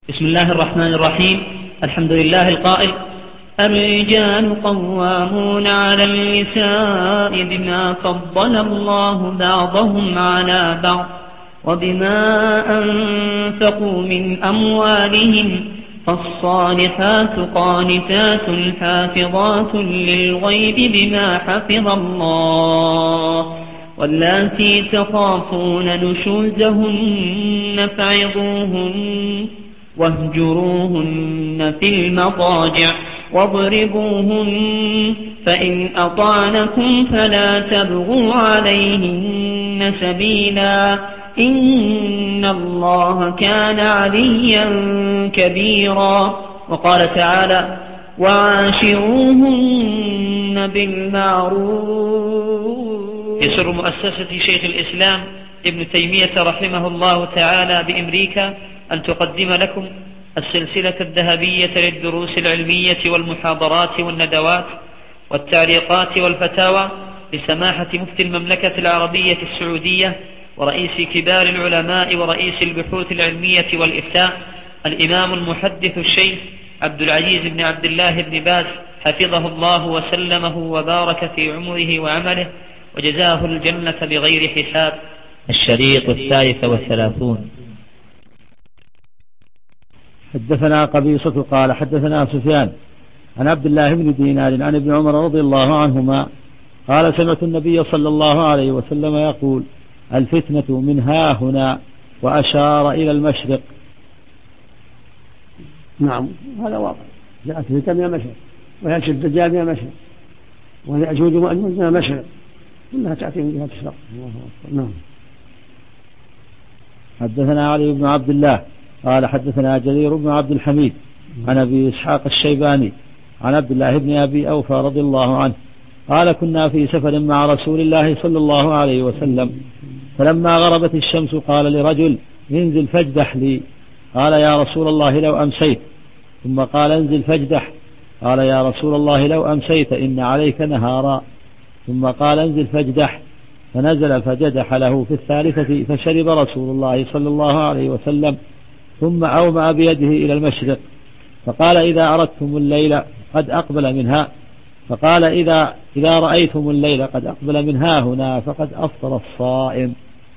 بسم الله الرحمن الرحيم. الحمد لله القائل: الرجال قوامون على النساء بما فضل الله بعضهم على بعض وبما أنفقوا من أموالهم، فالصالحات قانتات حافظات للغيب بما حفظ الله، واللاتي تخافون نشوزهن فعظوهن واهجروهن في المضاجع واضربوهن، فإن أطعنكم فلا تبغوا عليهن سبيلا، إن الله كان عليا كبيرا. وقال تعالى: وعاشروهن بالمعروف. يسر مؤسسة شيخ الإسلام ابن تيمية رحمه الله تعالى بأمريكا أن تقدم لكم السلسلة الذهبية للدروس العلمية والمحاضرات والندوات والتعليقات والفتاوى لسماحة مفتي المملكة العربية السعودية ورئيس كبار العلماء ورئيس البحوث العلمية والإفتاء الإمام المحدث الشيخ عبد العزيز بن عبد الله بن باز، حفظه الله وسلمه وبارك في عمره وعمله وجزاه الجنة بغير حساب. الشريط 33. حدثنا قبيصة قال حدثنا سفيان عن عبد الله بن دينار عن ابن عمر رضي الله عنهما قال: سمعت النبي صلى الله عليه وسلم يقول: الفتنة من ها هنا، وأشار إلى المشرق. نعم، هذا واضح. جاءت الفتنة من المشرق، ويأتي الدجال من المشرق، ويأجوج ومأجوج من المشرق، كلها تأتي من جهة الشرق. نعم. حدثنا علي بن عبد الله قال حدثنا جرير بن عبد الحميد عن أبي إسحاق الشيباني عن عبد الله بن أبي أوفى رضي الله عنه قال: كنا في سفر مع رسول الله صلى الله عليه وسلم، فلما غربت الشمس قال لرجل: انزل فاجدح لي. قال: يا رسول الله لو أمسيت. ثم قال: انزل فاجدح. قال: يا رسول الله لو أمسيت إن عليك نهارا. ثم قال: انزل فاجدح. فنزل فجدح له في الثالثة، فشرب رسول الله صلى الله عليه وسلم، ثم أومأ بيده إلى المشرق فقال: إذا أردتم الليل قد أقبل منها، فقال: إذا رأيتم الليل قد أقبل منها هنا فقد أفطر الصائم.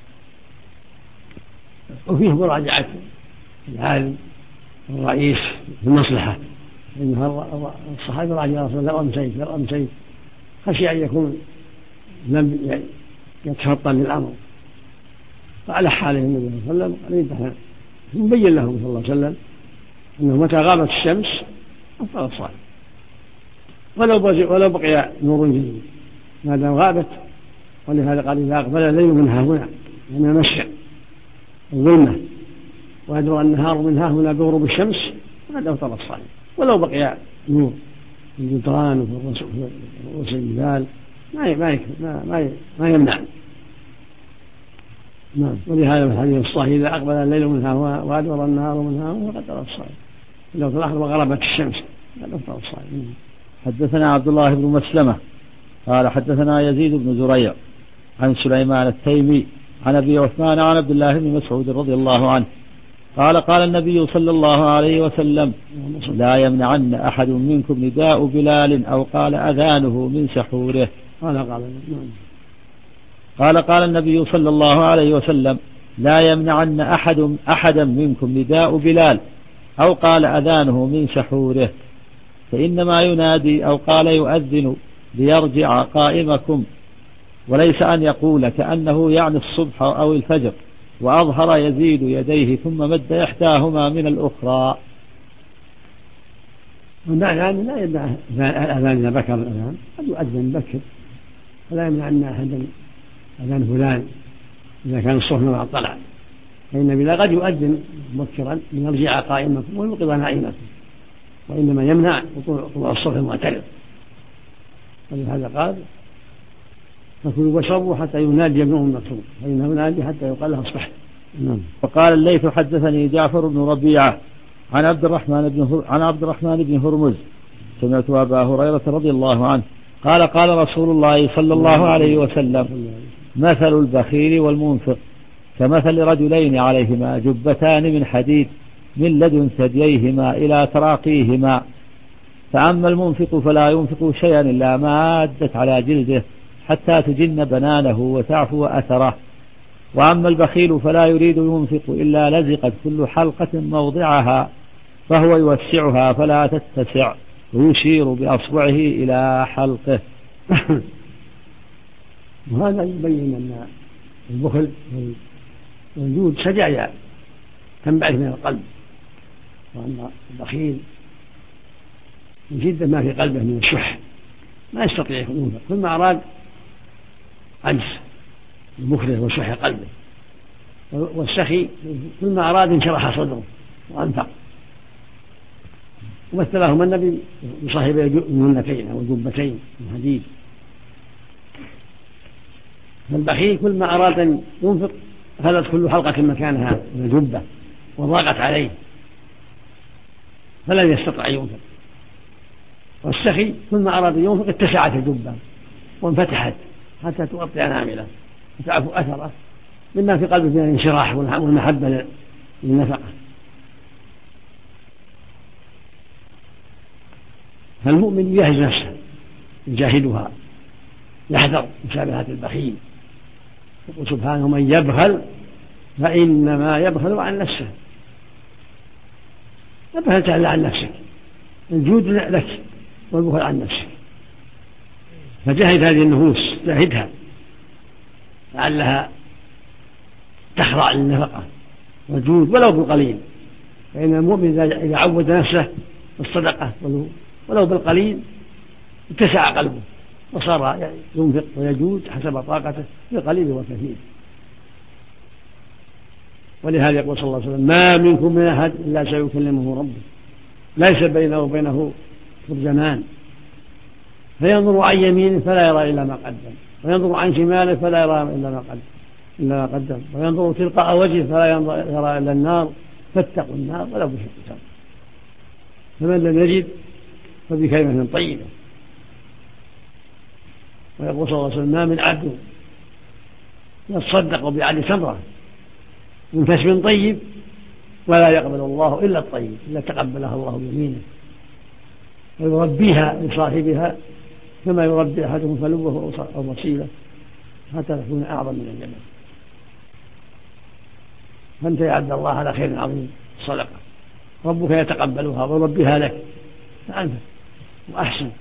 وفيه مراجعة العالم والرئيس في المصلحة، إن الصحابة راجع رسول الله: لو أمسيت خشي أن يكون لم يتفطن للأمر، فألح عليه النبي صلى الله عليه وسلم مبين لهم صلى الله عليه وسلم أنه متى غابت الشمس أفطر الصائم، ولو بقي نور جديد ما دام غابت. ولهذا قال: إذا أقبل الليل منها هنا، يعني المشرق الظلمة، وأدبر النهار منها هنا بغروب الشمس، فقد أفطر الصائم، ولو بقي نور في الجدران وفي رؤوس الجبال ما يمنع. نعم. ولهذا في الحديث الصحيح: إذا أقبل الليل منها وأدبر النهار منها فقد أفطر الصائم، لو في الآخر وغربت الشمس فقد أفطر الصائم. حدثنا عبد الله بن مسلمة قال حدثنا يزيد بن زريع عن سليمان التيمي عن أبي عثمان عن عبد الله بن مسعود رضي الله عنه قال: قال النبي صلى الله عليه وسلم: لا يمنعن أحد منكم نداء بلال، أو قال أذانه، من سحوره. قال النبي صلى الله عليه وسلم: لا يمنعن أحدا منكم نداء بلال، أو قال أذانه، من سحوره، فإنما ينادي أو قال يؤذن ليرجع قائمكم، وليس أن يقول كأنه يعني الصبح أو الفجر، وأظهر يزيد يديه ثم مد إحداهما من الأخرى. والمعنى أن لا يدع الأذان إذا بكر الأذان، قد يؤذن بكر، فلا يمنع أن أحدا أذان فلان إذا كان الصبح مع الطلع، فإن بلال قد يؤذن مبكرا ليرجع قائمكم ويوقظ نائمكم، وإنما يمنع طلوع الصبح المعترض. ولهذا قال: فكلوا واشربوا حتى ينادي ابن أم مكتوم، فإنه ينادي حتى يقال له أصبحت. وقال الليث: حدثني جعفر بن ربيعة عن عبد الرحمن بن هرمز سمعت أبا هريرة رضي الله عنه قال: قال رسول الله صلى الله عليه وسلم: مثل البخيل والمنفق كمثل رجلين عليهما جبتان من حديد من لدن ثدييهما إلى تراقيهما. فأما المنفق فلا ينفق شيئا إلا ما أدت على جلده حتى تجن بنانه وتعفو أثره. وأما البخيل فلا يريد ينفق إلا لزقت كل حلقة موضعها فهو يوسعها فلا تتسع ويشير بأصبعه إلى حلقه. وهذا يبين أن البخل والجود سجايا تنبعث من القلب، وأن البخيل من شدة ما في قلبه من الشح ما يستطيع ينفق، كل ما أراد عجز المخلص وشح قلبه. والسخي كل ما أراد انشرح صدره وأنفق. ومثلهما النبي بصاحبي جنتين أو جبتين من حديد. فالبخيل كل ما أراد أن ينفق أخذت كل حلقة مكانها من الجبة وضاقت عليه فلن يستطيع أن ينفق. والسخي كل ما أراد أن ينفق اتسعت الجبة وانفتحت حتى تغطي أنامله وتعفو أثره مما في قلبه من الانشراح والمحبة للنفقة. فالمؤمن يجهز نفسه يجاهدها يحذر مشابهة البخيل. يقول سبحانه: من يبخل فإنما يبخل عن نفسه. يبخل تعالى عن نفسك، الجود لك والبخل عن نفسك. فجاهد هذه النفوس، جاهدها لعلها تخضع للنفقة والجود ولو بالقليل. فإن المؤمن إذا عود نفسه بالصدقة ولو بالقليل اتسع قلبه وصار ينفق ويجود حسب طاقته بالقليل والكثير. ولهذا يقول صلى الله عليه وسلم: ما منكم من أحد إلا سيكلمه ربه ليس بينه وبينه ترجمان، فينظر عن يمينه فلا يرى إلا ما قدم، وينظر عن شماله فلا يرى إلا ما قدم، وينظر تلقاء وجهه فلا يرى إلا النار، فاتقوا النار ولو بشق تمر. فمن لم يجد فبكلمة طيبة. ويقول صلى الله عليه وسلم: ما من عبد يتصدق بعدل تمرة من كسب طيب ولا يقبل الله إلا الطيب إلا تقبلها الله بيمينه ويربيها لصاحبها كما يربي أحدهم فلوه أو وصيلة حتى تكون أعظم من الجبل. فأنت يا عبد الله على خير عظيم الصدقة، ربك يتقبلها ويربيها لك فأنت وأحسن.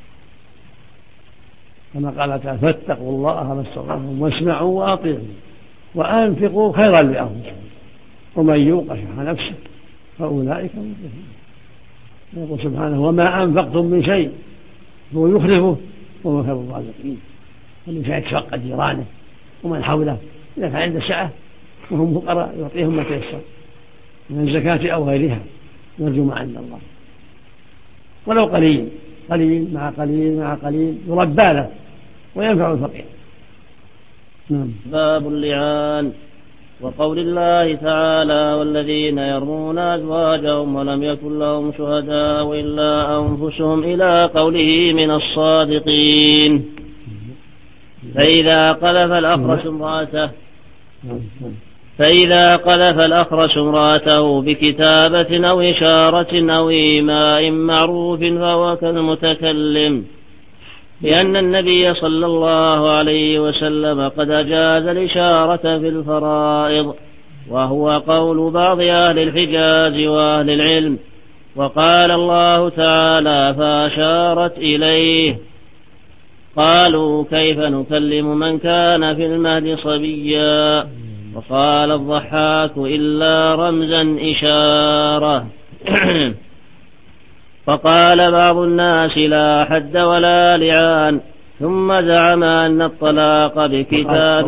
كما قال تعالى: فاتقوا الله ما استطعتم واسمعوا وأطيعوا وأنفقوا خيرا لأنفسكم ومن يوق شح نفسه فأولئك هم المفلحون. يقول سبحانه: وما أنفقتم من شيء هو يخلفه وهو خير الرازقين. فالإنسان يتفقد جيرانه ومن حوله إذا كان عنده سعة وهم فقراء يعطيهم ما تيسر من الزكاة أو غيرها، يرجو ما عند الله ولو قليل قليل مع قليل مع قليل يربى له وينفع الفقير. باب اللعان. وقول الله تعالى: والذين يرمون أزواجهم ولم يكن لهم شهداء إلا أنفسهم إلى قوله من الصادقين. فإذا قذف الأخرس امرأته بكتابة أو إشارة أو إيماء معروف فهو كالمتكلم، لأن النبي صلى الله عليه وسلم قد أجاز الإشارة في الفرائض، وهو قول بعض أهل الحجاز وأهل العلم. وقال الله تعالى: فأشارت إليه. قالوا: كيف نكلم من كان في المهد صبيا؟ وقال الضحاك: إلا رمزا إشارة. فقال بعض الناس: لا حد ولا لعان. ثم زعم أن الطلاق بكتاب.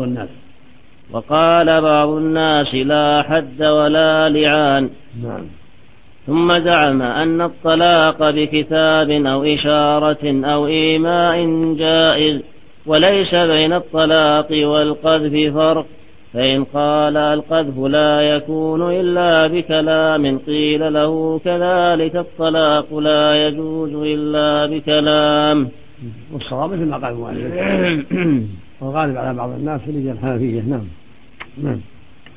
وقال بعض الناس: لا حد ولا لعان. ثم زعم أن الطلاق بكتاب أو إشارة أو إيماء جائز، وليس بين الطلاق والقذف فرق. فإن قال القذف لا يكون إلا بكلام قيل له كذلك الطلاق لا يجوز إلا بكلام. والصواب مثل ما قال المؤلف والغالب على بعض الناس في الحنفية. نعم.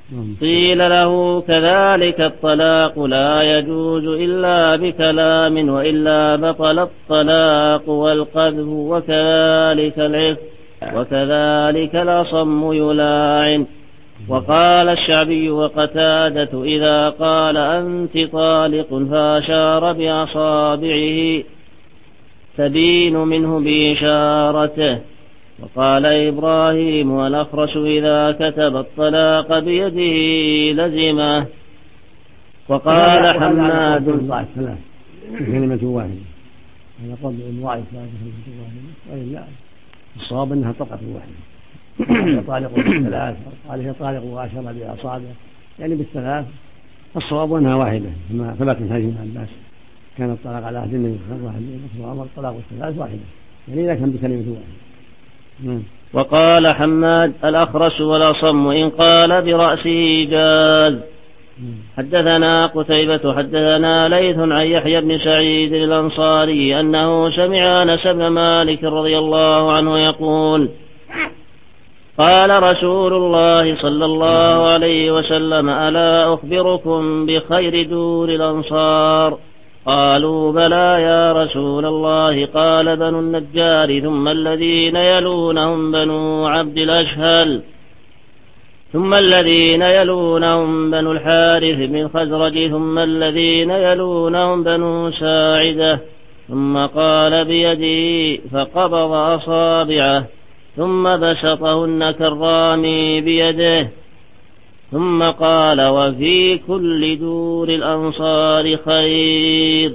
قيل له كذلك الطلاق لا يجوز إلا بكلام وإلا بطل الطلاق والقذف وكذلك العفق وكذلك الأصم يلاعن. وقال الشعبي وقتادة إذا قال أنت طالق فأشار بأصابعه تبين منه بإشارته. وقال إبراهيم والأخرس إذا كتب الطلاق بيده لزمه. وقال حماد كلمة واحدة هذا قول ضعيف لا كلمة واحدة وإلا الصواب أنها طلقة واحدة طالق بالثلاث قال طالق وأشار بأصابعه يعني بالثلاث. الصواب أنها واحدة كما ثبت من حديث ابن عباس كان الطلاق على عهد النبي صلى الله عليه وسلم الطلاق بالثلاث واحدة يعني إذا كان بكلمة واحدة. وقال حماد الأخرس والأصم إن قال برأسه جاز. حدثنا قتيبة حدثنا ليث عن يحيى بن سعيد الأنصاري أنه سمع أنس بن مالك رضي الله عنه يقول قال رسول الله صلى الله عليه وسلم ألا أخبركم بخير دور الأنصار؟ قالوا بلى يا رسول الله. قال بنو النجار ثم الذين يلونهم بنو عبد الأشهل ثم الذين يلونهم بنو الحارث بن الخزرج ثم الذين يلونهم بنو ساعدة. ثم قال بيده فقبض أصابعه ثم بسطهن كالرامي بيده ثم قال وفي كل دور الأنصار خير.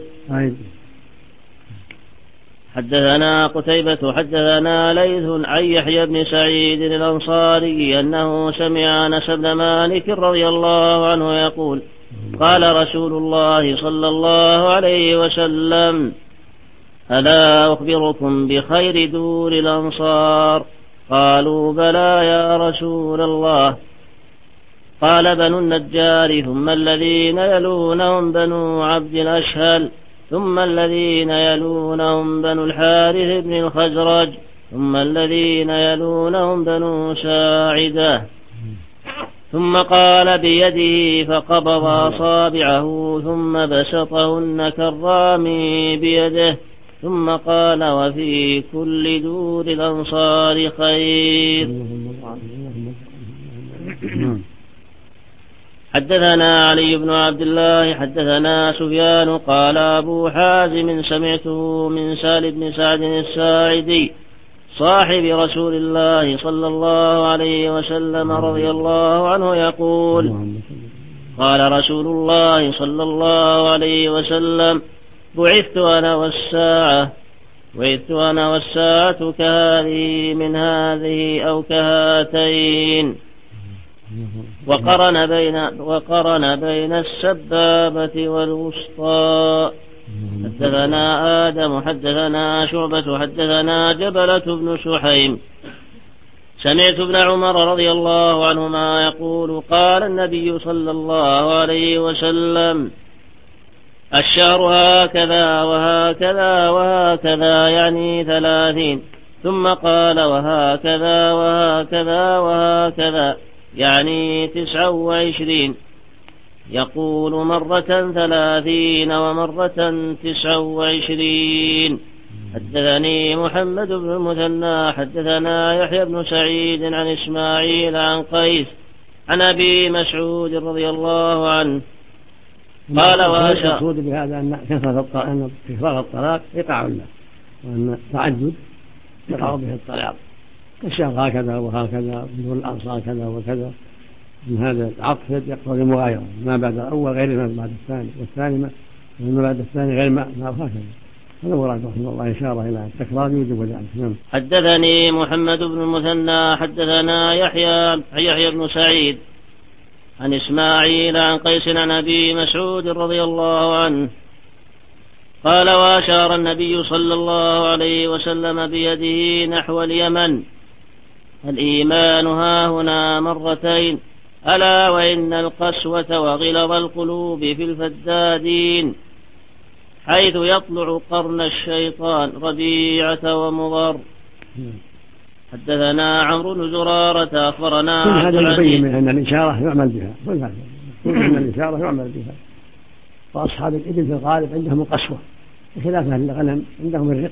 حدثنا قتيبة حدثنا ليث عن يحيى بن سعيد الأنصاري أنه سمع أنس بن مالك رضي الله عنه يقول قال رسول الله صلى الله عليه وسلم ألا أخبركم بخير دور الأنصار؟ قالوا بلى يا رسول الله. قال بنو النجار ثم الذين يلونهم بنو عبد الأشهل ثم الذين يلونهم بنو الحارث بن الخزرج ثم الذين يلونهم بنو ساعدة. ثم قال بيده فقبض أصابعه ثم بسطهن كالرامي بيده ثم قال وفي كل دور الأنصار خير. حدثنا علي بن عبد الله حدثنا سفيان قال أبو حازم سمعته من سهل بن سعد الساعدي صاحب رسول الله صلى الله عليه وسلم رضي الله عنه يقول قال رسول الله صلى الله عليه وسلم بعثت أنا والساعة كهذه من هذه أو كهاتين. وقرن بين السبابة والوسطى. حدثنا آدم حدثنا شعبة حدثنا جبلة بن سحيم سمعت ابن عمر رضي الله عنهما يقول قال النبي صلى الله عليه وسلم الشهر هكذا وهكذا وهكذا يعني 30. ثم قال وهكذا وهكذا وهكذا يعني 29. يقول مرة 30 ومرة 29. حدثني محمد بن المثنى حدثنا يحيى بن سعيد عن إسماعيل عن قيس عن أبي مسعود رضي الله عنه قال المقصود بهذا أن كثرة الطلاق يقع له وأن التعدد يقع به الطلاق كالشهر هكذا وهكذا بدون الأنصار كذا وكذا. من هذا العقد يقتضي المغايرة ما بعد الأول غير ما بعد الثاني والثاني ما بعد الثاني غير ما هكذا. هذا مراد رحمه الله إشارة إلى التكرار يوجب ذلك. حدثني محمد بن المثنى حدثنا يحيى بن سعيد عن إسماعيل عن قيس عن أبي مسعود رضي الله عنه قال وأشار النبي صلى الله عليه وسلم بيده نحو اليمن الإيمان هاهنا مرتين ألا وإن القسوة وغلظ القلوب في الفدادين حيث يطلع قرن الشيطان ربيعة ومضر. حدثنا عمرو بن زرارة أخبرنا كل هذا يبين من أن الإشارة يعمل بها، كل أن الإشارة يعمل بها. وأصحاب الإبل في الغالب عندهم القسوة بخلاف أهل الغنم عندهم الرقة.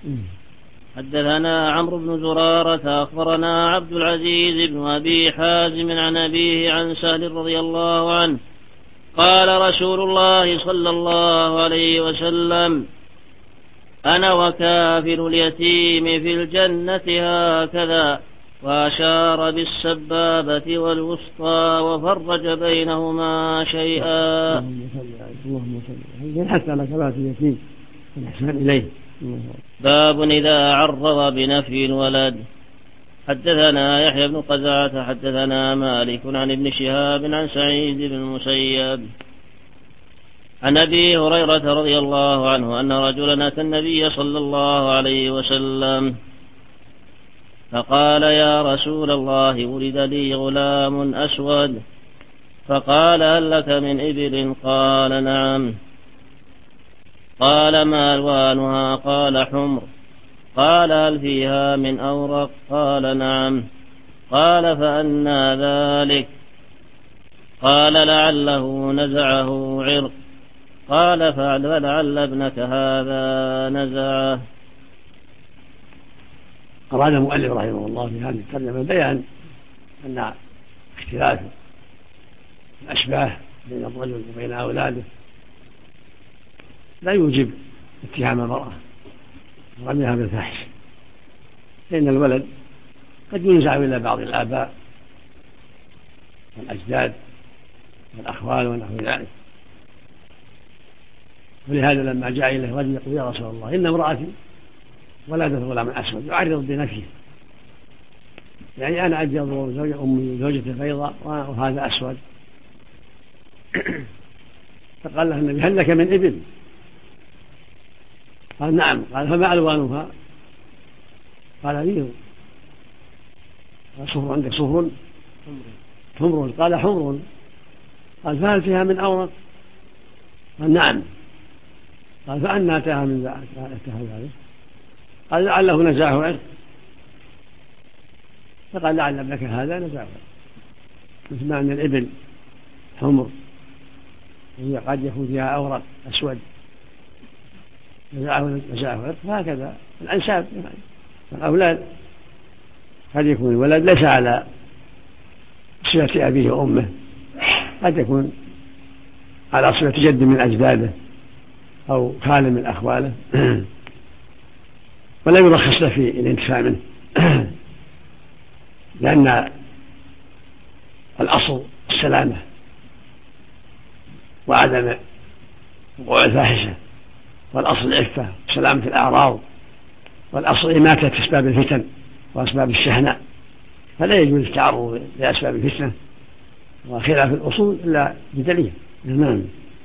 حدثنا عمرو بن زرارة أخبرنا عبد العزيز بن أبي حازم عن أبيه عن سهل رضي الله عنه قال رسول الله صلى الله عليه وسلم: أنا وكافل اليتيم في الجنة هكذا، وأشار بالسبابة والوسطى وفرج بينهما شيئا. اللهم صل حتى على كفالة اليتيم والإحسان إليه. باب إذا عرض بنفي الولد. حدثنا يحيى بن قزعة حدثنا مالك عن ابن شهاب عن سعيد بن المسيب عن أبي هريرة رضي الله عنه أن رجلا أتى النبي صلى الله عليه وسلم فقال: يا رسول الله، ولد لي غلام أسود. فقال: هل لك من إبل؟ قال: نعم. قال: ما ألوانها؟ قال: حمر. قال: هل فيها من أورق؟ قال: نعم. قال: فأنى ذلك؟ قال: لعله نزعه عرق. قال: فلعل ابنك هذا نزعه. أراد المؤلف رحمه الله في هذه الترجمة بيان أن اختلاف الأشباه بين الرجل وبين أولاده لا يوجب اتهام المرأة ورميها بالفحش، لأن الولد قد ينزع إلى بعض الآباء والأجداد والأخوال ونحو ذلك. ولهذا لما جاء إليه رجل يقول: يا رسول الله، إن امرأتي ولدت غلاما أسود يعرض بنفسه، يعني أنا أبيض وأمي زوجتي بيضاء وهذا أسود. فقال له النبي: هل لك من إبل؟ قال: نعم. قال: فما ألوانها؟ قال: لي صفر. عندك صفر؟ حمر. قال: حمر. قال: فهل فيها من أورق؟ قال: نعم. قال: فأنى أتاها من ذلك؟ قال: لعله نزعه عرق. فقال: لعل ابنك هذا نزعه عرق. مثل ما أن الإبل حمر وهي قد يكون فيها أورق أسود نزعه عرق، فهكذا الأنساب الأولاد قد يكون الولد ليس على صلة أبيه وأمه، قد يكون على صلة جد من أجداده أو خال من أخواله، ولا يرخص له في الانتفاع منه، لأن الأصل السلامة وعدم وقوع الفاحشة، والأصل العفة وسلامة الأعراض، والأصل إماتة أسباب الفتن وأسباب الشحناء، فلا يجوز التعرض لأسباب الفتنة وخلاف الأصول إلا بدليل. نعم.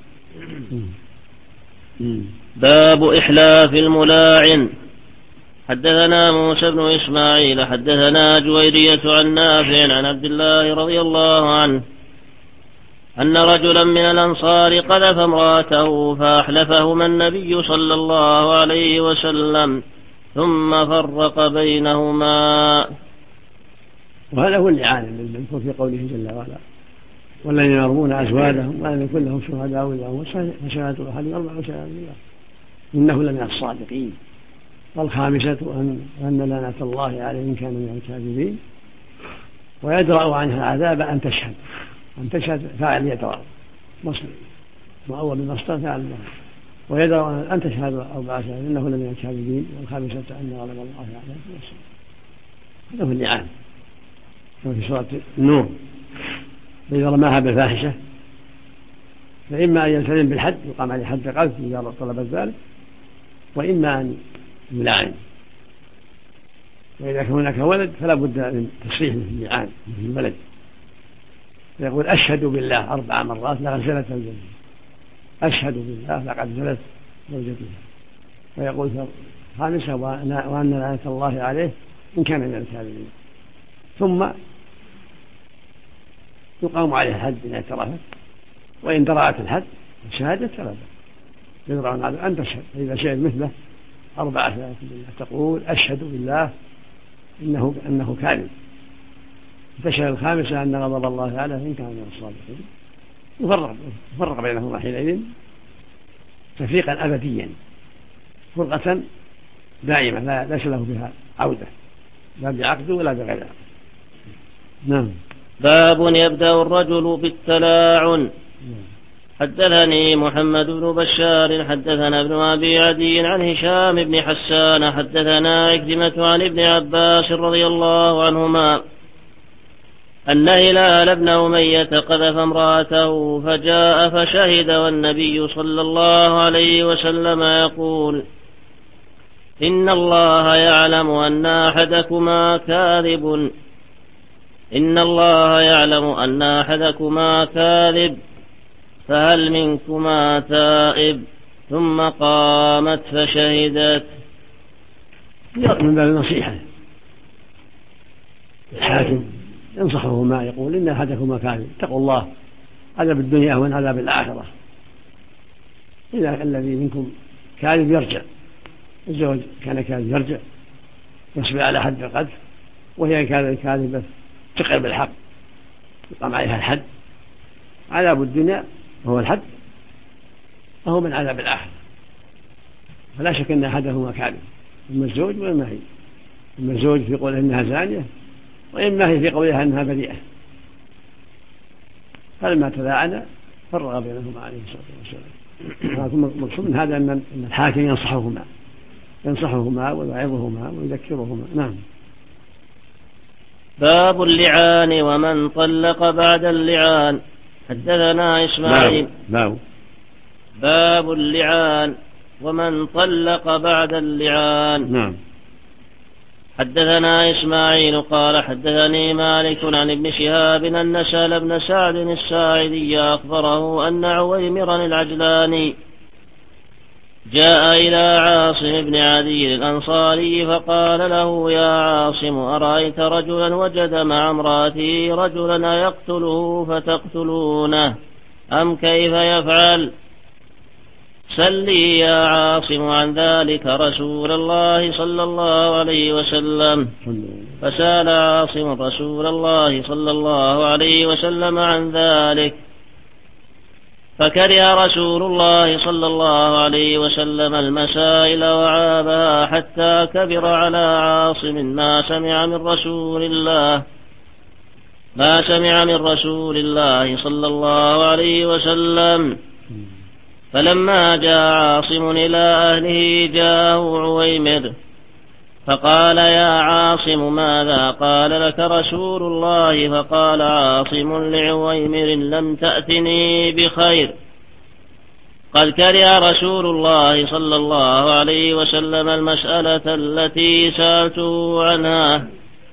باب إحلاف الملاعن. حدثنا موسى بن إسماعيل حدثنا جويرية عن نافع عن عبد الله رضي الله عنه أن رجلا من الأنصار قذف امرأته فأحلفهما النبي صلى الله عليه وسلم ثم فرق بينهما. وهذا هو اللعان المذكور في قوله جل وعلا: والذين يرمون أزواجهم ولم يكن لهم شهداء إلا أنفسهم فشهادة أحدهم 4 شهادات بالله إنه لمن الصادقين. والخامسة أن لعنة الله عليه إن كان من الكاذبين. ويدرأ عنها العذاب أن تشهد فاعل يدرأ مصدر وأول بالمصدر فاعل الله. ويدرأ أن تشهد 4 شهادات إنه لمن الكاذبين. والخامسة أن غضب الله عليه. هذا هو اللعان في سورة النور. فإذا رماها بالفاحشة فإما أن يلتزم بالحد يقام عليه حد قذف إذا طلبت ذلك، وإما أن يلعن. وإذا كان هناك ولد فلا بد من تصريح في اللعان في الولد، فيقول: أشهد بالله 4 مرات لقد زنت زوجتي، أشهد بالله لقد زنت زوجتي. ويقول خامسة: وأن لعنة الله عليه إن كان من الكاذبين. ثم يقام عليه الحد إن اعترفت، وإن درأت الحد الشهادة ثلاثة يدرأ على أن تشهد. فإذا شهد مثله 4 شهادات بالله تقول: أشهد بالله أنه كاذب. تشهد الخامسة أن غضب الله تعالى إن كان من الصادقين. يفرق بينهما حينئذ تفريقا أبديا، فرقة دائمة ليس له بها عودة، لا بعقد ولا بغير عقد. نعم. باب يبدأ الرجل بالتلاعن. حدثني محمد بن بشار حدثنا ابن أبي عدي عن هشام بن حسان حدثنا عكرمة عن ابن عباس رضي الله عنهما أن هلال بن أمية قذف امرأته فجاء فشهد والنبي صلى الله عليه وسلم يقول: إن الله يعلم أن أحدكما كاذب، إن الله يعلم أن أحدكما كاذب، فهل منكما تائب؟ ثم قامت فشهدت. من باب النصيحة الحاكم ينصحهما يقول: إن أحدكما كاذب، اتقوا الله، عذاب الدنيا أهون عذاب الآخرة. إذا الذي منكم كاذب يرجع، الزوج كان كاذب يرجع يصبر على حد القذف، وهي كاذبة تقر بالحق يقام عليها الحد. عذاب الدنيا وهو الحد وهو من عذاب الآخرة، فلا شك أن أحدهما كاذب، إما الزوج وإما هي، إما الزوج في قوله إنها زانية وإما هي في قولها أنها بريئة. فلما تلاعن فرق بينهما عليه الصلاة والسلام. مقصود من هذا أن الحاكم ينصحهما ويوعظهما ويذكرهما. نعم. باب اللعان ومن طلق بعد اللعان. حدثنا إسماعيل. باب اللعان ومن طلق بعد اللعان. نعم. حدثنا إسماعيل قال حدثني مالك عن ابن شهاب أن سهل بن سعد الساعدي أخبره أن عويمرا العجلاني جاء إلى عاصم بن عدي الأنصاري فقال له: يا عاصم، أرأيت رجلا وجد مع امرأته رجلا يقتله فتقتلونه أم كيف يفعل؟ سلي يا عاصم عن ذلك رسول الله صلى الله عليه وسلم. فسأل عاصم رسول الله صلى الله عليه وسلم عن ذلك، فكره رسول الله صلى الله عليه وسلم المسائل وعابها حتى كبر على عاصم ما سمع من رسول الله صلى الله عليه وسلم. فلما جاء عاصم إلى أهله جاءه عويمر فقال: يا عاصم، ماذا قال لك رسول الله؟ فقال عاصم لعويمر: لم تأتني بخير، قد كره رسول الله صلى الله عليه وسلم المسألة التي سألته عنها.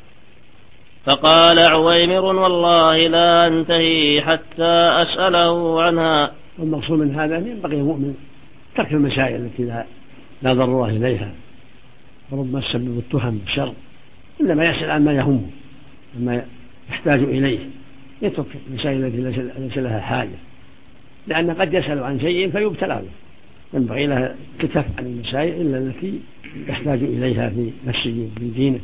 فقال عويمر: والله لا أنتهي حتى أسأله عنها. والمقصود من هذا أن ينبغي المؤمن ترك المسائل التي لا ضرورة إليها، وربما تسبب التهم بالشر، إنما يسأل عن ما يهمه وما يحتاج إليه، يترك المسائل التي ليس لها حاجة، لأن قد يسأل عن شيء فيبتلى له. ينبغي له كتف عن المسائل إلا التي يحتاج إليها في نفسه وفي دينه.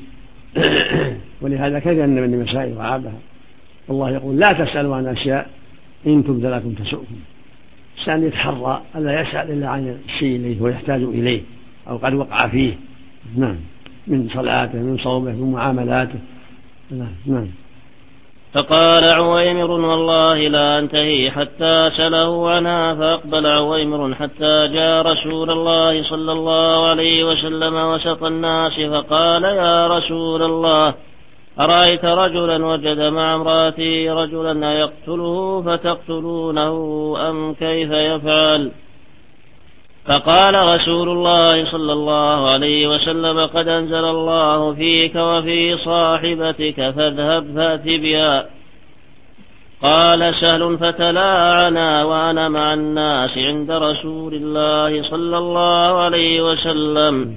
ولهذا كثيرا من المسائل وعابها. الله يقول: لا تسألوا عن أشياء إن تبد لكم تسؤكم. الإنسان يتحرى ألا يسأل إلا عن الشيء الذي هو يحتاج إليه أو قد وقع فيه، نعم، من صلاته، من صومه، من معاملاته. نعم. فقال عويمر: والله لا أنتهي حتى سأله عنها. فأقبل عويمر حتى جاء رسول الله صلى الله عليه وسلم وسط الناس فقال: يا رسول الله، أرأيت رجلا وجد مع امرأته رجلا يقتله فتقتلونه أم كيف يفعل؟ فقال رسول الله صلى الله عليه وسلم: قد أنزل الله فيك وفي صاحبتك فاذهب فأت بها. قال سهل: فتلاعنا وأنا مع الناس عند رسول الله صلى الله عليه وسلم.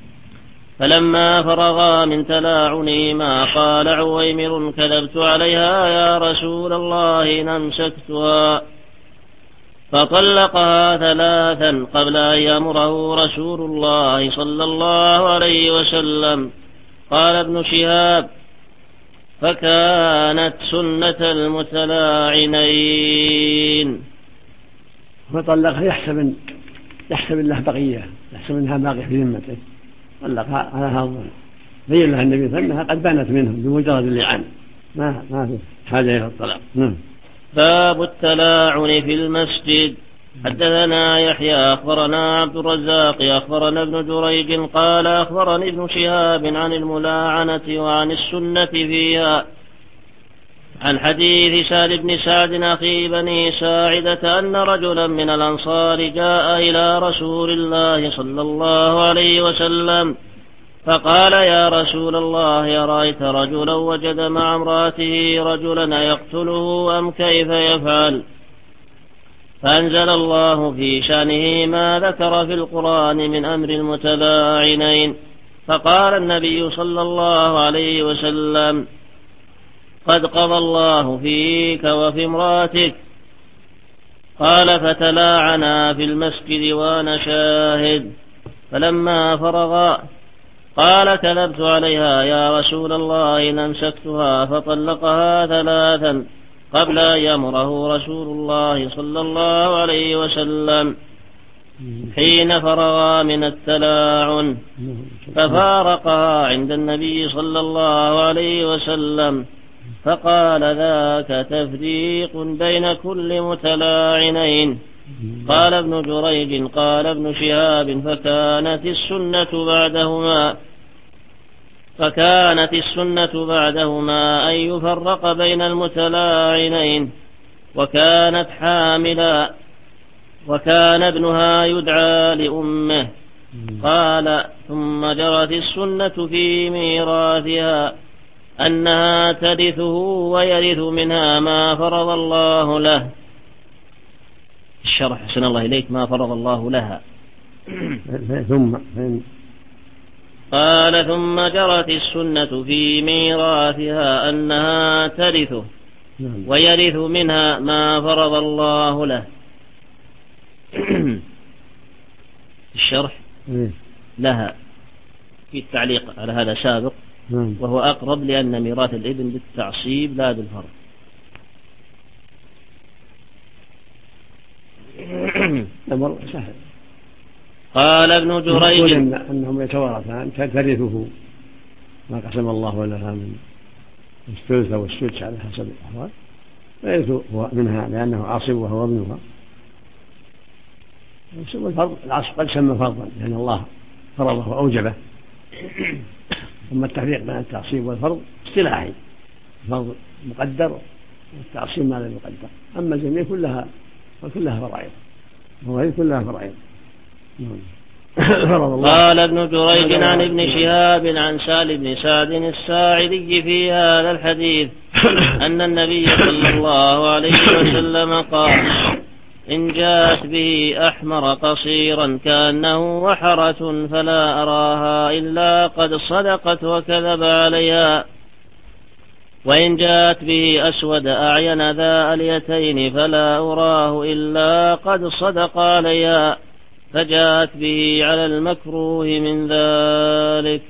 فلما فرغا من تلاعنهما قال عويمر: كذبت عليها يا رسول الله إن أمسكتها. فطلقها 3 قبل أن يأمره رسول الله صلى الله عليه وسلم. قال ابن شهاب: فكانت سنة المتلاعنين. فطلقها يحسب له بقية، يحسب أنها باقية في ذمته، طلقها على هذا الظن، بين لها النبي فإنها قد بانت منه بمجرد اللعان، ما في حاجة إلى الطلاق. باب التلاعن في المسجد. حدثنا يحيى أخبرنا عبد الرزاق أخبرنا ابن جريج قال أخبرني ابن شهاب عن الملاعنة وعن السنة فيها، عن حديث سهل بن سعد أخي بني ساعدة أن رجلا من الأنصار جاء إلى رسول الله صلى الله عليه وسلم فقال: يا رسول الله، أرأيت رجلا وجد مع امرأته رجلا يقتله أم كيف يفعل؟ فأنزل الله في شأنه ما ذكر في القرآن من أمر المتلاعنين، فقال النبي صلى الله عليه وسلم: قد قضى الله فيك وفي امرأتك. قال: فتلاعنا في المسجد وأنا شاهد. فلما فرغا قال: كذبت عليها يا رسول الله، إن أمسكتها فطلقها 3 قبل أن يأمره رسول الله صلى الله عليه وسلم حين فرغا من التلاعن، ففارقها عند النبي صلى الله عليه وسلم، فقال: ذاك تفريق بين كل متلاعنين. قال ابن جريج قال ابن شهاب: فكانت السنة بعدهما أن يفرق بين المتلاعنين، وكانت حاملا، وكان ابنها يدعى لأمه. قال: ثم جرت السنة في ميراثها أنها ترثه ويرث منها ما فرض الله له. الشرح حسن الله إليك: ما فرض الله لها. قال: ثم جرت السنة في ميراثها أنها ترثه ويرث منها ما فرض الله له. الشرح لها في التعليق على هذا سابق، وهو أقرب لأن ميراث الابن بالتعصيب لا بالفرض. سهل. قال ابن جريج: أنهم يتوارثان، ترثه ما قسم الله لها من الثلث أو السدس على حسب الأحوال، ويرث منها لأنه عاصب وهو ابنها. والفرض العصب قد سمى فرضا لأن الله فرضه وأوجبه. ثم التفريق بين التعصيب والفرض اصطلاحي، الفرض مقدر والتعصيب ما لم يقدر. أما الجميع كلها فرائض، وهي كلها فرائض. قال ابن جريج عن ابن شهاب عن سهل بن سعد الساعدي في هذا الحديث أن النبي صلى الله عليه وسلم قال: إن جاءت به أحمر قصيرا كأنه وحرة فلا أراها إلا قد صدقت وكذب عليها، وإن جاءت به أسود أعين ذا اليتين فلا أراه إلا قد صدق عليها، فجاءت به على المكروه من ذلك.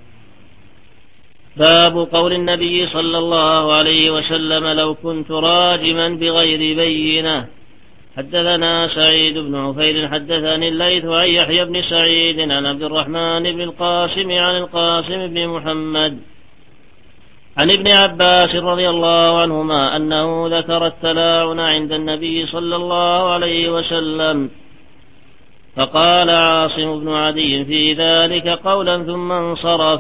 باب قول النبي صلى الله عليه وسلم: لو كنت راجما بغير بينة. حدثنا سعيد بن عفير حدثني الليث عن يحيى بن سعيد عن عبد الرحمن بن القاسم عن القاسم بن محمد عن ابن عباس رضي الله عنهما أنه ذكر التلاعن عند النبي صلى الله عليه وسلم، فقال عاصم بن عدي في ذلك قولا ثم انصرف،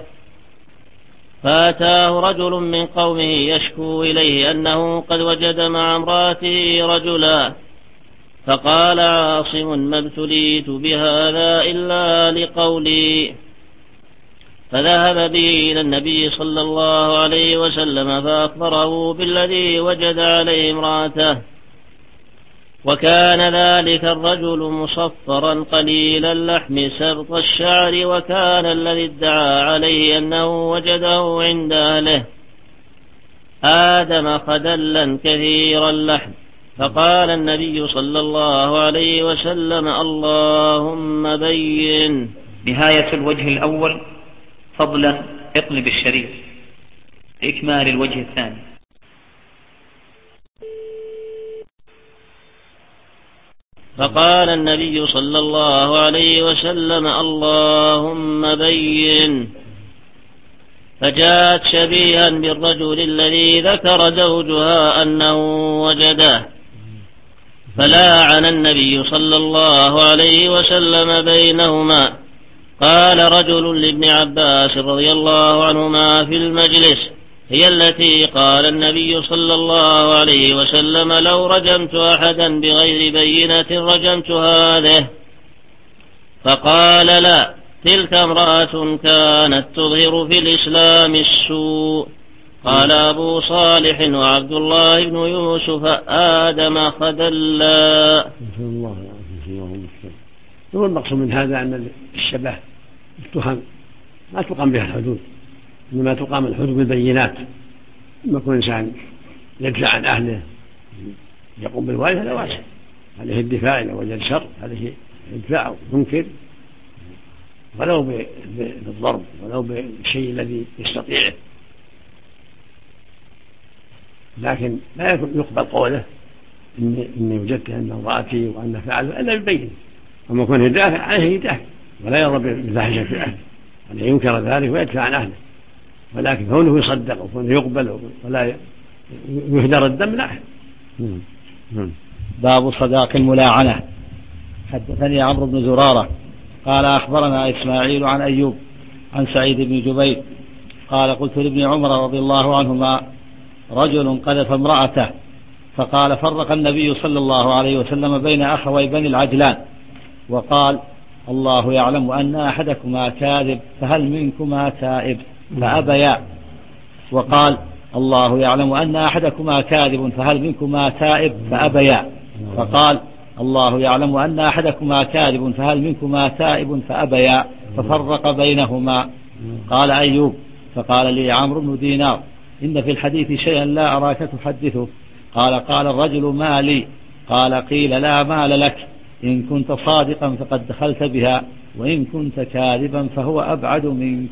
فأتاه رجل من قومه يشكو إليه أنه قد وجد مع امرأته رجلا، فقال عاصم: ما ابتليت بهذا إلا لقولي. فذهب به إلى النبي صلى الله عليه وسلم فأخبره بالذي وجد عليه امرأته، وكان ذلك الرجل مصفرا قليل اللحم سبط الشعر، وكان الذي ادعى عليه أنه وجده عند أهله آدم خدلا كثير اللحم. فقال النبي صلى الله عليه وسلم: اللهم بين. نهاية الوجه الأول: فضلا اطلب الشريط لإكمال الوجه الثاني. فقال النبي صلى الله عليه وسلم: اللهم بين. فجاءت شبيها بالرجل الذي ذكر زوجها أنه وجده، فلاعن النبي صلى الله عليه وسلم بينهما. قال رجل لابن عباس رضي الله عنهما في المجلس: هي التي قال النبي صلى الله عليه وسلم: لو رجمت أحدا بغير بينة رجمت هذه. فقال: لا، تلك امرأة كانت تظهر في الإسلام السوء. قال أبو صالح: وعبد الله بن يوسف آدم خذلا. هو المقصود من هذا أن الشبه التهم ما تقام بها الحدود، إنما تقام الحدود بالبينات. لما يكون إنسان يدفع عن أهله يقوم بالواجب هذا واجب، عليه الدفاع إذا وجد شر، عليه الدفاع وينكر ولو بالضرب ولو بالشيء الذي يستطيعه، لكن لا يقبل قوله إني وجدت أن امرأتي وأن فعله إلا بالبين. أما يكون يدافع عليه يدافع ولا يرضى بالفاحشة في أهله، أن ينكر ذلك ويدفع عن أهله، ولكن كونه يصدق وكونه يقبل ولا يهدر الدم لا. باب صداق الملاعنة. حدثني عمرو بن زرارة قال أخبرنا إسماعيل عن أيوب عن سعيد بن جبير قال قلت لابن عمر رضي الله عنهما: رجل قذف امرأته، فقال: فرق النبي صلى الله عليه وسلم بين أخوي بني العجلان وقال: الله يعلم أن أحدكما كاذب فهل منكما تائب؟ فأبيا. وقال: الله يعلم أن أحدكما كاذب فهل منكما تائب؟ فأبيا. فقال: الله يعلم أن أحدكما كاذب فهل منكما تائب؟ فأبيا. ففرق بينهما. قال أيوب: فقال لي عمرو بن دينار: إن في الحديث شيئا لا أراك تحدثه. قال الرجل: ما لي؟ قال: قيل: لا مال لك، إن كنت صادقا فقد دخلت بها، وإن كنت كاذبا فهو أبعد منك.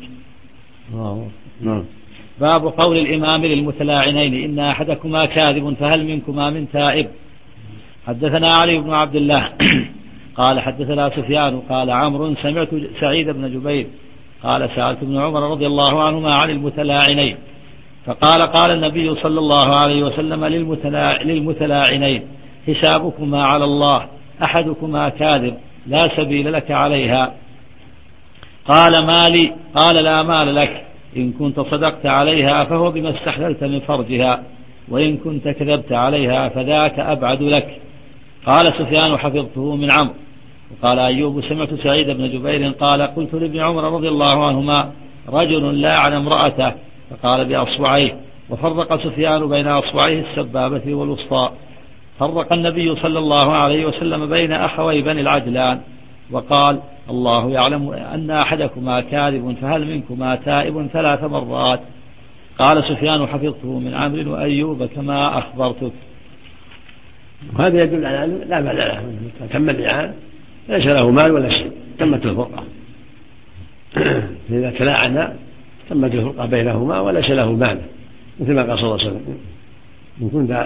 باب قول الإمام للمتلاعنين: إن أحدكما كاذب فهل منكما من تائب؟ حدثنا علي بن عبد الله قال حدثنا سفيان قال عمرو: سمعت سعيد بن جبير قال: سألت ابن عمر رضي الله عنهما عن المتلاعنين، فقال: قال النبي صلى الله عليه وسلم للمتلاعنين: حسابكما على الله، أحدكما كاذب لا سبيل لك عليها. قال: ما لي؟ قال: لا مال لك، إن كنت صدقت عليها فهو بما استحللت من فرجها، وإن كنت كذبت عليها فذاك أبعد لك. قال سفيان: حفظته من عمرو. وقال أيوب: سمعت سعيد بن جبير قال: قلت لابن عمر رضي الله عنهما: رجل لاعن امرأته، فقال بأصبعيه. وفرق سفيان بين أصبعيه السبابة والوسطى. فرق النبي صلى الله عليه وسلم بين أخوي بني العجلان وقال: الله يعلم أن أحدكما كاذب فهل منكما تائب 3 مرات. قال سفيان: حفظته من عمرو وأيوب كما أخبرتك. وهذا يدل على أنه لا مال له، تم اللعان ليس له مال ولا شيء، تمت الفرقة. إذا تلاعنا تمت الفرقة بينهما وليس له مال، مثل ما قال صلى الله عليه وسلم: إن كنت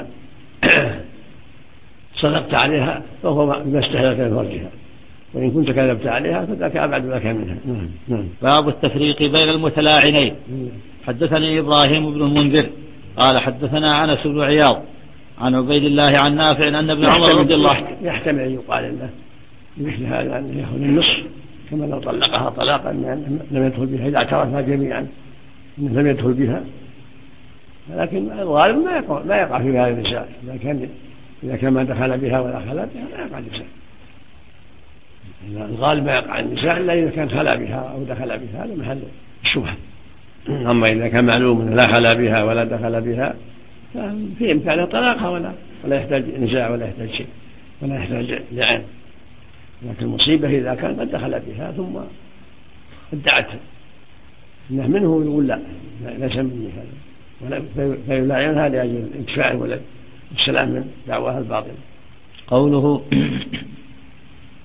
صدقت عليها فهو بما استحللت من فرجها، وإن كنت كذبت عليها فذاك أبعد لك منها. باب التفريق بين المتلاعنين. حدثني إبراهيم بن المنذر قال حدثنا أنس بن عياض عن عبيد الله عن نافع أن ابن عمر رضي الله عنه يحتمل أن يقال له مثل هذا أن يأخذ النصف، كما لو طلقها طلاقا لم يدخل بها إذا اعترفها جميعا لم يدخل بها، لكن الغالب ما يقع في هذا النساء. إذا كان ما دخل بها ولا خلا بها لا يقع النساء. الغالب ما يقع النساء إلا إذا كان خلا بها أو دخل بها، هذا محل الشبهة. أما إذا كان معلوم لا خلا بها ولا دخل بها ففي إمكانه طلاقها ولا يحتاج نزاع ولا يحتاج شيء ولا يحتاج لعان. لكن المصيبة إذا كان قد دخل بها ثم ادعت إنه منه يقول لا ليس مني هذا، فيلاعنها لأجل انتفاع الولد والسلام من دعواها الباطلة.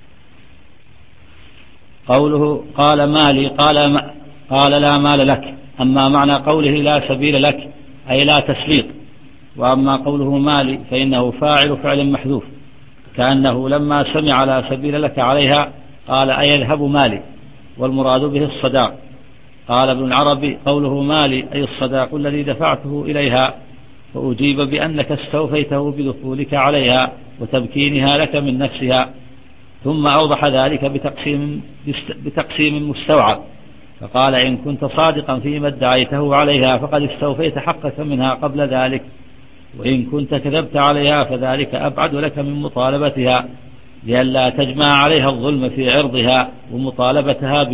قوله قال مالي قال لا مال لك، أما معنى قوله لا سبيل لك أي لا تسليط، وأما قوله مالي فإنه فاعل فعل محذوف، كأنه لما سمع لا سبيل لك عليها قال أي يذهب مالي، والمراد به الصداق. قال ابن العربي قوله مالي أي الصداق الذي دفعته إليها، وأجيب بأنك استوفيته بدخولك عليها وتمكينها لك من نفسها. ثم أوضح ذلك بتقسيم مستوعب، فقال إن كنت صادقا فيما ادعيته عليها فقد استوفيت حقك منها قبل ذلك، وإن كنت كذبت عليها فذلك أبعد لك من مطالبتها، لئلا تجمع عليها الظلم في عرضها ومطالبتها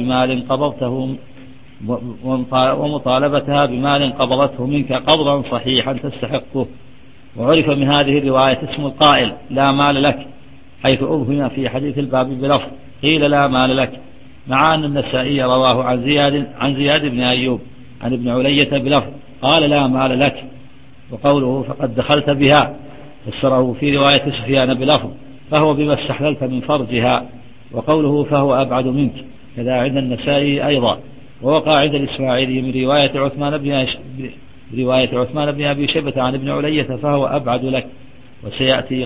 بمال قبضته منك قبضا صحيحا تستحقه. وعرف من هذه الرواية اسم القائل لا مال لك، حيث أبهم في حديث الباب بلفظ قيل لا مال لك، مع أن النسائي رواه عن زياد بن أيوب عن ابن علية بلفظ قال لا مال لك. وقوله فقد دخلت بها فسره في رواية سفيان بلفظ فهو بما استحللت من فرجها، وقوله فهو أبعد منك كذا عند النسائي أيضا. ووقع عند الإسماعيلي من رواية عثمان بن أبي شيبة عن ابن علية فهو أبعد لك. وسيأتي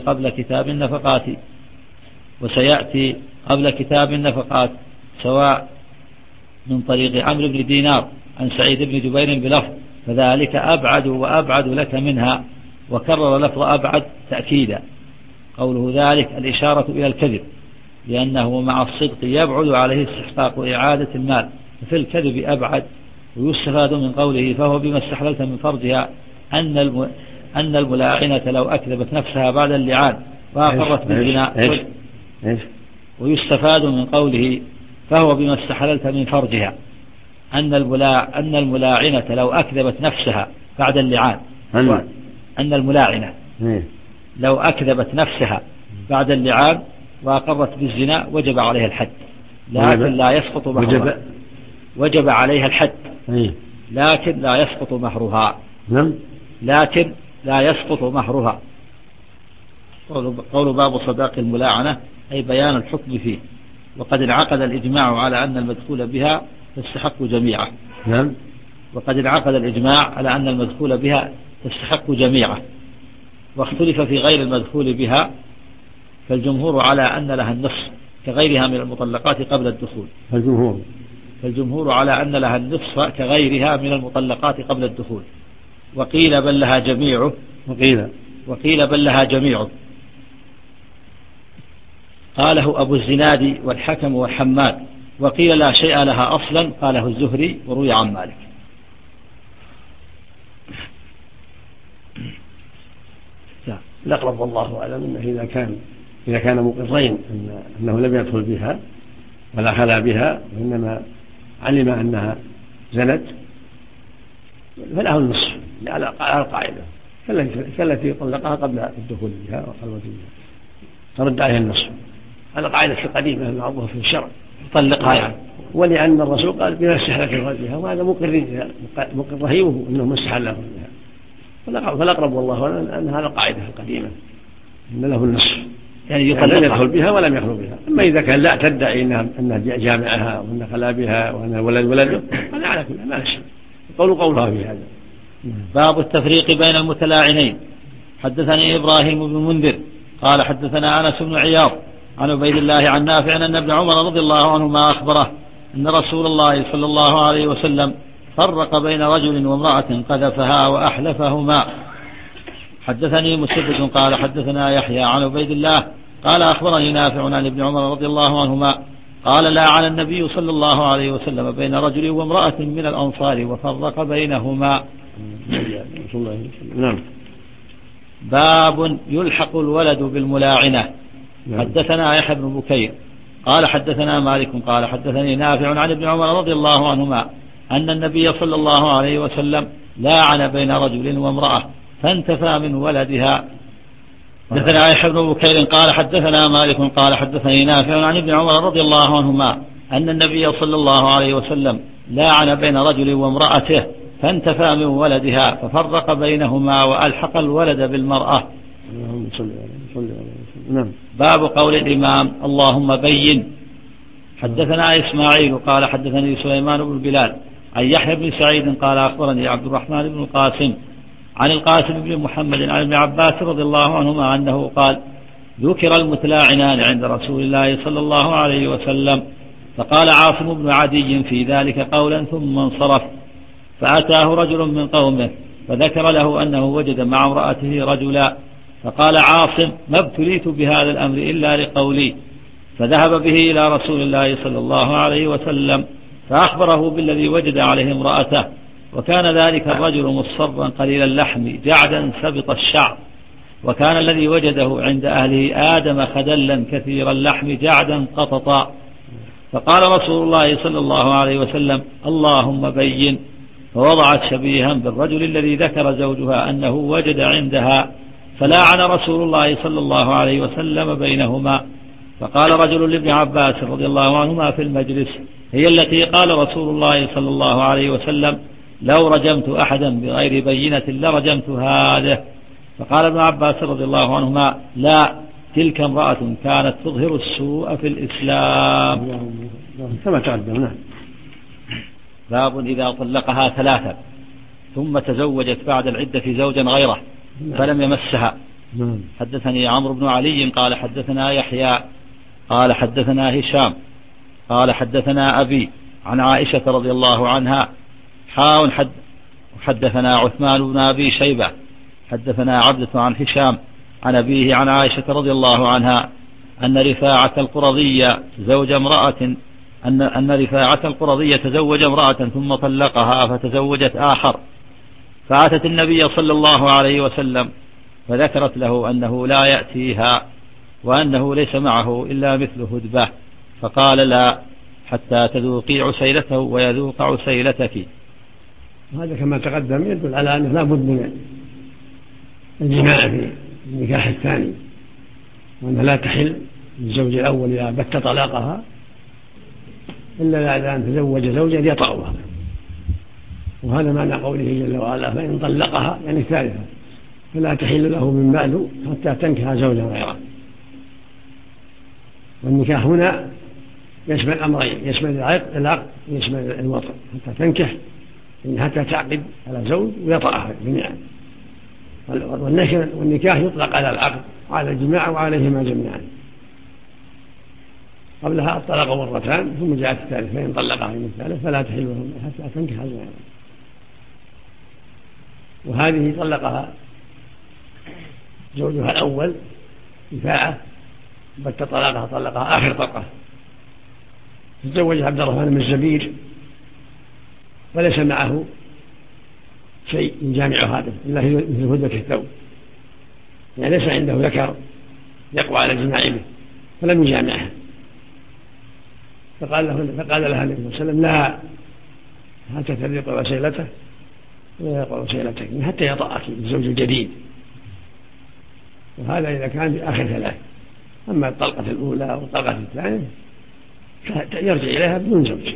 قبل كتاب النفقات سواء من طريق عمرو بن دينار عن سعيد بن جبير بلفظ فذلك أبعد وأبعد لك منها، وكرر لفظ أبعد تأكيدا. قوله ذلك الإشارة إلى الكذب، لأنه مع الصدق يبعد عليه استحقاق إعادة المال، ففي الكذب أبعد. ويستفاد من قوله فهو بما استحللت من فرجها أن الملاعنة لو أكذبت نفسها بعد اللعان وأقرت بالزنا. ويستفاد من قوله فهو بما استحللت من فرجها أن الملاعنة لو أكذبت نفسها بعد اللعان، أن الملاعنة لو أكذبت نفسها بعد اللعان وأقرت بالزنا وجب عليها الحد، لكن لا يسقط مهرها. وجب عليها الحد لكن لا يسقط مهرها. لكن لا يسقط مهرها. قول باب صداق الملاعنة أي بيان الحكم فيه. وقد انعقد الإجماع على أن المدخول بها تستحق جميعه. وقد انعقد الإجماع على أن المدخول بها تستحق جميعه. واختلف في غير المدخول بها، فالجمهور على أن لها النصف كغيرها من المطلقات قبل الدخول. فالجمهور على أن لها النصف كغيرها من المطلقات قبل الدخول. وقيل بل لها جميعه. وقيل بل لها جميعه. قاله أبو الزناد والحكم والحماد. وقيل لا شيء لها أصلا، قاله الزهري وروي عن مالك. الأقرب والله أعلم أنه إذا كان مقرين أنه لم يدخل بها ولا خلا بها وإنما علم أنها زنت فله النصف على القاعدة كالتي طلقها قبل الدخول بها وخلوة بها ترد عليها النصف على القاعدة القديمة المعروفة في الشرع طلقها يعني. ولأن الرسول قال بما استحلت بها وهذا مقر رهيبه أنه ما استحل له بها. فالأقرب والله أن هذا القاعدة القديمة أن له النصف، يعني لم يدخل بها ولم يخلو بها. أما إذا كان لا تدعي أنها جامعها وأن خلا بها وأن ولده فلا على كل ما نشأ قولها في هذا. باب التفريق بين المتلاعنين. حدثني إبراهيم بن منذر قال حدثنا أنس بن عياض عن عبيد الله عن نافع أن ابن عمر رضي الله عنهما أخبره أن رسول الله صلى الله عليه وسلم فرق بين رجل وامرأة قذفها وأحلفهما. حدثني مسدد قال حدثنا يحيى عن عبيد الله قال أخبرني نافع عن ابن عمر رضي الله عنهما قال لا على النبي صلى الله عليه وسلم بين رجل وامرأة من الأنصار وفرق بينهما. نعم. باب يلحق الولد بالملاعنة. حدثنا يحيى بن بكير قال حدثنا مالك قال حدثني نافع عن ابن عمر رضي الله عنهما أن النبي صلى الله عليه وسلم لاعن بين رجل وامرأة فانتفى من ولدها. حدثنا يحيى بن بكير قال حدثنا مالك قال حدثني نافع عن ابن عمر رضي الله عنهما أن النبي صلى الله عليه وسلم لاعن بين رجل وامرأته فانتفى من ولدها ففرق بينهما وألحق الولد بالمرأة. باب قول الإمام اللهم بين. حدثنا إسماعيل قال حدثني سليمان بن بلال عن يحيى بن سعيد قال أخبرني عبد الرحمن بن القاسم عن القاسم بن محمد عن ابن عباس رضي الله عنهما أنه قال ذكر المتلاعنان عند رسول الله صلى الله عليه وسلم فقال عاصم بن عدي في ذلك قولا ثم انصرف فأتاه رجل من قومه فذكر له أنه وجد مع امرأته رجلا فقال عاصم ما ابتليت بهذا الأمر إلا لقولي فذهب به إلى رسول الله صلى الله عليه وسلم فأخبره بالذي وجد عليه امرأته وكان ذلك الرجل مصرا قليل اللحم جعدا سبط الشعر وكان الذي وجده عند أهله آدم خدلا كثير اللحم جعدا قططا فقال رسول الله صلى الله عليه وسلم اللهم بين فوضعت شبيها بالرجل الذي ذكر زوجها أنه وجد عندها فلاعن رسول الله صلى الله عليه وسلم بينهما فقال رجل لابن عباس رضي الله عنهما في المجلس هي التي قال رسول الله صلى الله عليه وسلم لو رجمت أحدا بغير بينة لرجمت هذه فقال ابن عباس رضي الله عنهما لا تلك امرأة كانت تظهر السوء في الإسلام. كما تقدم. باب إذا طلقها ثلاثة ثم تزوجت بعد العدة زوجا غيره فلم يمسها. حدثني عمرو بن علي قال حدثنا يحيى قال حدثنا هشام قال حدثنا أبي عن عائشة رضي الله عنها حدثنا عثمان بن أبي شيبة حدثنا عبدة عن هشام عن أبيه عن عائشة رضي الله عنها أن رفاعة القرظية تزوج امرأة ثم طلقها فتزوجت آخر فأتت النبي صلى الله عليه وسلم فذكرت له أنه لا يأتيها وأنه ليس معه إلا مثل هدبة فقال لا حتى تذوقي عسيلته ويذوق عسيلتك. هذا كما تقدم يدل على أنه لا بد من الجماع في النكاح الثاني وأنها لا تحل للزوج الأول إذا بت طلاقها إلا بعد أن تزوج زوجا يطأها وهذا معنى قوله جل وعلا فإن طلقها يعني ثالثة فلا تحل له من بعد حتى تنكح زوجا غيره. والنكاح هنا يشمل أمرين يشمل العقد يشمل الوطن حتى تنكح حتى تعقد على زوج ويطأها جميعا. والنكاح يطلق على العقد وعلى الجماع وعليهما جميعا. قبلها الطلاق مرتان ثم جاءت الثالث فإن طلقها من الثالث فلا تحل له حتى تنكح زوجا. وهذه طلقها زوجها الأول رفاعة بت طلاقها طلقها آخر طلقة تزوج عبد الرحمن بن الزبير وليس معه شيء يجامع هذا إلا مثل هدبة الثوب يعني ليس عنده ذكر يقوى على الجماع به فلم يجامعها فقال لها النبي صلى الله عليه وسلم لا حتى تذوق وسيلته ويذوق وسيلتك حتى يطأك الزوج الجديد. وهذا إذا كان في آخر ثلاث. أما الطلقة الأولى والطلقة الثانية يرجع إليها بدون زوج.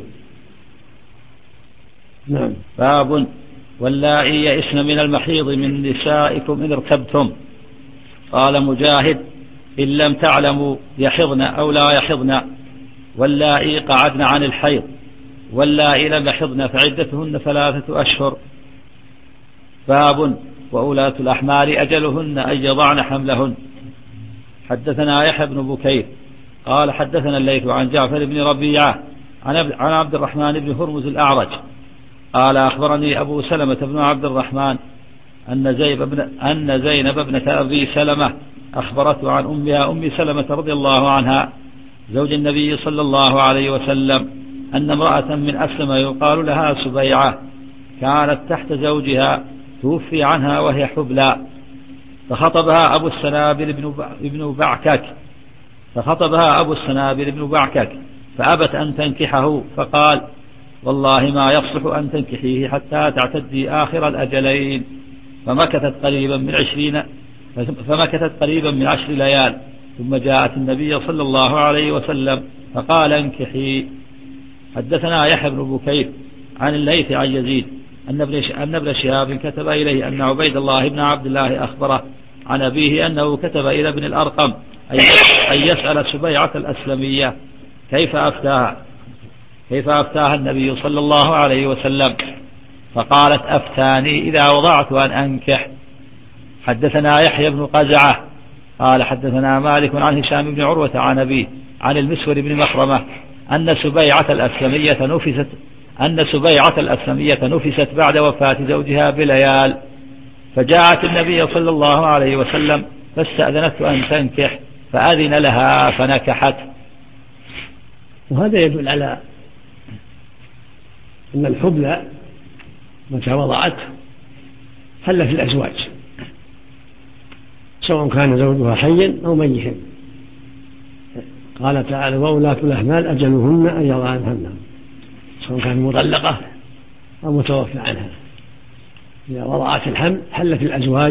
نعم. باب واللائي يئسن من المحيض من نسائكم إن ارتبتم. قال مجاهد إن لم تعلموا يحضن أو لا يحضن واللائي قعدن عن الحيض واللائي لم يحضن فعدتهن 3 أشهر. باب وأولاة الأحمال أجلهن أن يضعن حملهن. حدثنا يحيى بن بكير قال حدثنا الليث عن جعفر بن ربيعة عن عبد الرحمن بن هرمز الأعرج قال أخبرني أبو سلمة بن عبد الرحمن أن زينب ابنة أبي سلمة أخبرته عن أمها أم سلمة رضي الله عنها زوج النبي صلى الله عليه وسلم أن امرأة من أسلم يقال لها سبيعة كانت تحت زوجها توفي عنها وهي حبلى فخطبها أبو السنابل بن بعكك فأبت أن تنكحه فقال والله ما يصلح أن تنكحيه حتى تعتدي آخر الأجلين فمكثت قريبا من 10 ليال ثم جاءت النبي صلى الله عليه وسلم فقال انكحي. حدثنا يحيى بن بكير عن الليث عن يزيد أن ابن شهاب كتب إليه أن عبيد الله بن عبد الله أخبره عن أبيه أنه كتب إلى ابن الأرقم أن يسأل سبيعة الأسلمية كيف أفتاها كيف أفتاها النبي صلى الله عليه وسلم؟ فقالت أفتاني إذا وضعت أن أنكح. حدثنا يحيى بن قزعة قال حدثنا مالك عن هشام بن عروة عن أبيه عن المسور بن مخرمة أن سبيعة الأسلمية نفست بعد وفاة زوجها بليال، فجاءت النبي صلى الله عليه وسلم فاستأذنت أن تنكح فأذن لها فنكحت. وهذا يدل على أن الحبلى متى وضعت حل في الأزواج سواء كان زوجها حيا أو ميتا. قال تعالى وأولاة الأحمال أجلهن أن يضعن حملهن، سواء كانت مطلقة أو متوفى عنها. إذا وضعت الحمل حل في الأزواج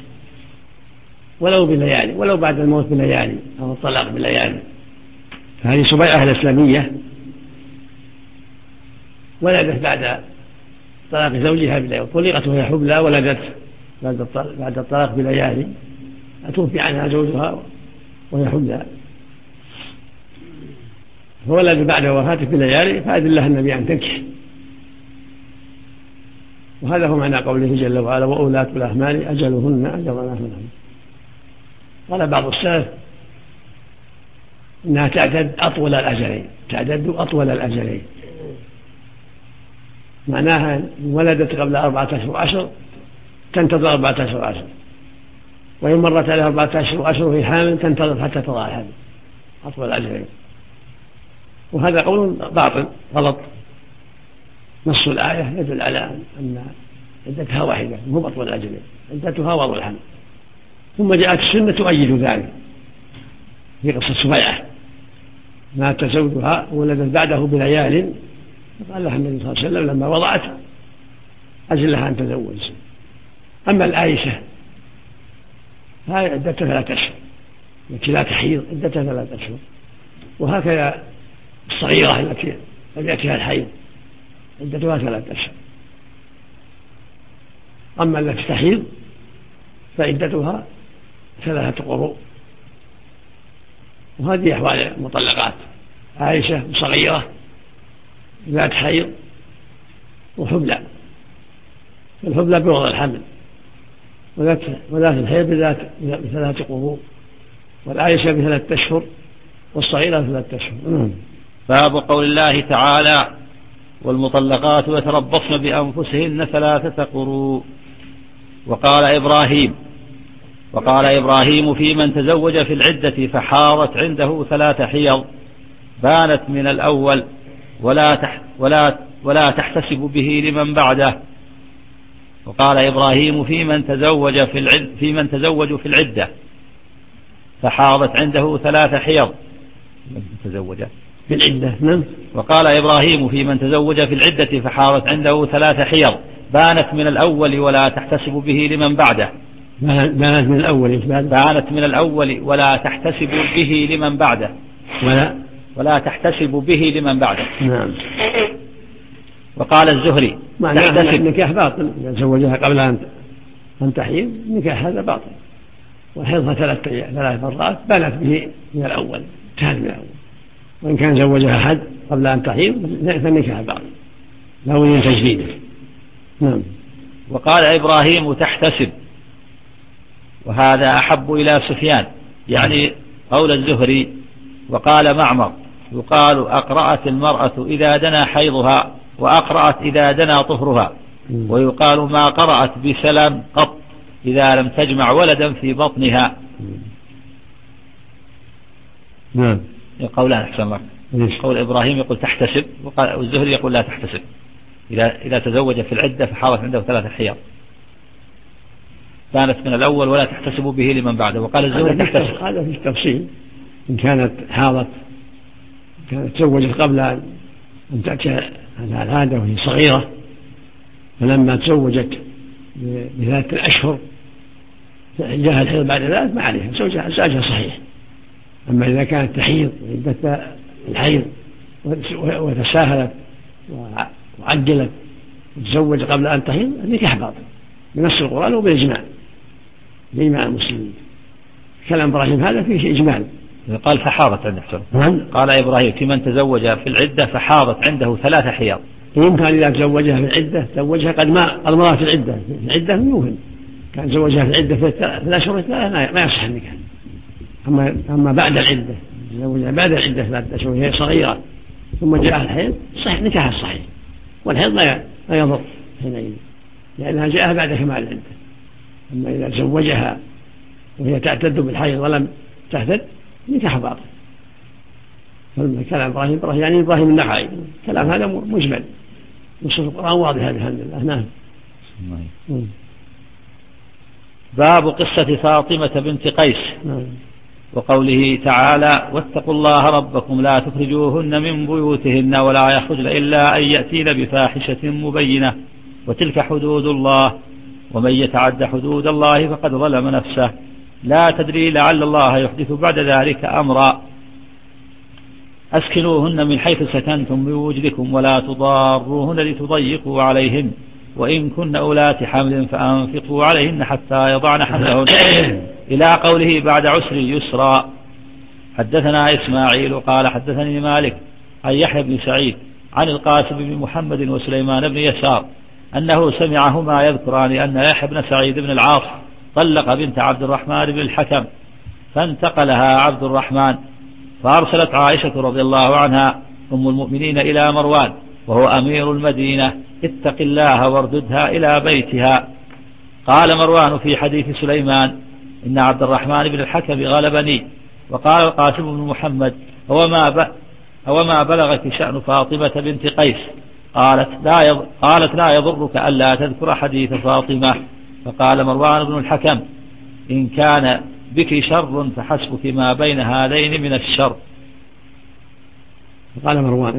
ولو بليالي، ولو بعد الموت بليالي أو الطلاق بليالي. فهذه سبيعة الإسلامية ولدت بعد طلاق زوجها بليالي، طلقت وهي حبلى، ولدت بعد الطلاق بليالي، أتوفي عنها زوجها وهي حبلى، فولد بعد وفاته بليالي فأذن لها النبي أن تنكح. وهذا هو معنى قوله جل وعلا وأولاة الأحمال أجلهن أن يضعن حملهن. قال بعض السلف إنها تعدد أطول الأجلين، معناها إن ولدت قبل 4 أشهر وعشر تنتظر 4 أشهر وعشر، وإن مرت عليها 4 أشهر وعشر وهي حامل تنتظر حتى تضع الحمل، أطول الأجلين. وهذا قول باطل غلط. نص الآية يدل على أن عدتها واحدة مو أطول الأجلين، عدتها وضع الحمل. ثم جاءت السنة تؤيد ذلك في قصة سبيعة مات زوجها وولدت بعده بليال، فقال لها النبي صلى الله عليه وسلم لما وضعت أجل لها أن تزوج. أما العائشة هاي عدتها 3 أشهر التي لا تحيض، عدتها 3 أشهر. وهكذا الصغيرة التي لم يأتها الحيض عدتها 3 أشهر. أما التي تحيض فعدتها 3 قروء. وهذه أحوال المطلقات: عائشة صغيرة ذات حيض وحبلى، الحبلى بوضع الحمل، وذات الحيض ب3 قروء، والعائشة ب3 أشهر والصغيرة 3 أشهر. باب قول الله تعالى والمطلقات يتربصن بأنفسهن 3 قروء. وقال إبراهيم في من تزوج في العدة فحاضت عنده 3 حيض بانت من الأول ولا تحتسب به لمن بعده. وقال إبراهيم في من تزوج في العدة فحاضت عنده 3 حيض في العدة. وقال إبراهيم في من تزوج في العدة فحاضت عنده 3 حيض بانت من الأول ولا تحتسب به لمن بعده. بانت من الأول ولا تحتسب به لمن بعده. ولا تحتسب به لمن بعده. نعم. وقال الزهري معناه النكاح باطل، إذا تزوجها قبل أن تحيض النكاح هذا باطل، وحيضها 3 مرات بانت به من الأول، انتهت من الأول. وإن كان زوجها أحد قبل أن تحيض فالنكاح باطل لا بد من تجديده. نعم. وقال إبراهيم تحتسب، وهذا أحب إلى سفيان يعني قول الزهري. وقال معمر يقال أقرأت المرأة إذا دنا حيضها وأقرأت إذا دنا طهرها، ويقال ما قرأت بسلام قط إذا لم تجمع ولدا في بطنها. نعم. قولان أحسن لك. قول إبراهيم يقول تحتسب، والزهري يقول لا تحتسب إذا تزوج في العدة فحاضت عنده 3 حيض كانت من الأول ولا تحتسب به لمن بعده. وقال الزهري تحتسب. هذا في التفصيل، إن كانت حاضت كانت تزوجت قبل أن تأتي العادة وهي صغيرة، فلما تزوجت ب3 أشهر جاءها الحيض بعد ذلك ما عليها، زوجها صحيح. أما إذا كانت تحيض عدة الحيض وتساهلت وعجلت وتزوج قبل أن تحيض النكاح باطل بنص القرآن وبالإجماع المسلمين. كلام إبراهيم هذا فيه إجمال قال فحاضت عنده. قال إبراهيم في من تزوج في العدة فحاضت عنده 3 حيض. يمكن إذا تزوجها في العدة تزوجها قد ما المرأة في العدة يمكن كان تزوجها في العدة في الأشهر 3 ما يصح النكاح. أما بعد العدة تزوجها بعد العدة 3 أشهر وهي صغيرة ثم جاء الحيض صحيح نكاح الصحيح، والحيض لا يضر حينئذ لأنها جاءها بعد كمال العدة. أما إذا تزوجها وهي تعتد بالحيض ولم تحتد نكاح باطل. كلام إبراهيم يعني إبراهيم النخعي كلام هذا مجمل نصوص القرآن واضح الحمد لله. نعم. باب قصة فاطمة بنت قيس وقوله تعالى واتقوا الله ربكم لا تخرجوهن من بيوتهن ولا يخرجن إلا أن يأتين بفاحشة مبينة وتلك حدود الله ومن يتعد حدود الله فقد ظلم نفسه لا تدري لعل الله يحدث بعد ذلك أمرا أسكنوهن من حيث سكنتم من وجدكم ولا تضاروهن لتضيقوا عليهن وإن كن أولات حمل فأنفقوا عليهن حتى يضعن حملهن إلى قوله بعد عسر يسرا. حدثنا إسماعيل قال حدثني مالك عن يحيى بن سعيد عن القاسم بن محمد وسليمان بن يسار أنه سمعهما يذكران أن يحيى بن سعيد بن العاص طلق بنت عبد الرحمن بن الحكم فانتقلها عبد الرحمن فأرسلت عائشة رضي الله عنها أم المؤمنين إلى مروان وهو أمير المدينة اتق الله وارددها إلى بيتها. قال مروان في حديث سليمان إن عبد الرحمن بن الحكم غلبني. وقال القاسم بن محمد هو ما بلغك شأن فاطمة بنت قيس؟ قالت لا يضرك ألا تذكر حديث فاطمة. فقال مروان بن الحكم إن كان بك شر فحسبك ما بين هذين من الشر. فقال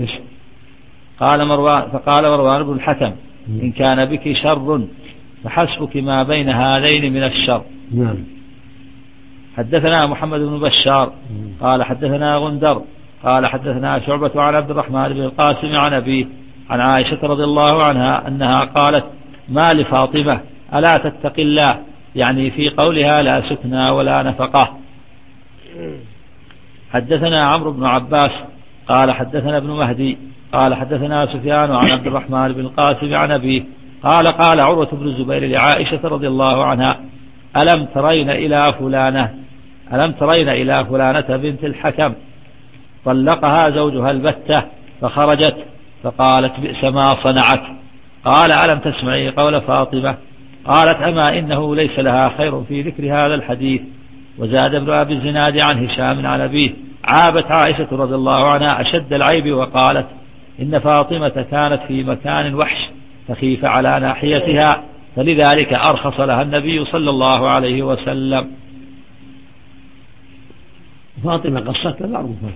مروان بن الحكم إن كان بك شر فحسبك ما بين هذين من الشر. نعم. حدثنا محمد بن بشار قال حدثنا غندر قال حدثنا شعبة عن عبد الرحمن بن القاسم عن أبيه عن عائشة رضي الله عنها أنها قالت ما لفاطمة ألا تتق الله يعني في قولها لا سكنى ولا نفقة. حدثنا عمرو بن عباس قال حدثنا ابن مهدي قال حدثنا سفيان عن عبد الرحمن بن القاسم عن أبيه قال عروة بن الزبير لعائشة رضي الله عنها ألم ترين إلى فلانة بنت الحكم طلقها زوجها البتة فخرجت فقالت بئس ما صنعت. قال ألم تسمعي قول فاطمة؟ قالت أما إنه ليس لها خير في ذكر هذا الحديث. وزاد ابن أبي الزناد عن هشام عن أبيه عابت عائشة رضي الله عنها أشد العيب وقالت إن فاطمة كانت في مكان وحش فخيف على ناحيتها فلذلك أرخص لها النبي صلى الله عليه وسلم. فاطمة قصتها معروفة.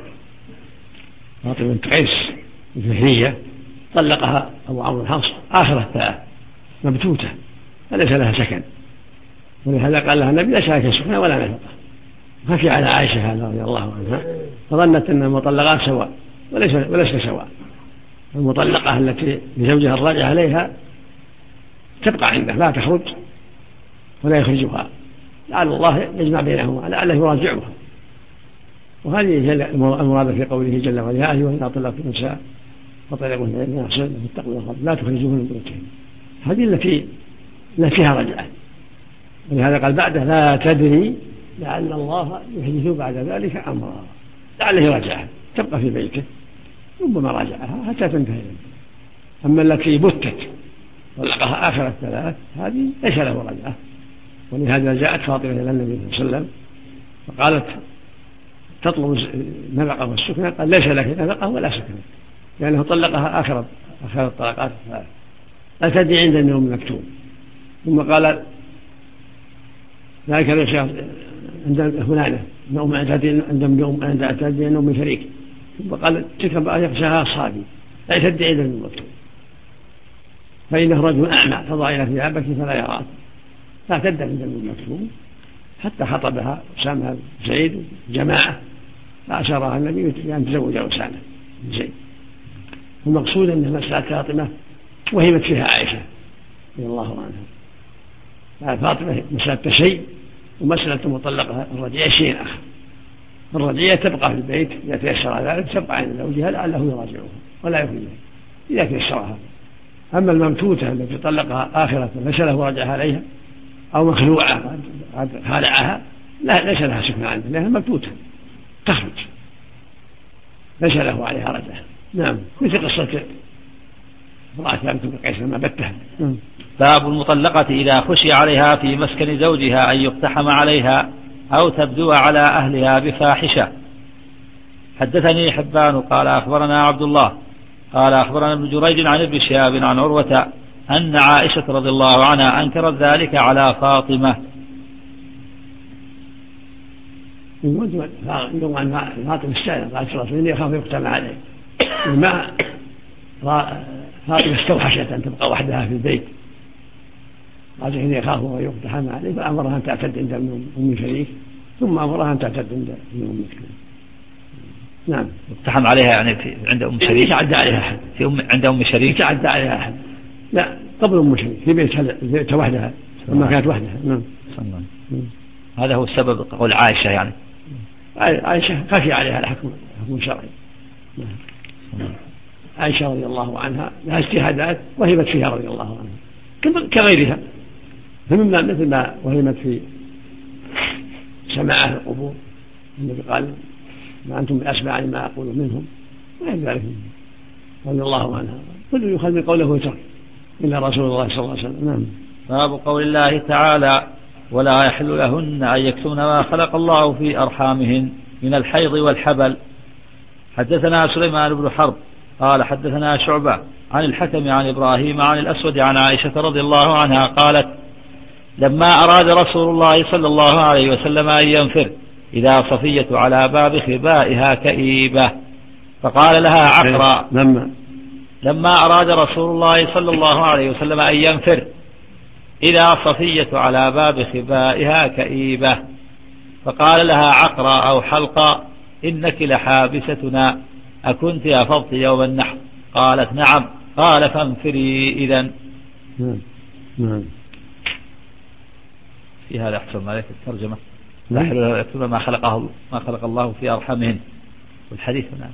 فاطمة بنت قيس الفهرية طلقها أبو عمرو الحصر آخر الثلاث مبتوتة فليس لها سكن ولهذا قال لها النبي ليس لك سكن ولا نفقة. خفي على عائشة هذا رضي الله عنها فظنت أن المطلقات سواء وليس سواء. المطلقة التي لزوجها الراجع عليها تبقى عنده لا تخرج ولا يخرجها لعل الله يجمع بينهما لعله يراجعها. وهذه المراد في قوله جل وعلا يا أيها الذين طلقتم النساء فطلقوهن إذا أحسن فاتقوا الله لا تخرجوهن من بيوتهن. هذه التي فيها رجعة ولهذا قال بعده لا تدري لعل الله يحدث بعد ذلك أمرا لعله يراجعها تبقى في بيته ربما راجعها حتى تنتهي. أما التي بتت طلقها آخر الثلاث هذه ليس له رجعة. ولهذا جاءت فاطمة إلى النبي صلى الله عليه وسلم فقالت تطلب النفقة والسكنى قال ليس لك نفقة ولا سكنى لأنه طلقها آخر الطلقات الثلاث لا تدري عند النوم المكتوب. ثم قال ذلك ليس عند فلانة نوم عند أعتاد نوم من فريق. ثم قال تلك بقى يخشاها أصحابي لا تدري عند النوم المكتوب فإنه رجل أعمى تضع إلى ثيابك فلا يراك لا تدري عند النوم المكتوب. حتى خطبها أسامة بن زيد جماعة فأشارها النبي بأن تزوج أسامة بن زيد. والمقصود أن مسألة فاطمة وهمت فيها عائشة رضي الله عنها. فاطمة مسألة شيء ومسألة مطلقة الرجيع شيء آخر الرجعية تبقى في البيت إذا تيسر ذلك، تبقى عند زوجها لعله يراجعها ولا يخرجها إذا تيسرها. أما الممتوتة التي طلقها آخرة ليس له رجعها عليها أو مخلوعة قد خالعها ليس لها سكن عنده لأنها ممتوتة تخرج ليس له عليها رجعة. نعم، مثل قصة امرأة ثابت بن قيس لما بتها. باب المطلقة إذا خشي عليها في مسكن زوجها أن يقتحم عليها أو تبدو على أهلها بفاحشة. حدثني حبان قال أخبرنا عبد الله قال أخبرنا ابن جريج عن ابن شهاب عن عروة أن عائشة رضي الله عنها أنكرت ذلك على فاطمة. يقول عن فاطمة السائلة قالت رسول الله يخاف يقتحم عليه، ما فاطمة استوحشت أن تبقى وحدها في البيت، قالت إني أخاف يقتحم عليه فأمرها أن تعتد عند أم شريك ثم أمرها أن تعتد عند أم مسكين. نعم، اقتحم عليها يعني عند أم شريك، يتعدى عليها أحد عند أم شريك، يتعدى عليها أحد، لا قبل أم شريك في بيتها وحدها لما كانت وحدها. نعم، هذا هو السبب قول عائشة، يعني عائشة خشي عليها الحكم الشرعي. عائشة رضي الله عنها لها اجتهادات وهبت فيها رضي الله عنها كغيرها، فمما مثل ما وهمت في سماعة القبور، النبي قال ما أنتم بأسمع لما أقول منهم وغير ذلك رضي الله عنها، كل يخل من قوله وترك إلا رسول الله صلى الله عليه وسلم. نعم. باب قول الله تعالى ولا يحل لهن أن يكتمن ما خلق الله في أرحامهن من الحيض والحبل. حدثنا سليمان بن حرب قال حدثنا شعبة عن الحكم عن إبراهيم عن الأسود عن عائشة رضي الله عنها قالت لما أراد رسول الله صلى الله عليه وسلم أن ينفر إذا صفية على باب خبائها كئيبة فقال لها عقرا. لما أراد رسول الله صلى الله عليه وسلم أن ينفر إذا صفية على باب خبائها كئيبة فقال لها عقرا أو حلقا إنك لحابستنا أكنت أفضت يوم النحر؟ قالت نعم. قال فانفري إذن. في هذا أحسن ما في الترجمة لا يحل له يكتب ما خلق الله في أرحامهن، والحديث هنا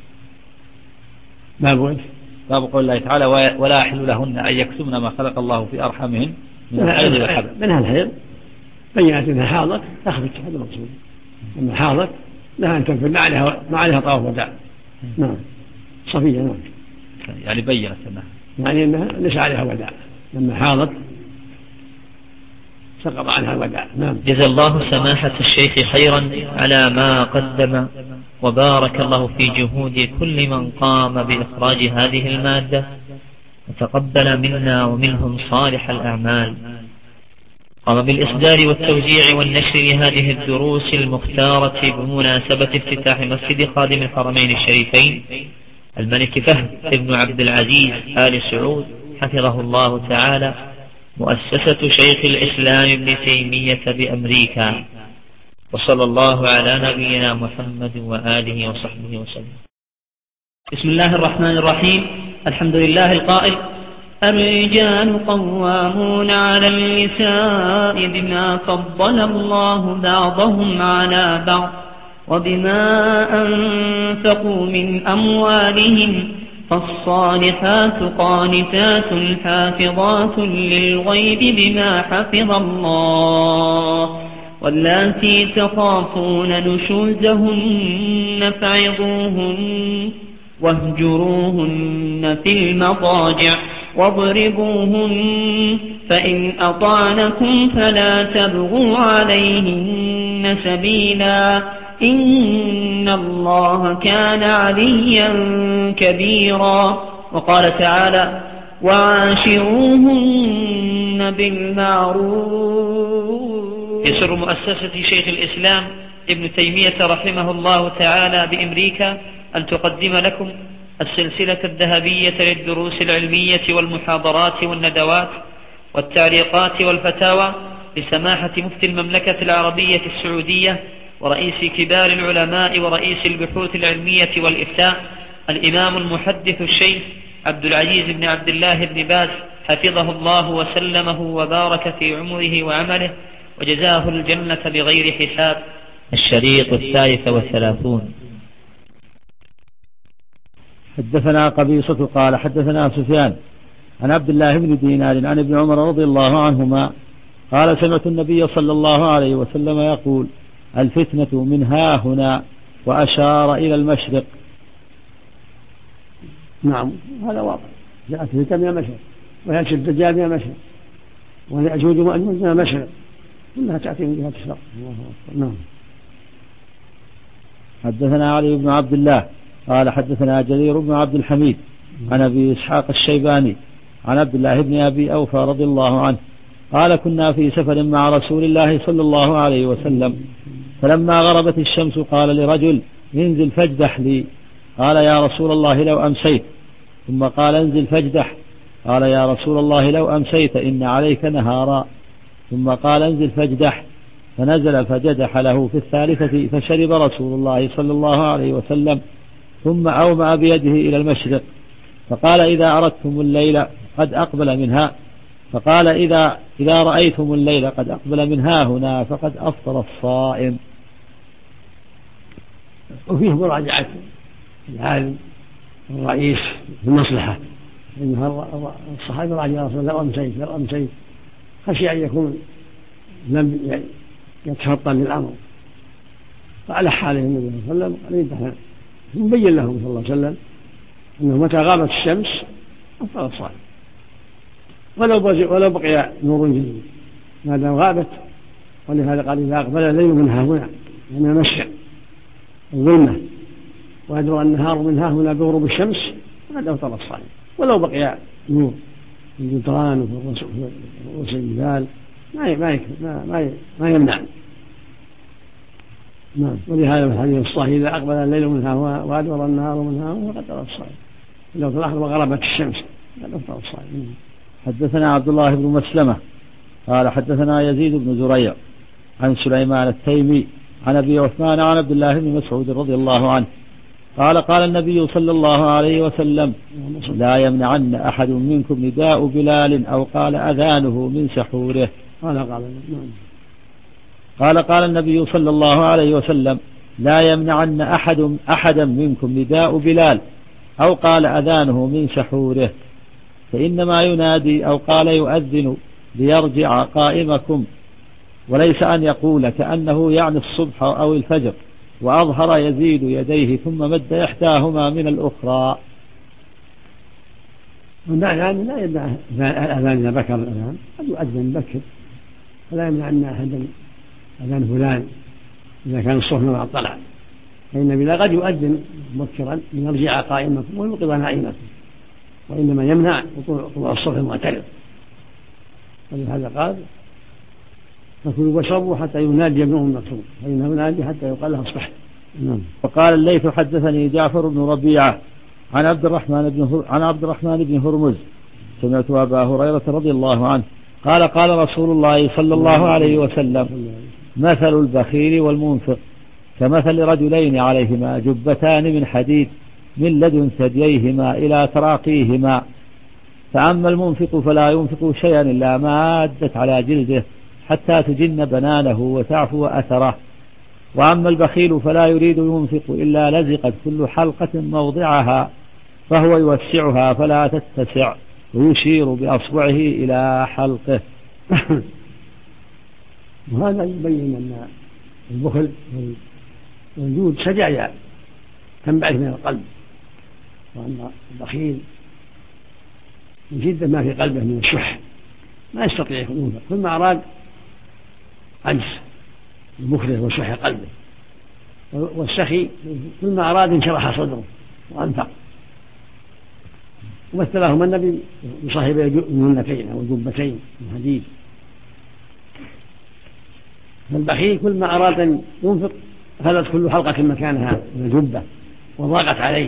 باب قول الله تعالى ولا يحل لهن أن يكتمن ما خلق الله في أرحامهن من الحيض والحبل. منها الحيض بينت انها حاضت تخرج، هذا المقصود. لما حاضت لها ان تنفر ما عليها طواف وداع. نعم، صفية. نعم، يعني بينت يعني انها ليس عليها وداع، لما حاضت سقط عنها الوداع. نعم. جزا الله سماحة الشيخ خيرا على ما قدم، وبارك الله في جهود كل من قام بإخراج هذه المادة، وتقبل منا ومنهم صالح الأعمال. قام بالإصدار والتوزيع والنشر لهذه الدروس المختارة بمناسبة افتتاح مسجد خادم الحرمين الشريفين الملك فهد ابن عبد العزيز آل سعود حفظه الله تعالى، مؤسسة شيخ الإسلام ابن تيمية بأمريكا. وصلى الله على نبينا محمد وآله وصحبه وسلم. بسم الله الرحمن الرحيم. الحمد لله القائل الرجال قوامون على النساء بما فضل الله بعضهم على بعض وبما أنفقوا من أموالهم، فالصالحات قانتات حافظات للغيب بما حفظ الله، واللاتي تخافون نشوزهن فعظوهن واهجروهن في المضاجع واضربوهن، فإن أطعنكم فلا تبغوا عليهن سبيلا، إن الله كان عليا كبيرا. وقال تعالى وعاشروهن بالمعروف. يسر مؤسسة شيخ الإسلام ابن تيمية رحمه الله تعالى بأمريكا أن تقدم لكم السلسلة الذهبية للدروس العلمية والمحاضرات والندوات والتعليقات والفتاوى لسماحة مفتي المملكة العربية السعودية ورئيس كبار العلماء ورئيس البحوث العلمية والإفتاء الإمام المحدث الشيخ عبد العزيز بن عبد الله بن باز حفظه الله وسلمه وبارك في عمره وعمله، وجزاه الجنة بغير حساب. الشريط 33. حدثنا قبيصة قال حدثنا سفيان عن عبد الله بن دينار عن ابن عمر رضي الله عنهما قال سمعت النبي صلى الله عليه وسلم يقول الفتنة من ها هنا، وأشار إلى المشرق. نعم هذا واضح، جاءت الفتنة من المشرق، ويأتي الدجال من المشرق، ويأجوج ومأجوج من المشرق، كلها تأتي من جهة الشرق. نعم. حدثنا علي بن عبد الله قال حدثنا جرير بن عبد الحميد عن أبي إسحاق الشيباني عن عبد الله بن أبي أوفى رضي الله عنه قال كنا في سفر مع رسول الله صلى الله عليه وسلم، فلما غربت الشمس قال لرجل انزل فاجدح لي، قال يا رسول الله لو أمسيت، ثم قال انزل فاجدح، قال يا رسول الله لو أمسيت إن عليك نهارا، ثم قال انزل فاجدح، فنزل فجدح له في الثالثة، فشرب رسول الله صلى الله عليه وسلم، ثم أومأ بيده إلى المشرق فقال إذا أردتم الليل قد أقبل منها، فقال إذا رأيتم الليل قد أقبل من ها هنا فقد أفطر الصائم. وفيه مراجعة العالم الرئيس في المصلحة، إن الصحابة راجع رسول الله لو أمسيت خشي أن يكون لم يتفطن للأمر، فعلى حاله النبي صلى الله عليه وسلم قال مبين لهم صلى الله عليه وسلم أنه متى غابت الشمس أفطر الصائم ولو بقي نور جديد ما دام غابت. ولهذا قال إذا أقبل الليل من ها هنا من المشرق الظلمة وأدبر النهار من ها هنا بغروب الشمس فقد أفطر الصائم ولو بقي نور في الجدران وفي رؤوس الجبال ما يمنع. نعم. ولهذا في الحديث الصحيح إذا أقبل الليل من ها هنا وأدبر النهار من ها هنا فقد أفطر الصائم لو تلاحظ وغربت الشمس فقد أفطر الصائم. حدثنا عبد الله بن مسلمة قال حدثنا يزيد بن زريع عن سليمان التيمي عن أبي عثمان عن عبد الله بن مسعود رضي الله عنه قال قال النبي صلى الله عليه وسلم لا يمنعن أحد منكم نداء بلال أو قال أذانه من سحوره. قال النبي صلى الله عليه وسلم لا يمنعن أحدا منكم نداء بلال أو قال أذانه من سحوره، فإنما ينادي أو قال يؤذن ليرجع قائمكم، وليس أن يقول كأنه يعني الصبح أو الفجر، وأظهر يزيد يديه ثم مد إحداهما من الأخرى. والمعنى أن لا يمنع الأذان إذا بكر الأذان قد يؤذن بكر، فلا يمنع أن أحدا أذان فلان إذا كان الصبح مع الطلع، فإن النبي قد يؤذن مبكرا ليرجع قائمكم ويوقظ نائمكم، وإنما يمنع طلوع الصبح المعترض. ولهذا قال فكلوا واشربوا حتى ينادي ابن أم مكتوم، فإنه ينادي حتى يقال له أصبحت. وقال الليث حدثني جعفر بن ربيعة عن عبد الرحمن بن هرمز سمعت أبا هريرة رضي الله عنه قال رسول الله صلى الله عليه وسلم مثل البخيل والمنفق كمثل رجلين عليهما جبتان من حديد من لدن ثدييهما إلى تراقيهما، فأما المنفق فلا ينفق شيئا إلا ما عدت على جلده حتى تجن بنانه وتعفو أثره، وأما البخيل فلا يريد ينفق إلا لزقت كل حلقة موضعها فهو يوسعها فلا تتسع ويشير بأصبعه إلى حلقه. وهذا يبين أن البخل والجود سجايا تنبعث من القلب، وأن البخيل من شدة ما في قلبه من الشح ما يستطيع ينفق، كل ما أراد عجز المخلص وشح قلبه، والسخي كل ما أراد انشرح صدره وأنفق. ومثلهما النبي بصاحب الجنتين أو الجبتين من حديد، فالبخيل كل ما أراد أن ينفق أخذت كل حلقة مكانها من الجبة وضاقت عليه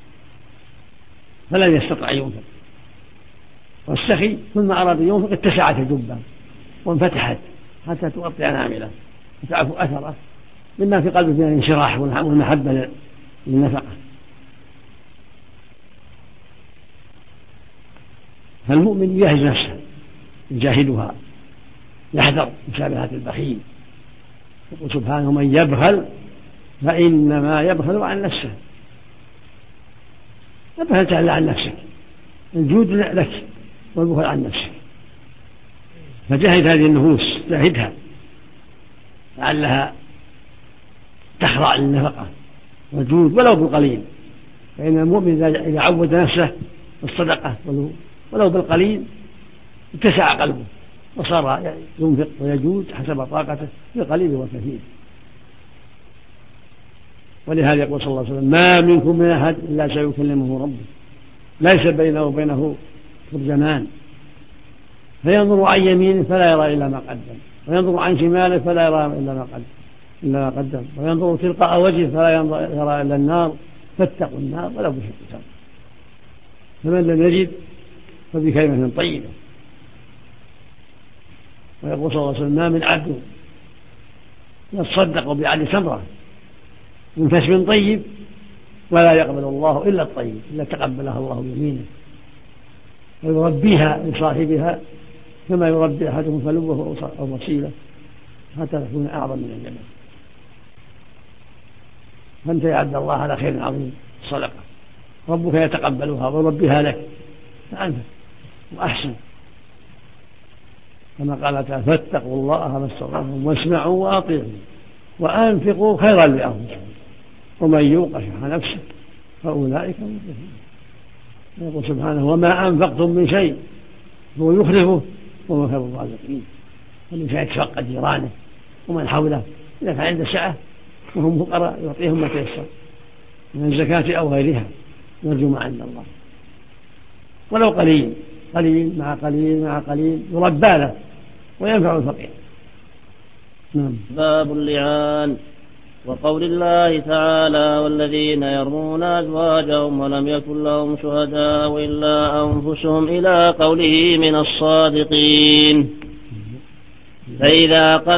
فلن يستطيع أن ينفق، والسخي كل ما أراد أن ينفق اتسعت الجبة وانفتحت حتى تغطي أنامله وتعفو أثره مما في قلبه من الانشراح والمحبة للنفقة. فالمؤمن يجاهد نفسه يجاهدها، يحذر مشابهة البخيل يقول سبحانه من يبخل فإنما يبخل عن نفسه. لا بخلت إلا عن نفسك، الجود لك والبخل عن نفسك. فجاهد هذه النفوس، جاهدها لعلها تخضع للنفقة والجود ولو بالقليل، فإن المؤمن إذا عود نفسه بالصدقة ولو بالقليل اتسع قلبه وصار ينفق ويجود حسب طاقته بالقليل والكثير. ولهذا يقول صلى الله عليه وسلم ما منكم من أحد إلا سيكلمه ربه ليس بينه وبينه ترجمان، فينظر عن يمينه فلا يرى إلا ما قدم، وينظر عن شماله فلا يرى إلا ما قدم، وينظر تلقاء وجهه فلا يرى إلا النار، فاتقوا النار ولو بشق تمر. فمن لم يجد فبكلمة طيبة. ويقول صلى الله عليه وسلم ما من عبد يتصدق بعدل تمرة من كسب طيب ولا يقبل الله إلا الطيب إلا تقبلها الله بيمينه، ويربيها لصاحبها كما يربي أحدهم فلوه أو وصيلة حتى تكون أعظم من الجبل. فأنت يا عبد الله على خير عظيم الصدقة، ربك يتقبلها ويربيها لك فأنت وأحسن، كما قال تعالى فاتقوا الله ما استطعتم واسمعوا وأطيعوا وأنفقوا خيرا لأنفسكم ومن يوق شح نفسه فأولئك هم المفلحون. يقول سبحانه وما أنفقتم من شيء هو يخلفه وهو خير الرازقين. فمن شاء يتفقد جيرانه ومن حوله إذا كان عنده سعة وهم فقراء يعطيهم ما تيسر من الزكاة أو غيرها يرجو ما عند الله ولو قليل قليل مع قليل مع قليل يربى له وينفع الفقير. نعم. باب اللعان. وقول الله تعالى والذين يرمون أزواجهم ولم يكن لهم شهداء إلا أنفسهم إلى قوله من الصادقين. فإذا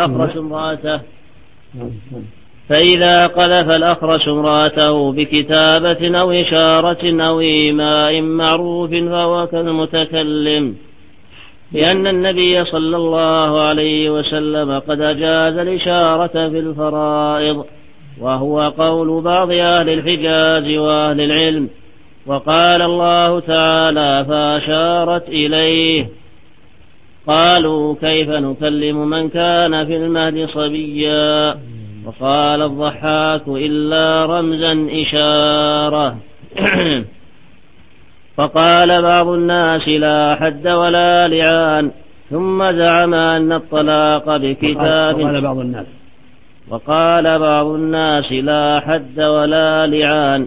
قذف الأخرس امرأته بكتابة أو إشارة أو إيماء معروف فهو كالمتكلم، لأن النبي صلى الله عليه وسلم قد أجاز الإشارة في الفرائض، وهو قول بعض أهل الحجاز وأهل العلم. وقال الله تعالى فأشارت إليه قالوا كيف نكلم من كان في المهد صبيا. وقال الضحاك إلا رمزا إشارة. فقال بعض الناس لا حد ولا لعان، ثم زعم أن الطلاق بكتاب. وقال بعض الناس لا حد ولا لعان،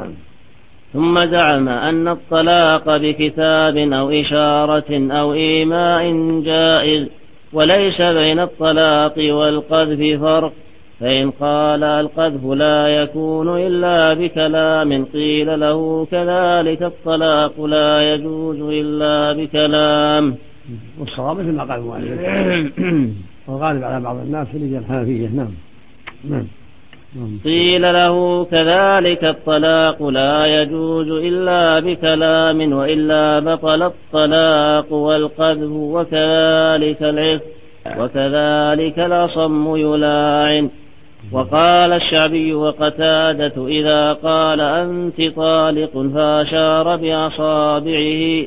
ثم زعم أن الطلاق بكتاب أو إشارة أو إيماء جائز، وليس بين الطلاق والقذف فرق. فإن قال القذف لا يكون إلا بكلام قيل له كذلك الطلاق لا يجوز إلا بكلام. والصواب مثل ما قال المؤلف والغالب على بعض الناس في الحنفية. نعم. قيل له كذلك الطلاق لا يجوز إلا بكلام وإلا بطل الطلاق والقذف، وكذلك العفق، وكذلك الأصم يلاعن. وقال الشعبي وقتادة إذا قال أنت طالق فأشار بأصابعه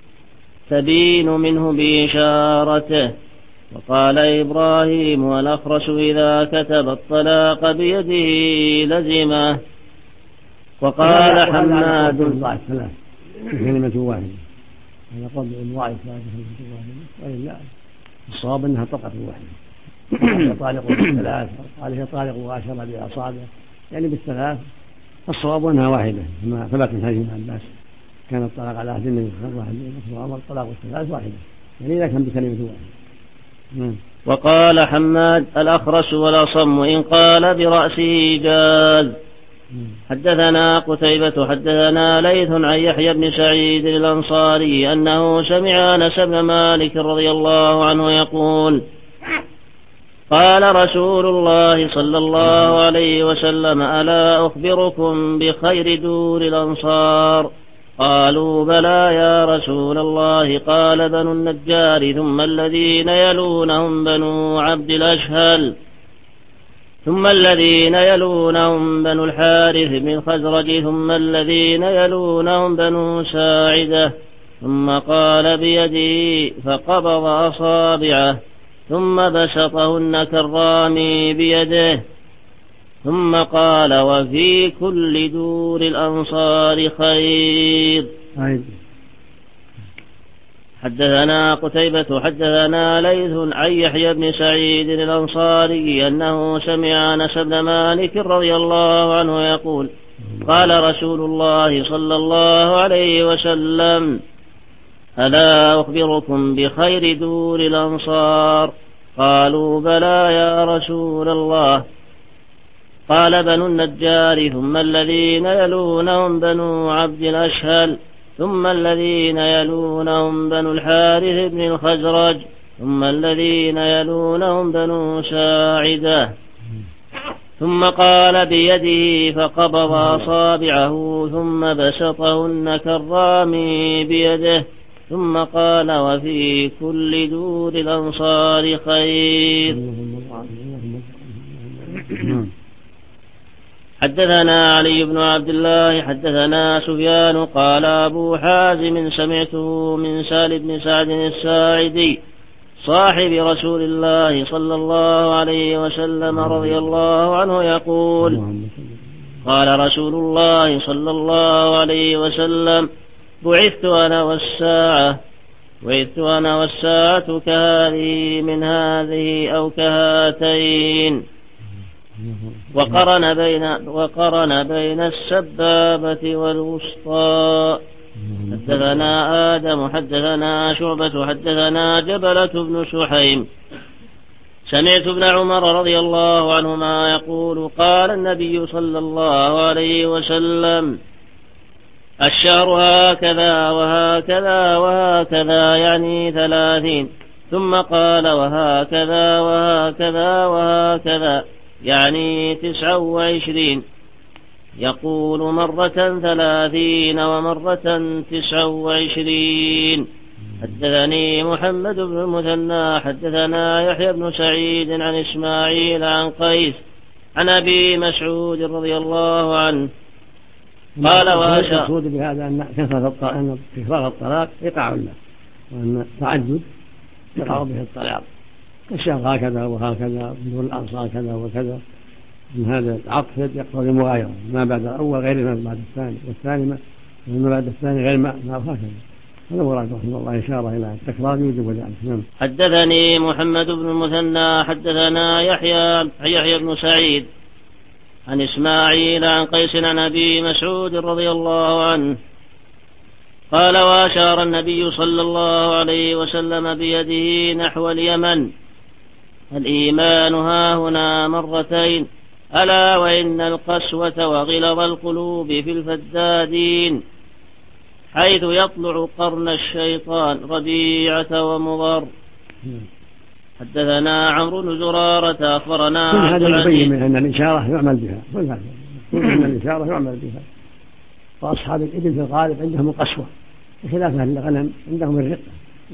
تبين منه بإشارته. وقال إبراهيم والأخرس إذا كتب الطلاق بيده لزمه. وقال حماد كلمة واحدة، هذا قول ضعيف كلمة واحدة، وإلا الصواب أنها طلقة واحدة. طالق بالثلاث، قال هي طالق وأشار بأصابعه يعني بالثلاث. الصواب أنها واحدة كما ثبت من حديث ابن عباس كان الطلاق على عهد النبي صلى الله عليه وسلم الطلاق الثلاث واحدة، يعني إذا كان بكلمة واحدة. وقال حماد الأخرس والأصم إن قال برأسه جاز. حدثنا قتيبة حدثنا ليث عن يحيى بن سعيد الأنصاري أنه سمع أنس بن مالك رضي الله عنه يقول قال رسول الله صلى الله عليه وسلم ألا أخبركم بخير دور الأنصار؟ قالوا بلى يا رسول الله. قال بنو النجار ثم الذين يلونهم بنو عبد الأشهل ثم الذين يلونهم بنو الحارث بن الخزرج ثم الذين يلونهم بنو ساعدة ثم قال بيده فقبض أصابعه ثم بسطهن كالرامي بيده ثم قال وفي كل دور الأنصار خير. حدثنا قتيبة حدثنا ليث عن يحيى بن سعيد الأنصاري أنه سمع أنس بن مالك رضي الله عنه يقول قال رسول الله صلى الله عليه وسلم ألا أخبركم بخير دور الأنصار؟ قالوا بلى يا رسول الله. قال بنو النجار ثم الذين يلونهم بنو عبد الأشهل ثم الذين يلونهم بنو الحارث بن الخزرج ثم الذين يلونهم بنو ساعدة ثم قال بيده فقبض أصابعه ثم بسطهن كالرامي بيده ثم قال وفي كل دور الأنصار خير. حدثنا علي بن عبد الله حدثنا سفيان قال أبو حازم سمعته من سهل بن سعد الساعدي صاحب رسول الله صلى الله عليه وسلم رضي الله عنه يقول قال رسول الله صلى الله عليه وسلم بعثت أنا والساعة كهذه من هذه أو كهاتين وقرن بين السبابة والوسطى. حدثنا آدم حدثنا شعبة حدثنا جبلة بن سحيم سمعت ابن عمر رضي الله عنهما يقول قال النبي صلى الله عليه وسلم الشهر هكذا وهكذا وهكذا يعني 30 ثم قال وهكذا وهكذا وهكذا يعني 29 يقول مرة 30 ومرة 29. حدثني محمد بن المثنى حدثنا يحيى بن سعيد عن إسماعيل عن قيس عن أبي مسعود رضي الله عنه قال المقصود بهذا أن كثرة الطلاق يقع له وأن التعدد يقع به الطلاق كالشهر هكذا وهكذا بدون الأنصار كذا وكذا من هذا العطف يقتضي المغايرة ما بعد الأول غير ما بعد الثاني والثاني ما بعد الثاني غير ما وهكذا. هذا مراد رحمه الله إشارة إلى التكرار يوجب ذلك. حدثني محمد بن المثنى حدثنا يحيى بن سعيد عن إسماعيل عن قيس عن أبي مسعود رضي الله عنه قال وأشار النبي صلى الله عليه وسلم بيده نحو اليمن الإيمان هاهنا مرتين ألا وإن القسوة وغلظ القلوب في الفدادين حيث يطلع قرن الشيطان ربيعة ومضر. حدثنا عمرو بن زرارة أخبرنا كل هذا يبين أن الإشارة يعمل بها أن الإشارة يعمل بها. وأصحاب الإبل في الغالب عندهم قسوة بخلاف أهل الغنم عندهم الرقة.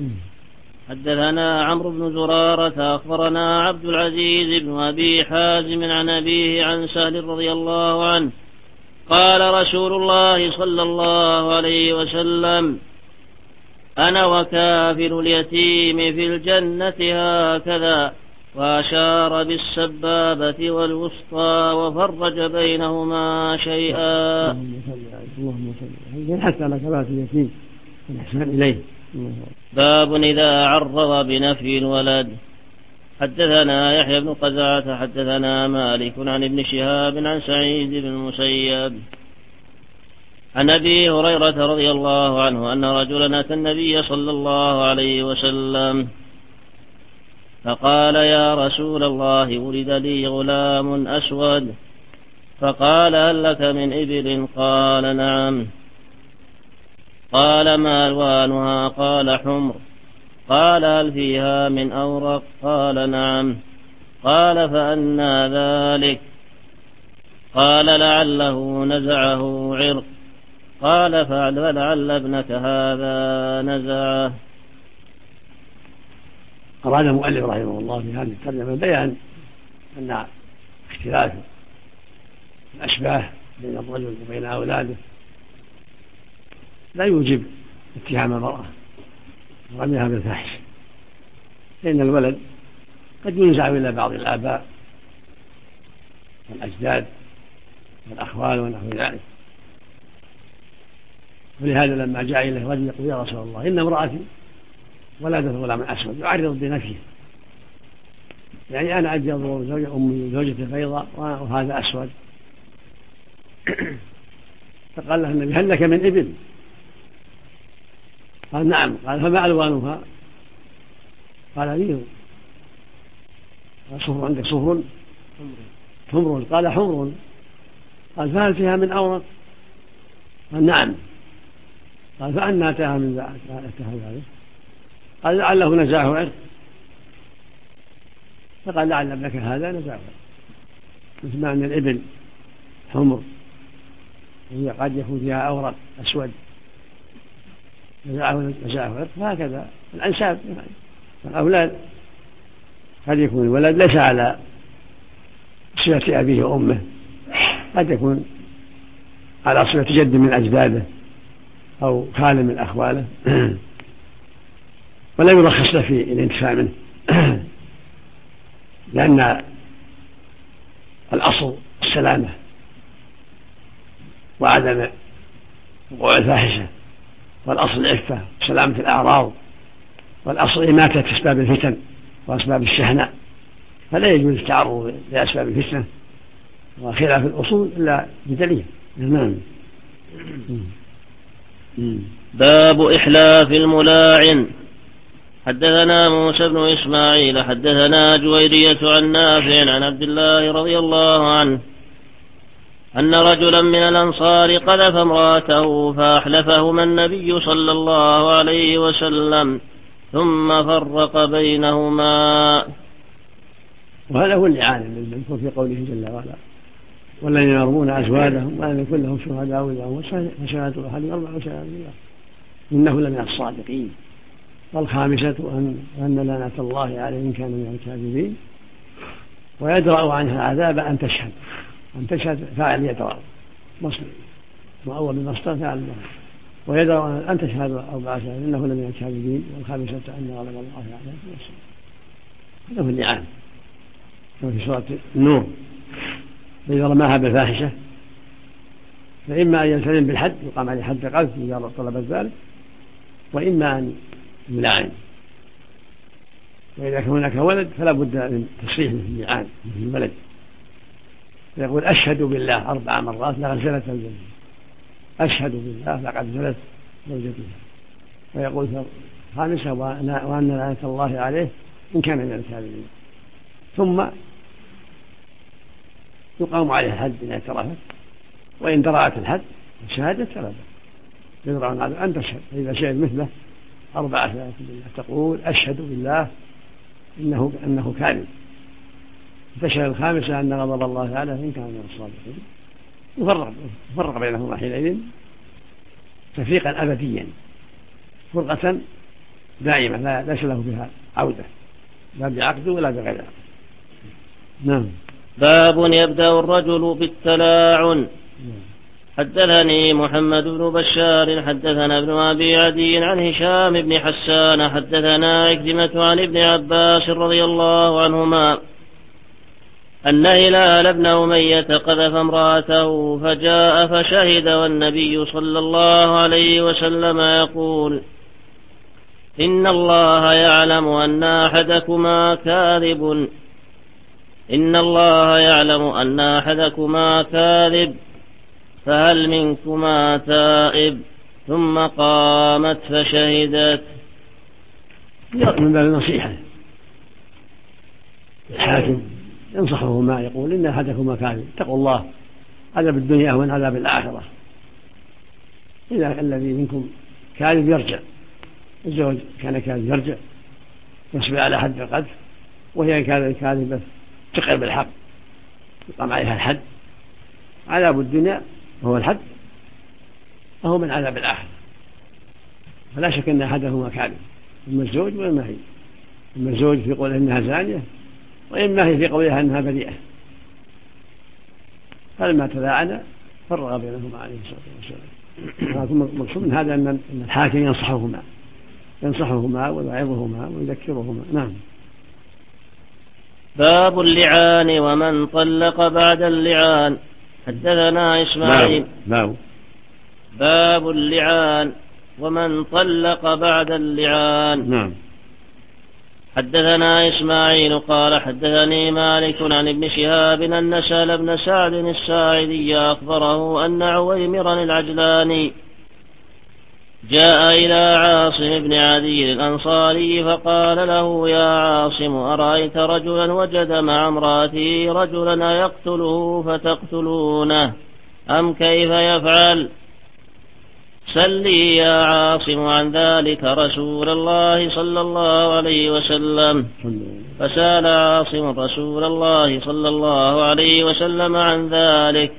حدثنا عمرو بن زرارة أخبرنا عبد العزيز بن أبي حازم عن أبيه عن سهل رضي الله عنه قال رسول الله صلى الله عليه وسلم أنا وكافل اليتيم في الجنة هكذا وأشار بالسبابة والوسطى وفرج بينهما شيئا. اللهم صل حتى على كفالة اليتيم والإحسان إليه. باب إذا عرض بنفي الولد. حدثنا يحيى بن قزعة حدثنا مالك عن ابن شهاب عن سعيد بن المسيب عن أبي هريرة رضي الله عنه أن رجلا أتى النبي صلى الله عليه وسلم فقال يا رسول الله ولد لي غلام أسود فقال هل لك من إبل؟ قال نعم. قال ما ألوانها؟ قال حمر. قال هل فيها من أورق؟ قال نعم. قال فأنى ذلك؟ قال لعله نزعه عرق. قال فلعل ابنك هذا نزعه. أراد المؤلف رحمه الله في هذه الترجمة بيان أن اختلاف الأشباه بين الرجل وبين أولاده لا يوجب اتهام المرأة ورميها بالفحش، لأن الولد قد ينزع إلى بعض الآباء والأجداد والأخوال ونحو ذلك. ولهذا لما جاء إليه رجل يقول يا رسول الله إن امرأتي ولدت غلاما أسود يعرض بنفسه، يعني أنا أبيض أمي زوجتي بيضاء وهذا أسود. فقال له النبي هل لك من إبل؟ قال نعم. قال فما ألوانها؟ قال لي صفر. عندك صفر؟ حمر. قال حمر. قال فهل فيها من أورق؟ قال نعم. قال فأنا أتاها من ذلك؟ قال لعله نزاعه عرق. فقال لعل ابنك هذا نزاعه، مثل ما أن الإبل حمر وهي قد يكون فيها أورق أسود نزاعه عرق، فهكذا الأنساب الأولاد قد يكون الولد ليس على صلة أبيه وأمه، قد يكون على صلة جد من أجداده أو خال من أخواله، ولا يرخص له في الانتفاع منه، لأن الأصل السلامة وعدم وقوع الفاحشة، والأصل العفة وسلامة الأعراض، والأصل إماتة أسباب الفتن وأسباب الشحناء، فلا يجوز التعرض لأسباب الفتنة وخلاف الأصول إلا بدليل. نعم. باب إحلاف الملاعن. حدثنا موسى بن إسماعيل حدثنا جويرية عن نافع عن عبد الله رضي الله عنه أن رجلا من الأنصار قذف امرأته فأحلفهما النبي صلى الله عليه وسلم ثم فرق بينهما. وهذا هو اللعان المذكور في قوله جل وعلا والذين يرمون أزواجهم ولم يكن لهم شهداء إلا أنفسهم فشهادة أحدهم 4 شهادات بالله إنه لمن الصادقين. والخامسة أن لعنة الله عليه إن كان من الكاذبين. ويدرأ عنها العذاب أن تشهد فاعل يدرأ مصدر وأول بالمصدر فاعل ويدرأ أن تشهد 4 شهادات إنه لمن الكاذبين. والخامسة أن غضب الله عليه هذا هو اللعان في سورة النور. إذا رماها بالفاحشة فإما أن يلتزم بالحد يقام عليه حد قذف إذا طلبت ذلك، وإما أن يلعن. وإذا كان هناك ولد فلا بد من تصريح مثل اللعان مثل الولد، يقول أشهد بالله 4 مرات لقد زنت زوجتي، أشهد بالله لقد زنت زوجتي. ويقول خامسة وأن لعنة الله عليه إن كان من الكاذبين. ثم يقام عليه الحد إن اعترفت، وإن درأت الحد الشهادة ثلاثة يدرأ على أن تشهد. فإذا شهد مثله 4 شهادات بالله تقول أشهد بالله إنه كاذب. تشهد الخامسة أن غضب الله عليه إن كان من الصادقين. يفرق بينهما حينئذ تفريقا أبديا، فرقة دائمة ليس له بها عودة لا بعقد ولا بغير عقد. نعم. باب يبدأ الرجل بالتلاعن. حدثني محمد بن بشار حدثنا ابن أبي عدي عن هشام بن حسان حدثنا عكرمة عن ابن عباس رضي الله عنهما أن هلال بن أمية قذف امرأته فجاء فشهد والنبي صلى الله عليه وسلم يقول إن الله يعلم أن أحدكما كاذب، إن الله يعلم أن أحدكما كاذب فهل منكما تائب؟ ثم قامت فشهدت. من باب النصيحة الحاكم ينصحهما يقول إن أحدكما كاذب، اتقوا الله، عذاب الدنيا هو عذاب الآخرة. إذا الذي منكم كاذب يرجع، الزوج كان كاذب يرجع يصبر على حد القذف، وهي كاذبة تقر بالحق يقام عليها الحد. عذاب الدنيا وهو الحد وهو من عذاب الآخرة، فلا شك أن أحدهما كاذب، إما الزوج وإما هي، إما الزوج في قوله إنها زانية وإما هي في قولها أنها بريئة. فلما تلاعن فرق بينهما عليه الصلاة والسلام. المقصود من هذا أن الحاكم ينصحهما ويعظهما ويذكرهما. نعم. باب اللعان ومن طلق بعد اللعان. حدثنا إسماعيل. باب اللعان ومن طلق بعد اللعان. نعم. حدثنا إسماعيل قال حدثني مالك عن ابن شهاب أن سهل بن سعد الساعدي أخبره أن عويمرا العجلاني جاء إلى عاصم بن عدي الأنصاري فقال له يا عاصم أرأيت رجلا وجد مع امرأته رجلا يقتله فتقتلونه أم كيف يفعل؟ سلي يا عاصم عن ذلك رسول الله صلى الله عليه وسلم. فسأل عاصم رسول الله صلى الله عليه وسلم عن ذلك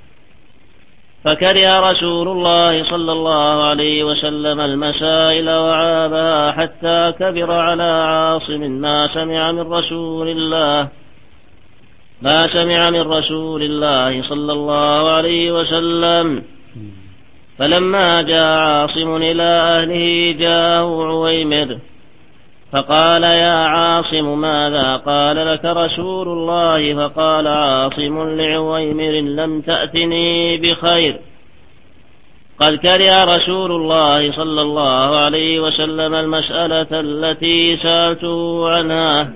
فكره رسول الله صلى الله عليه وسلم المسائل وعابها حتى كبر على عاصم ما سمع من رسول الله صلى الله عليه وسلم. فلما جاء عاصم إلى أهله جاءه عويمر فقال يا عاصم ماذا قال لك رسول الله؟ فقال عاصم لعويمر لم تأتني بخير، قد كره رسول الله صلى الله عليه وسلم المسألة التي سألته عنها.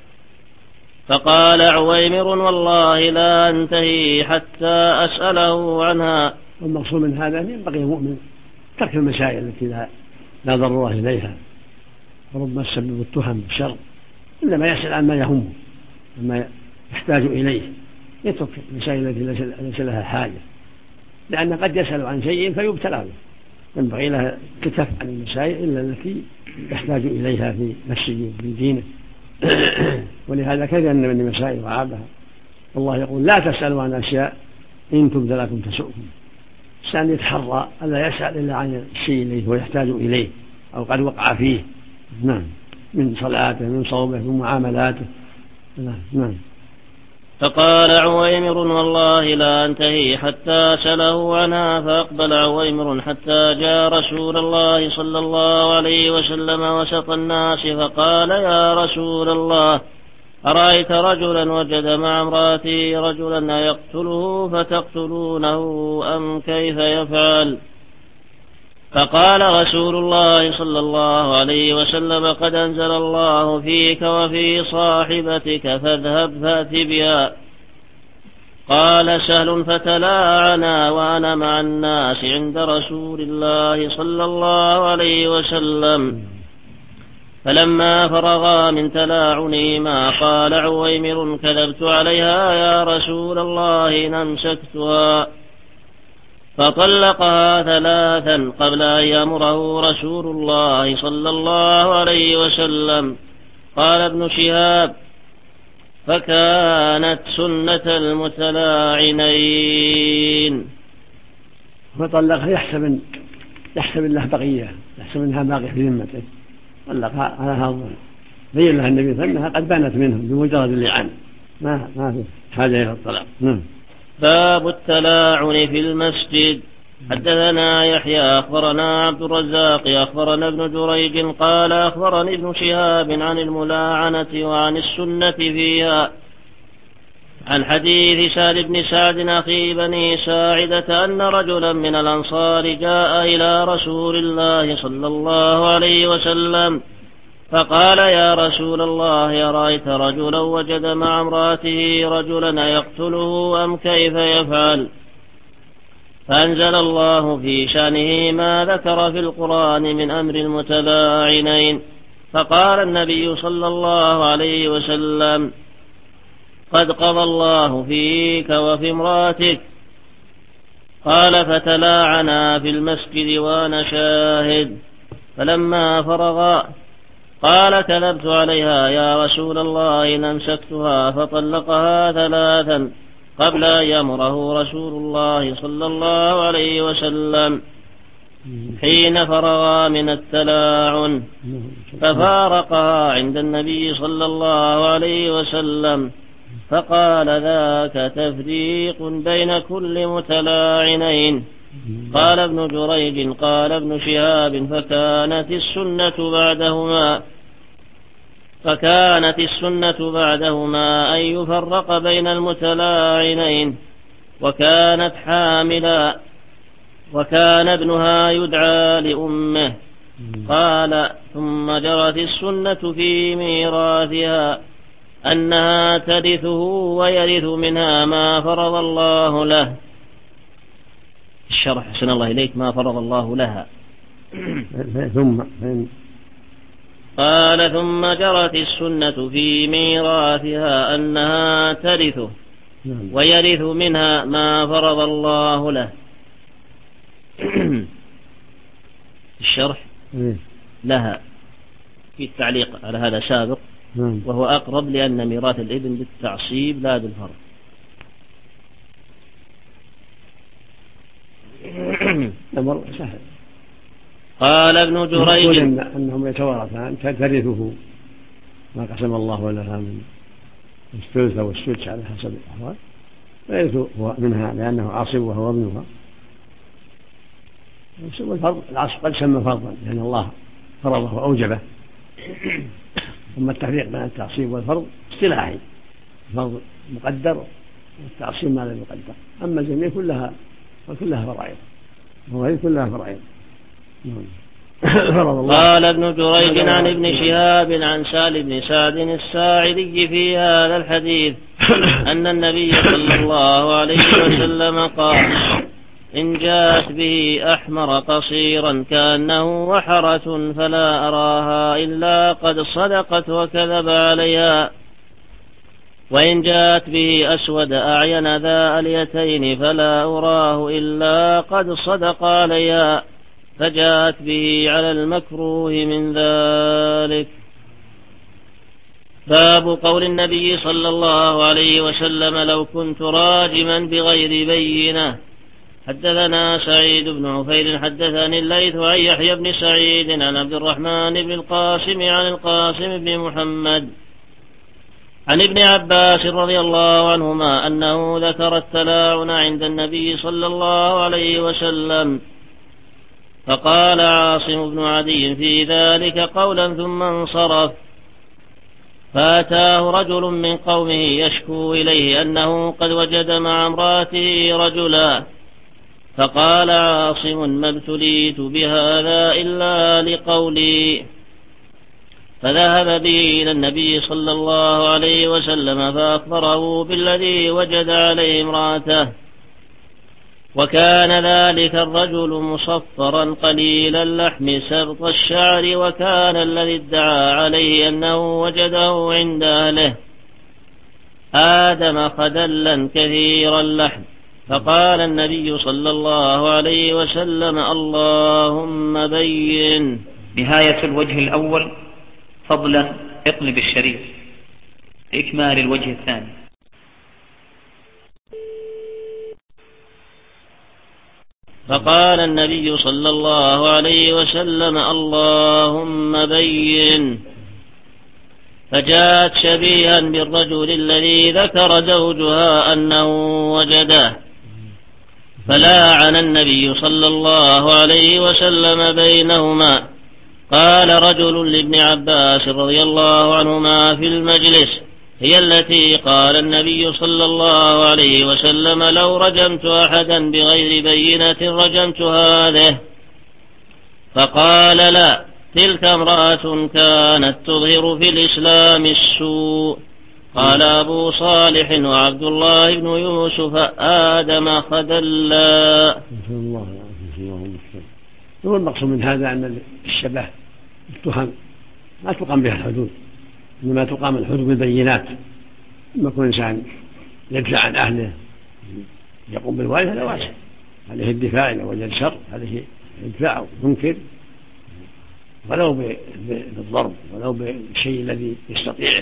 فقال عويمر والله لا أنتهي حتى أسأله عنها. والمقصود من هذا أن ينبغي المؤمن ترك المسائل التي لا ضرورة إليها وربما تسبب التهم بالشر، إنما يسأل عن ما يهمه وما يحتاج إليه، يترك المسائل التي ليس لها حاجة، لأن قد يسأل عن شيء فيبتلى به. ينبغي له كتف عن المسائل إلا التي يحتاج إليها في نفسه في دينه. ولهذا كثيرا من المسائل وعابها. الله يقول لا تسألوا عن أشياء إن تبد لكم تسؤكم. الإنسان يتحرى ألا يسأل إلا عن الشيء الذي هو يحتاج إليه أو قد وقع فيه، نعم، من صلاته من صومه من معاملاته. نعم. فقال عويمر والله لا أنتهي حتى سأله عنها. فأقبل عويمر حتى جاء رسول الله صلى الله عليه وسلم وسط الناس فقال يا رسول الله أرأيت رجلا وجد مع امرأته رجلا يقتله فتقتلونه أم كيف يفعل؟ فقال رسول الله صلى الله عليه وسلم قد أنزل الله فيك وفي صاحبتك فاذهب فأت بها. قال سهل فتلاعنا وأنا مع الناس عند رسول الله صلى الله عليه وسلم. فلما فرغا من تلاعنهما قال عويمر كذبت عليها يا رسول الله إن أمسكتها. فطلقها 3 قبل أن يأمره رسول الله صلى الله عليه وسلم. قال ابن شهاب فكانت سنة المتلاعنين. فطلقها يحسب الله بقية، يحسب أنها باقية في ذمته، طلقها على هذا الظن، بين لها النبي فإنها قد بانت منه بمجرد اللعان، ما في حاجة إلى الطلاق. باب التلاعن في المسجد. حدثنا يحيى أخبرنا عبد الرزاق أخبرنا ابن جريج قال أخبرني ابن شهاب عن الملاعنة وعن السنة فيها عن حديث سهل بن سعد أخي بني ساعدة أن رجلا من الأنصار جاء إلى رسول الله صلى الله عليه وسلم فقال يا رسول الله أرأيت رجلا وجد مع امرأته رجلا يقتله أم كيف يفعل؟ فأنزل الله في شأنه ما ذكر في القرآن من أمر المتلاعنين. فقال النبي صلى الله عليه وسلم قد قضى الله فيك وفي امرأتك. قال فتلاعنا في المسجد وأنا شاهد. فلما فرغا قال كذبت عليها يا رسول الله إن أمسكتها. فطلقها 3 قبل أن يأمره رسول الله صلى الله عليه وسلم حين فرغا من التلاعن. ففارقها عند النبي صلى الله عليه وسلم. فقال ذاك تفريق بين كل متلاعنين. قال ابن جريج قال ابن شهاب فكانت السنة بعدهما أن يفرق بين المتلاعنين، وكانت حاملا، وكان ابنها يدعى لأمه. قال ثم جرت السنة في ميراثها أنها ترثه ويرث منها ما فرض الله له. الشرح حسن الله إليك ما فرض الله لها. قال ثم جرت السنة في ميراثها أنها ترثه ويرث منها ما فرض الله له. الشرح لها في التعليق على هذا سابق، وهو أقرب لأن ميراث الابن بالتعصيب لا بالفرض. أمر سهل. قال ابن جريج أنهم يتوارثان ترثه ما قسم الله لها من الثلث والسدس على حسب الأحوال، ويرث هو منها لأنه عاصب وهو ابنها. والفرض العصب قد سمى فرضا لأن الله فرضه وأوجبه. ثم التفريق بين التعصيب والفرض اصطلاحي، الفرض مقدر والتعصيب ما لم يقدر. أما الجميع كلها فرائض، وهي كلها فرائض. قال ابن جريج عن ابن شهاب عن سالم بن سعد الساعدي في هذا الحديث أن النبي صلى الله عليه وسلم قال: إن جاءت به أحمر قصيرا كأنه وحرة فلا أراها إلا قد صدقت وكذب عليها، وإن جاءت به أسود أعين ذا اليتين فلا أراه إلا قد صدق عليها، فجاءت به على المكروه من ذلك. باب قول النبي صلى الله عليه وسلم: لو كنت راجما بغير بينة. حدثنا سعيد بن عفير حدثني الليث عن يحيى بن سعيد عن عبد الرحمن بن القاسم عن القاسم بن محمد عن ابن عباس رضي الله عنهما أنه ذكر التلاعن عند النبي صلى الله عليه وسلم، فقال عاصم بن عدي في ذلك قولا ثم انصرف. فأتاه رجل من قومه يشكو إليه أنه قد وجد مع امرأته رجلا، فقال عاصم: ما ابتليت بهذا إلا لقولي. فذهب به إلى النبي صلى الله عليه وسلم فأخبره بالذي وجد عليه امرأته، وكان ذلك الرجل مصفرا قليل اللحم سبط الشعر، وكان الذي ادعى عليه أنه وجده عند أهله آدم خدلا كثير اللحم. فقال النبي صلى الله عليه وسلم: اللهم بين. نهاية الوجه الأول. فضلا اقلب الشريف لإكمال الوجه الثاني. فقال النبي صلى الله عليه وسلم: اللهم بين. فجاءت شبيها بالرجل الذي ذكر زوجها أنه وجده، فلاعن النبي صلى الله عليه وسلم بينهما. قال رجل لابن عباس رضي الله عنهما في المجلس: هي التي قال النبي صلى الله عليه وسلم: لو رجمت أحدا بغير بينة رجمت هذه. فقال: لا، تلك امرأة كانت تظهر في الإسلام السوء. قال أبو صالح: وعبد الله بن يوسف آدم خدلا. هو المقصود من هذا أن الشبه التهم ما تقام بها الحدود، إنما تقام الحدود بالبينات. لما يكون إنسان يدفع عن أهله يقوم بالواجب هذا واجب، عليه الدفاع إذا وجد شر، عليه الدفاع وينكر ولو بالضرب ولو بالشيء الذي يستطيعه،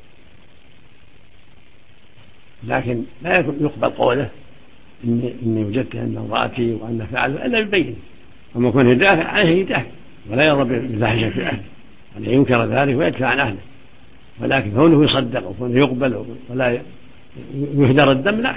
لكن لا يقبل قوله إني وجدت أن امرأتي وأن فعل إلا بالبين. وما يكون يدافع عليه يدافع ولا يضرب بالفاحشة في أهله، عليه ينكر ذلك ويدفع عن أهله. ولكن كونه يصدق وكونه يقبل ولا يهدر الدم لا.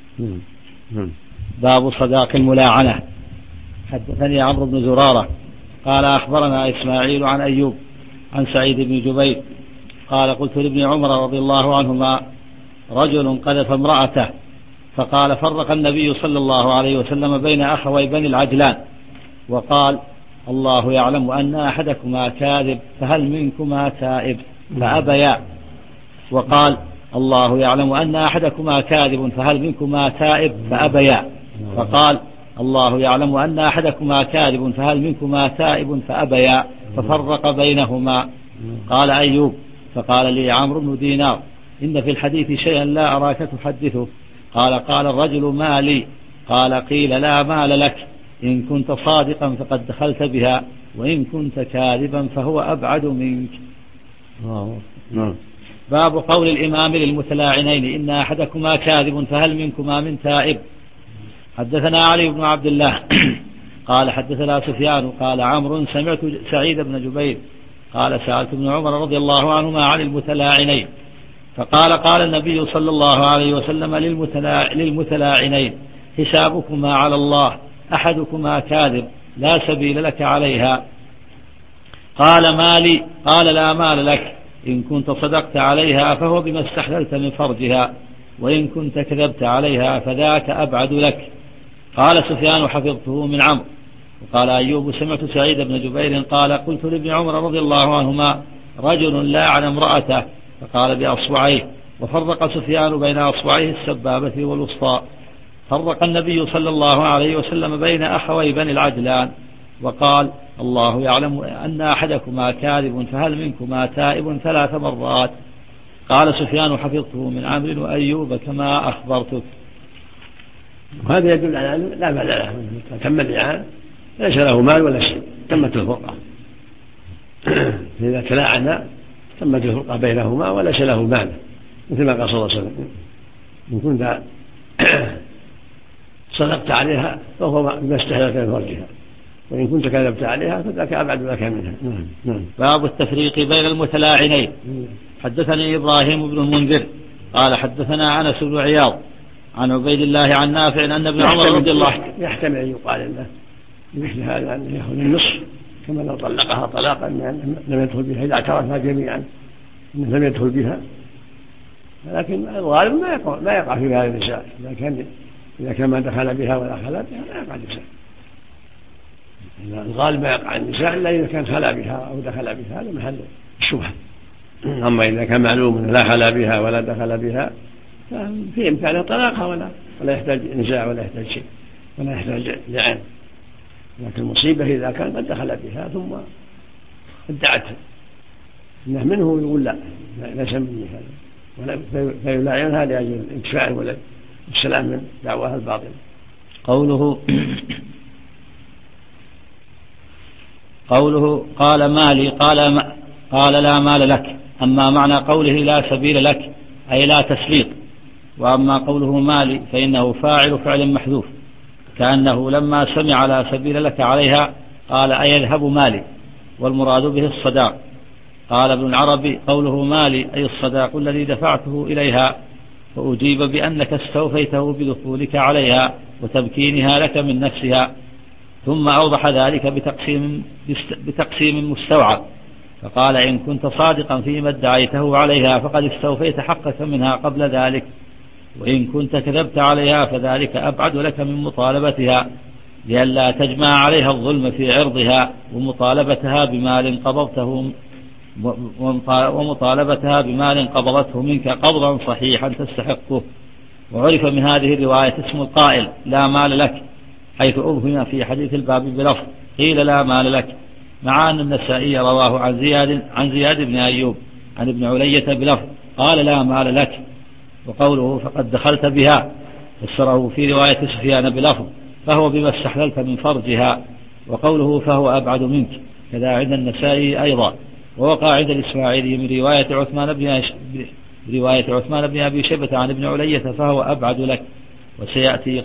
باب صداق الملاعنة. حدثني عمرو بن زرارة قال أخبرنا إسماعيل عن أيوب عن سعيد بن جبير قال قلت لابن عمر رضي الله عنهما رجل قذف امرأته فقال فرق النبي صلى الله عليه وسلم بين أخوي بني العجلان وقال الله يعلم أن أحدكما كاذب فهل منكما تائب فأبيا وقال الله يعلم أن أحدكما كاذب فهل منكما تائب فأبيا فقال الله يعلم أن أحدكما كاذب فهل منكما تائب فأبيا ففرق بينهما. قال أيوب فقال لي عمرو بن دينار إن في الحديث شيئا لا أراك تحدثه. قال الرجل ما لي؟ قال قيل لا مال لك إن كنت صادقا فقد دخلت بها وإن كنت كاذبا فهو أبعد منك. باب قول الإمام للمتلاعنين إن أحدكما كاذب فهل منكما من تائب. حدثنا علي بن عبد الله قال حدثنا سفيان قال عمرو سمعت سعيد بن جبير قال سألت ابن عمر رضي الله عنهما عن المتلاعنين فقال قال النبي صلى الله عليه وسلم للمتلاعنين حسابكما على الله أحدكما كاذب لا سبيل لك عليها. قال ما لي؟ قال لا مال لك إن كنت صدقت عليها فهو بما استحللت من فرجها وإن كنت كذبت عليها فذاك أبعد لك. قال سفيان حفظته من عمرو. وقال أيوب سمعت سعيد بن جبير قال قلت لابن عمر رضي الله عنهما رجل لاعن امرأته فقال بأصبعيه وفرق سفيان بين أصبعيه السبابة والوسطى. فرق النبي صلى الله عليه وسلم بين أخوي بني العجلان وقال الله يعلم أن أحدكما كاذب فهل منكما تائب 3 مرات. قال سفيان حفظته من عمرو وأيوب كما أخبرتك. وهذا يدل على أن لا مال له تم اللعان ليس له مال ولا شيء تمت الفرقة. إذا تلاعنا تمت الفرقة بينهما وليس له مال مثل ما قال صلى الله عليه وسلم إن كنت صدقت عليها فهو بما استحللت من فرجها وإن كنت كذبت عليها فذاك أبعد لك منها. باب التفريق بين المتلاعنين. حدثني إبراهيم بن المنذر قال حدثنا أنس بن عياض عن عبيد الله عن نافع أن ابن عمر رضي الله عنه يحتمل أن يقال له مثل هذا أن يأخذ النصف كما لو طلقها طلاقا لم يدخل بها إذا اعترفها جميعا أنه لم يدخل بها. لكن الغالب ما يقع في هذا النساء إذا كان ما دخل بها ولا خلا بها لا يقع النساء. الغالب ما يقع النساء إلا إذا كان خلا بها أو دخل بها هذا محل الشبهة. أما إذا كان معلوم لا خلا بها ولا دخل بها ففي إمكانه طلاقها ولا يحتاج نزاع ولا يحتاج شيء ولا يحتاج لعان. لكن المصيبة إذا كان قد دخل بها ثم ادعت إنه منه يقول لا ليس مني هذا فيلاعنها لأجل انتفاع الولد والسلام من دعواها الباطل. قوله قال مالي قال لا مال لك. أما معنى قوله لا سبيل لك أي لا تسليط. وأما قوله مالي فإنه فاعل فعل محذوف كأنه لما سمع لا سبيل لك عليها قال أيذهب مالي والمراد به الصداق. قال ابن العربي قوله مالي أي الصداق الذي دفعته إليها فأجيب بأنك استوفيته بدخولك عليها وتمكينها لك من نفسها. ثم أوضح ذلك بتقسيم مستوعب فقال إن كنت صادقا فيما ادعيته عليها فقد استوفيت حقك منها قبل ذلك وإن كنت كذبت عليها فذلك أبعد لك من مطالبتها لئلا تجمع عليها الظلم في عرضها ومطالبتها بمال قبضته منك قبضا صحيحا تستحقه. وعرف من هذه الرواية اسم القائل لا مال لك حيث أبهم في حديث الباب بلفظ قيل لا مال لك مع أن النسائي رواه عن زياد بن أيوب عن ابن علية بلفظ قال لا مال لك. وقوله فقد دخلت بها فسره في رواية سفيان بلفظ فهو بما استحللت من فرجها. وقوله فهو أبعد منك كذا عند النسائي أيضا. ووقع عند الإسماعيلي من رواية عثمان بن أبي شيبة عن ابن علية فهو أبعد لك. وسيأتي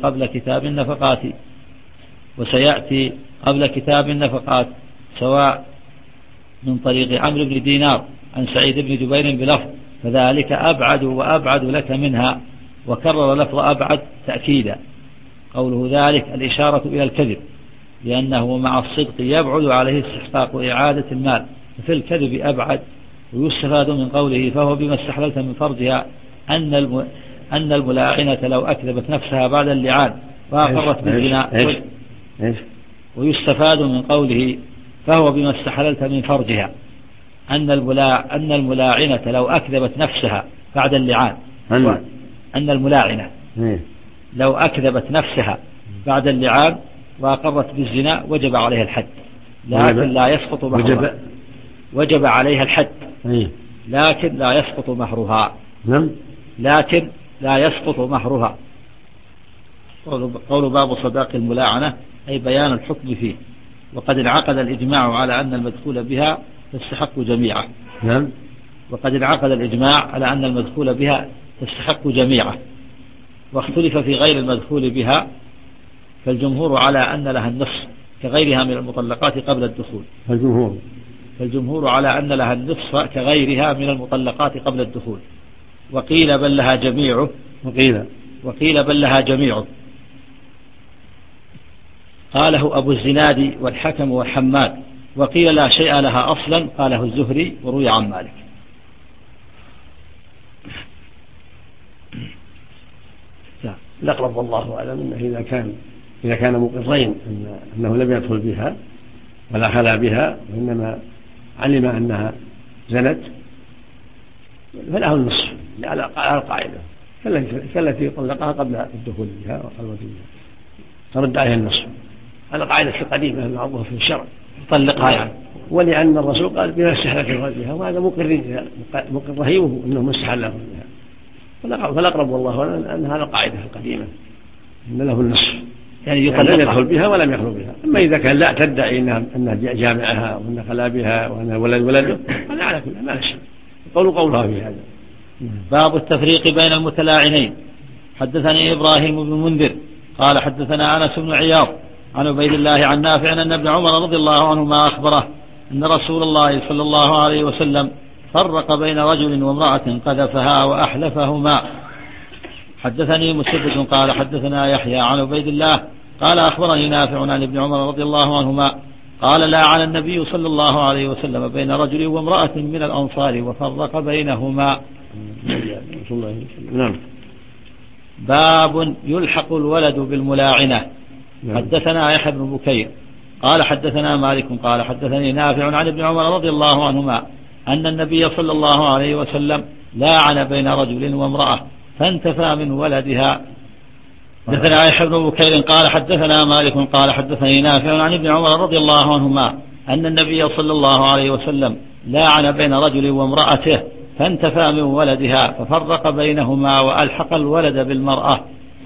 قبل كتاب النفقات سواء من طريق عمرو بن دينار عن سعيد بن جبير بلفظ فذلك أبعد وأبعد لك منها وكرر لفظ أبعد تأكيدا. قوله ذلك الإشارة إلى الكذب، لأنه مع الصدق يبعد عليه استحقاق إعادة المال، ففي الكذب أبعد. ويستفاد من قوله فهو بما استحللت من فرجها أن الملاعنة لو أكذبت نفسها بعد اللعان وأقرت بالزنا. ويستفاد من قوله فهو بما استحللت من فرجها أن الملاعنة لو أكذبت نفسها بعد اللعان، أن الملاعنة لو أكذبت نفسها بعد اللعان وأقرت بالزنا وجب عليها الحد، لكن لا يسقط مهرها. وجب عليها الحد لكن لا يسقط مهرها. لكن لا يسقط مهرها. قول باب صداق الملاعنة أي بيان الحكم فيه. وقد انعقد الإجماع على أن المدخول بها تستحق جميعه. وقد انعقد الإجماع على أن المدخول بها تستحق جميعه. واختلف في غير المدخول بها، فالجمهور على أن لها النصف كغيرها من المطلقات قبل الدخول. فالجمهور على أن لها النصف كغيرها من المطلقات قبل الدخول. وقيل بل لها جميعه. وقيل بل لها جميعه. قاله أبو الزناد والحكم وحماد. وقيل لا شيء لها أصلا، قاله الزهري وروي عن مالك. الأقرب والله أعلم أنه إذا كان مقرين أنه لم يدخل بها ولا خلا بها وإنما علم أنها زنت فله النصف على القاعدة كالتي طلقها قبل الدخول بها وخلوة بها، فرد عليها النصف على قاعدة القديمة المعروفة في الشرع، طلقها يعني. ولأن الرسول قال بما استحلت فرجها، وهذا مقر رهيبه أنه ما استحل فرجها. فالأقرب والله أن هذا القاعدة القديمة أن له النصف، يعني لم يدخل بها ولم يخلو بها. أما إذا كان لا تدعي أنها جامعها وأن خلا بها وأن ولده هذا على كل ما نشأ قولها في هذا. باب التفريق بين المتلاعنين. حدثني إبراهيم بن منذر قال حدثنا أنس بن عياض عن عبيد الله عن نافع أن ابن عمر رضي الله عنهما أخبره أن رسول الله صلى الله عليه وسلم فرق بين رجل وامرأة قذفها وأحلفهما. حدثني مسدد قال حدثنا يحيى عن عبيد الله قال أخبرني نافع عن ابن عمر رضي الله عنهما قال لا على النبي صلى الله عليه وسلم بين رجل وامرأة من الأنصار وفرق بينهما. نعم. باب يلحق الولد بالملاعنة. حدثنا يحيى بن بكير قال حدثنا مالك قال حدثني نافع عن ابن عمر رضي الله عنهما أن النبي صلى الله عليه وسلم لاعن بين رجل وامرأة فانتفى من ولدها. حدثنا يحيى بن بكير قال حدثنا مالك قال حدثني نافع عن ابن عمر رضي الله عنهما أن النبي صلى الله عليه وسلم لاعن بين رجل وامرأته فانتفى من ولدها ففرق بينهما وألحق الولد بالمرأة.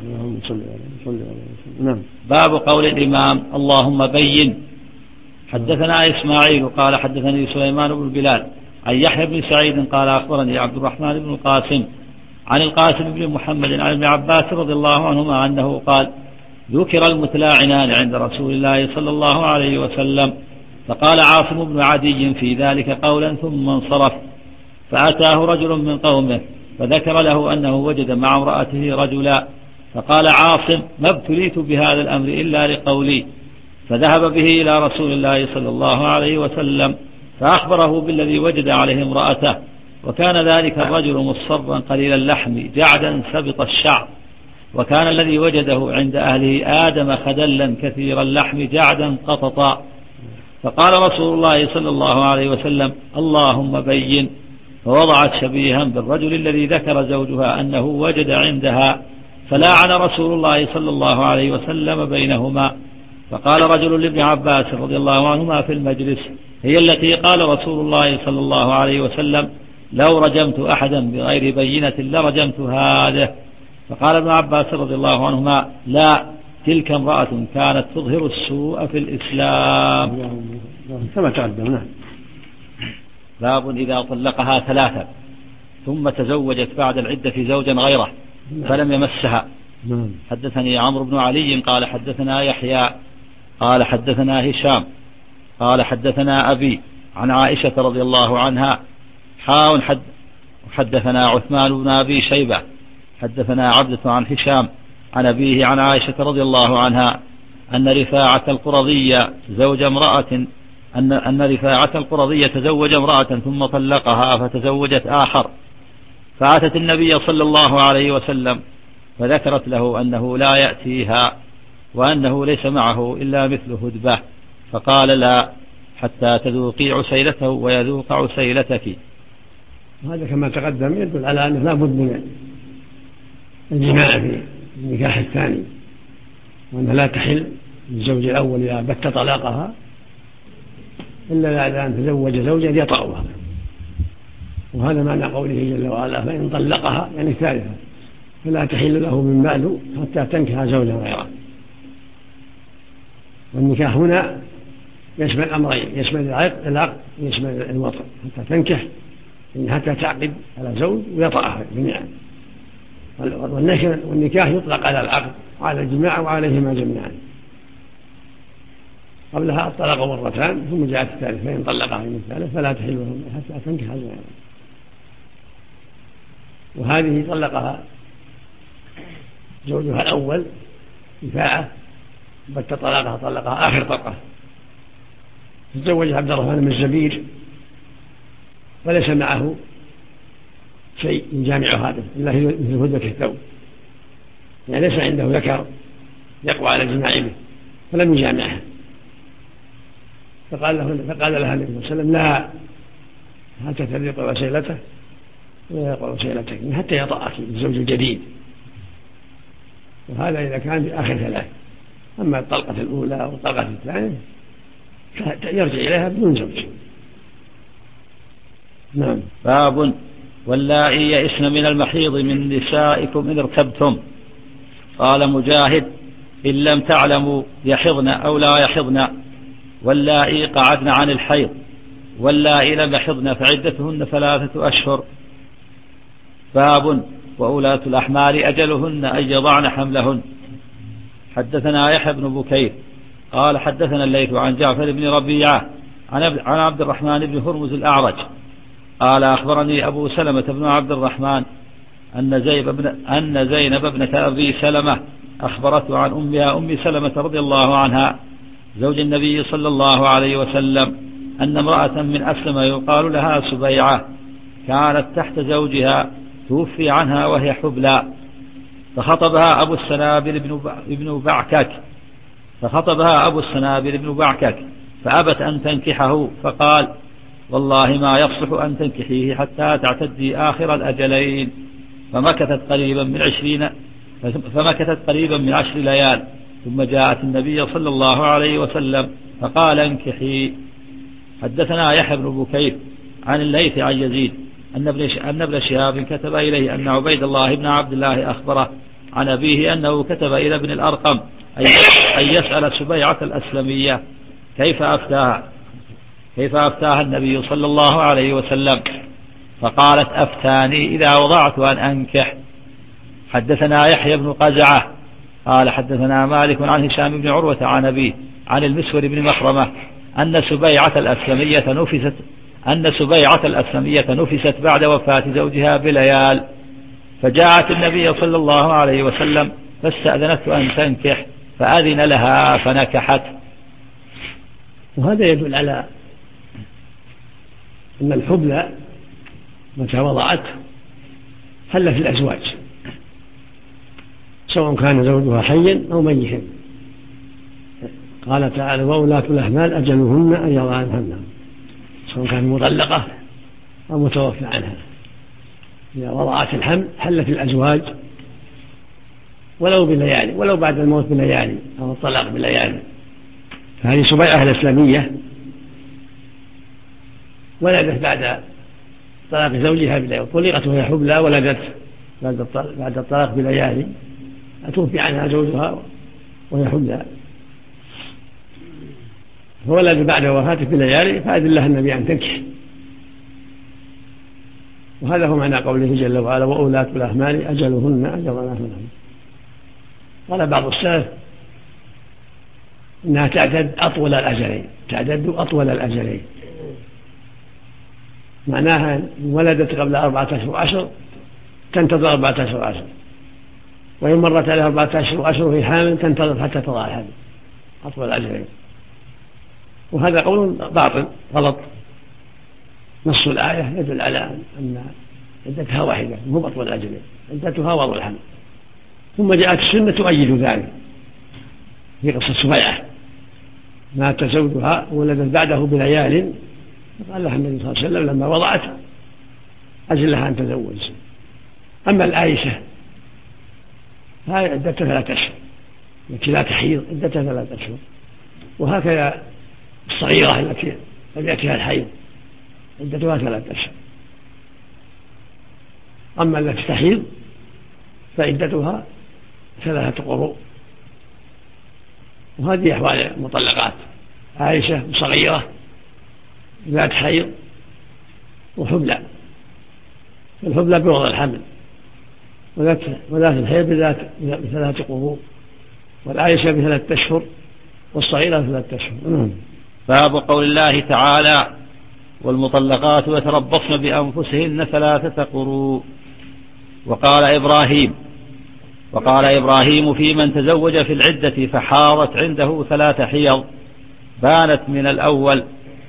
باب قول الإمام اللهم بين. حدثنا إسماعيل قال حدثني سليمان بن بلال عن يحيى بن سعيد قال أخبرني عبد الرحمن بن القاسم عن القاسم بن محمد عن ابن عباس رضي الله عنهما أنه قال ذكر المتلاعنان عند رسول الله صلى الله عليه وسلم فقال عاصم بن عدي في ذلك قولا ثم انصرف. فأتاه رجل من قومه فذكر له أنه وجد مع امرأته رجلا فقال عاصم ما ابتليت بهذا الأمر إلا لقولي. فذهب به إلى رسول الله صلى الله عليه وسلم فأخبره بالذي وجد عليه امرأته. وكان ذلك الرجل مصفرا قليل اللحم جعدا سبط الشعر. وكان الذي وجده عند أهله آدم خدلا كثير اللحم جعدا قططا. فقال رسول الله صلى الله عليه وسلم اللهم بين. فوضعت شبيها بالرجل الذي ذكر زوجها أنه وجد عندها فلاعن رسول الله صلى الله عليه وسلم بينهما. فقال رجل لابن عباس رضي الله عنهما في المجلس هي التي قال رسول الله صلى الله عليه وسلم لو رجمت أحدا بغير بينة لرجمت هذه. فقال ابن عباس رضي الله عنهما لا تلك امرأة كانت تظهر السوء في الإسلام. كما تقدم. باب إذا طلقها ثلاثة ثم تزوجت بعد العدة زوجا غيره فلم يمسها. حدثني عمرو بن علي قال حدثنا يحيى قال حدثنا هشام قال حدثنا أبي عن عائشة رضي الله عنها حدثنا عثمان بن أبي شيبة حدثنا عبدة عن هشام عن أبيه عن عائشة رضي الله عنها أن رفاعة القرظية تزوج امرأة ثم طلقها فتزوجت آخر، فأتت النبي صلى الله عليه وسلم فذكرت له أنه لا يأتيها وأنه ليس معه إلا مثل هدبة، فقال لا حتى تذوقي عسيلته ويذوق عسيلتك. وهذا كما تقدم يدل على أنه لا بد من الجماع في النكاح الثاني، وأنها لا تحل للزوج الأول إذا بت طلاقها إلا بعد أن تزوج زوجا يطأها، وهذا معنى قوله جل وعلا فإن طلقها يعني ثالثة فلا تحل له من بعد حتى تنكح زوجا غيره. والنكاح هنا يشمل أمرين، يشمل العقد يشمل الوطن حتى تنكح، حتى تعقد على زوج ويطأها جميعا. والنكاح يطلق على العقد وعلى الجماع وعليهما جميعا. قبلها الطلاق مرتان ثم جاءت الثالث فإن طلقها من الثالث فلا تحل له حتى تنكح زوجا. وهذه طلقها زوجها الأول رفاعة بت طلاقها طلقها آخر طلقة، تزوج عبد الرحمن بن الزبير وليس معه شيء يجامع هذا إلا مثل هدبة الثوب، يعني ليس عنده ذكر يقوى على الجماع به فلم يجامعها، فقال لها النبي صلى الله عليه وسلم لا حتى تذوق وسيلته ويذوق وسيلتك حتى يطأك الزوج الجديد. وهذا إذا كان في آخر ثلاث. أما الطلقة الأولى أو الطلقة الثانية يرجع إليها بدون زوج. نعم. باب واللائي يئسن من المحيض من نسائكم إن ارتبتم. قال مجاهد إن لم تعلموا يحضن أو لا يحضن، واللائي قعدن عن الحيض، واللائي لم يحضن فعدتهن 3 أشهر. باب وأولاة الأحمال أجلهن أن يضعن حملهن. حدثنا يحيى بن بكير قال حدثنا الليث عن جعفر بن ربيعة عن عبد الرحمن بن هرمز الأعرج قال أخبرني أبو سلمة بن عبد الرحمن أن زينب ابنة أبي سلمة أخبرته عن أمها أم سلمة رضي الله عنها زوج النبي صلى الله عليه وسلم أن امرأة من أسلم يقال لها سبيعة كانت تحت زوجها توفي عنها وهي حبلى، فخطبها أبو السنابل بن بعكك فأبت أن تنكحه، فقال والله ما يصلح أن تنكحيه حتى تعتدي آخر الأجلين، فمكثت قريبا من 10 ليال، ثم جاءت النبي صلى الله عليه وسلم فقال انكحي. حدثنا يحيى بن بكير عن الليث عن يزيد أن ابن شهاب كتب إليه أن عبيد الله بن عبد الله أخبره عن أبيه أنه كتب إلى ابن الأرقم أن يسأل سبيعة الأسلمية كيف أفتاها النبي صلى الله عليه وسلم، فقالت أفتاني إذا وضعت أن أنكح. حدثنا يحيى بن قزعة قال حدثنا مالك عن هشام بن عروة عن أبيه عن المسور بن مخرمة أن سبيعة الأسلمية نفست بعد وفاة زوجها بليال، فجاءت النبي صلى الله عليه وسلم فاستأذنت أن تنكح فأذن لها فنكحت. وهذا يدل على أن الحبلى متى وضعت حل في الأزواج سواء كان زوجها حيا أو ميتا. قال تعالى وأولاة الأحمال أجلهن أن يضعن حملهن، سواء كانت مطلقة أو متوفى عنها إذا وضعت الحمل حل في الأزواج ولو بليالي، ولو بعد الموت بليالي أو الطلاق بليالي. فهذه سبيعة الإسلامية ولدت بعد طلاق زوجها بليالي، طلقت وهي حبلى ولدت بعد الطلاق بليالي، أتوفي عنها زوجها وهي حبلى، فولد بعد وفاته بليالي فأذن لها النبي أن تنكح. وهذا هو معنى قوله جل وعلا وأولاة الأحمال أجلهن أن يضعن حملهن. قال بعض السلف إنها تعتد أطول الأجلين، معناها ولدت قبل 14 أشهر تنتظر 14 أشهر، وإن مرت عليها 4 أشهر وأشهر في حامل تنتظر حتى تضع الحمل أطول الأجلين. وهذا قول باطل غلط. نص الآية يدل على أن عدتها واحدة مو بطول الأجلين، عدتها وضع الحمل. ثم جاءت السنة تؤيد ذلك في قصة سبيعة مات زوجها وولدت بعده بليال، فقال لها النبي صلى الله عليه وسلم لما وضعت أجل لها أن تزوج. أما العائشة هاي عدتها 3 أشهر التي لا تحيض، عدتها 3 أشهر. وهكذا الصغيرة التي لم يأتها الحيض عدتها 3 أشهر. أما التي تحيض فعدتها 3 قروء. وهذه أحوال المطلقات: عائشة صغيرة ذات حيض وحبلى، الحبلى بوضع الحمل، وذات الحيض ب3 قروء، والعائشة ب3 أشهر والصغيرة ب3 أشهر. باب قول الله تعالى: والمطلقات يتربصن بأنفسهن 3 قروء. وقال إبراهيم في من تزوج في العدة فحاضت عنده 3 حيض بانت من الأول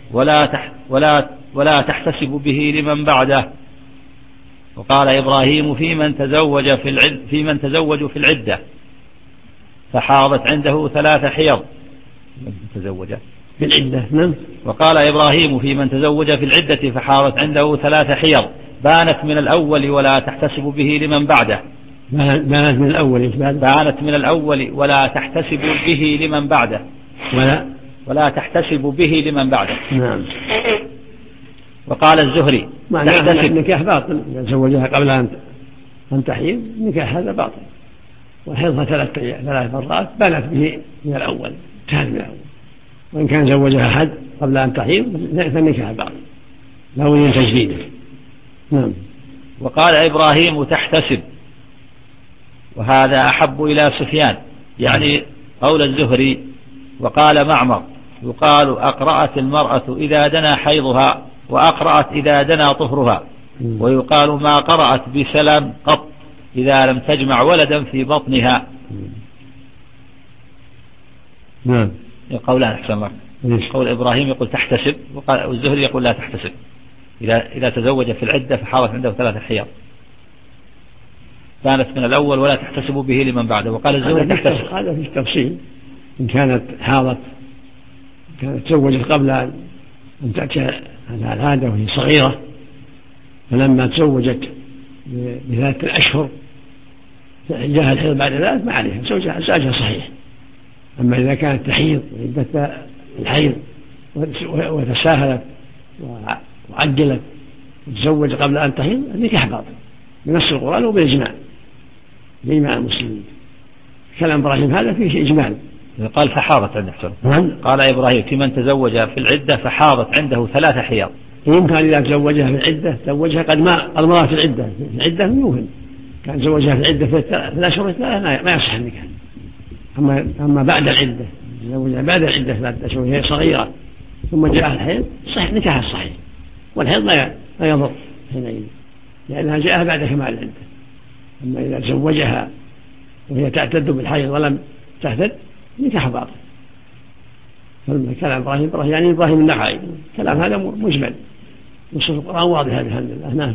ولا تحتسب به لمن بعده. وقال إبراهيم في من تزوج في العدة فحاضت عنده 3 حيض تزوج في العدة. وقال إبراهيم في من تزوج في العدة فحاضت عنده 3 حيض بانت من الأول ولا تحتسب به لمن بعده. بانت من الأول ولا تحتسب به لمن بعده. ولا تحتسب به لمن بعده. نعم. وقال الزهري: معناه النكاح باطل، إذا زوجها قبل أن تحيض النكاح هذا باطل، وحيضها 3 مرات بانت به من الأول، انتهت من الأول. وإن كان زوجها حد قبل أن تحيض فالنكاح باطل لا بد من تجديده. نعم. وقال إبراهيم: تحتسب، وهذا أحب إلى سفيان يعني قول الزهري. وقال معمر: يقال أقرأت المرأة إذا دنا حيضها وأقرأت إذا دنا طهرها، ويقال ما قرأت بسلام قط إذا لم تجمع ولدا في بطنها. نعم. قولان أحسن الله. قول إبراهيم يقول تحتسب، والزهري يقول لا تحتسب إذا تزوج في العدة فحاضت عنده 3 حيض كانت من الأول ولا تحتسب به لمن بعده. وقال الزهري تحتسب. هذا في التفصيل. إن كانت حاضت كانت تزوجت قبل أن تأتي العادة وهي صغيرة، فلما تزوجت ب3 أشهر جاء الحيض بعد ذلك ما عليها، زوجها صحيح. أما إذا كانت تحيض عدة الحيض وتساهلت وعجلت وتزوج قبل أن تحيض النكاح باطل بنص القرآن وبالإجماع المسلمين. كلام إبراهيم هذا فيه إجمال. قال فحاضت عنده. قال إبراهيم في من تزوج في العدة فحاضت عنده 3 حيض. يمكن إذا تزوجها في العدة تزوجها قد ما المرأة في العدة يوهن، كان زوجها في العدة في 3 أشهر ما يصح النكاح. أما بعد العدة زوجها بعد العدة 3 أشهر وهي صغيرة ثم جاء الحيض صح نكاح الصحيح، والحيض لا يضر حينئذ لأنها جاءها بعد كمال العدة. أما إذا تزوجها وهي تعتد بالحيض ولم تهتد نكاح باطل. كلام إبراهيم يعني إبراهيم النخعي كلام هذا مجمل نصوص القرآن واضحة بحمد الله. نعم.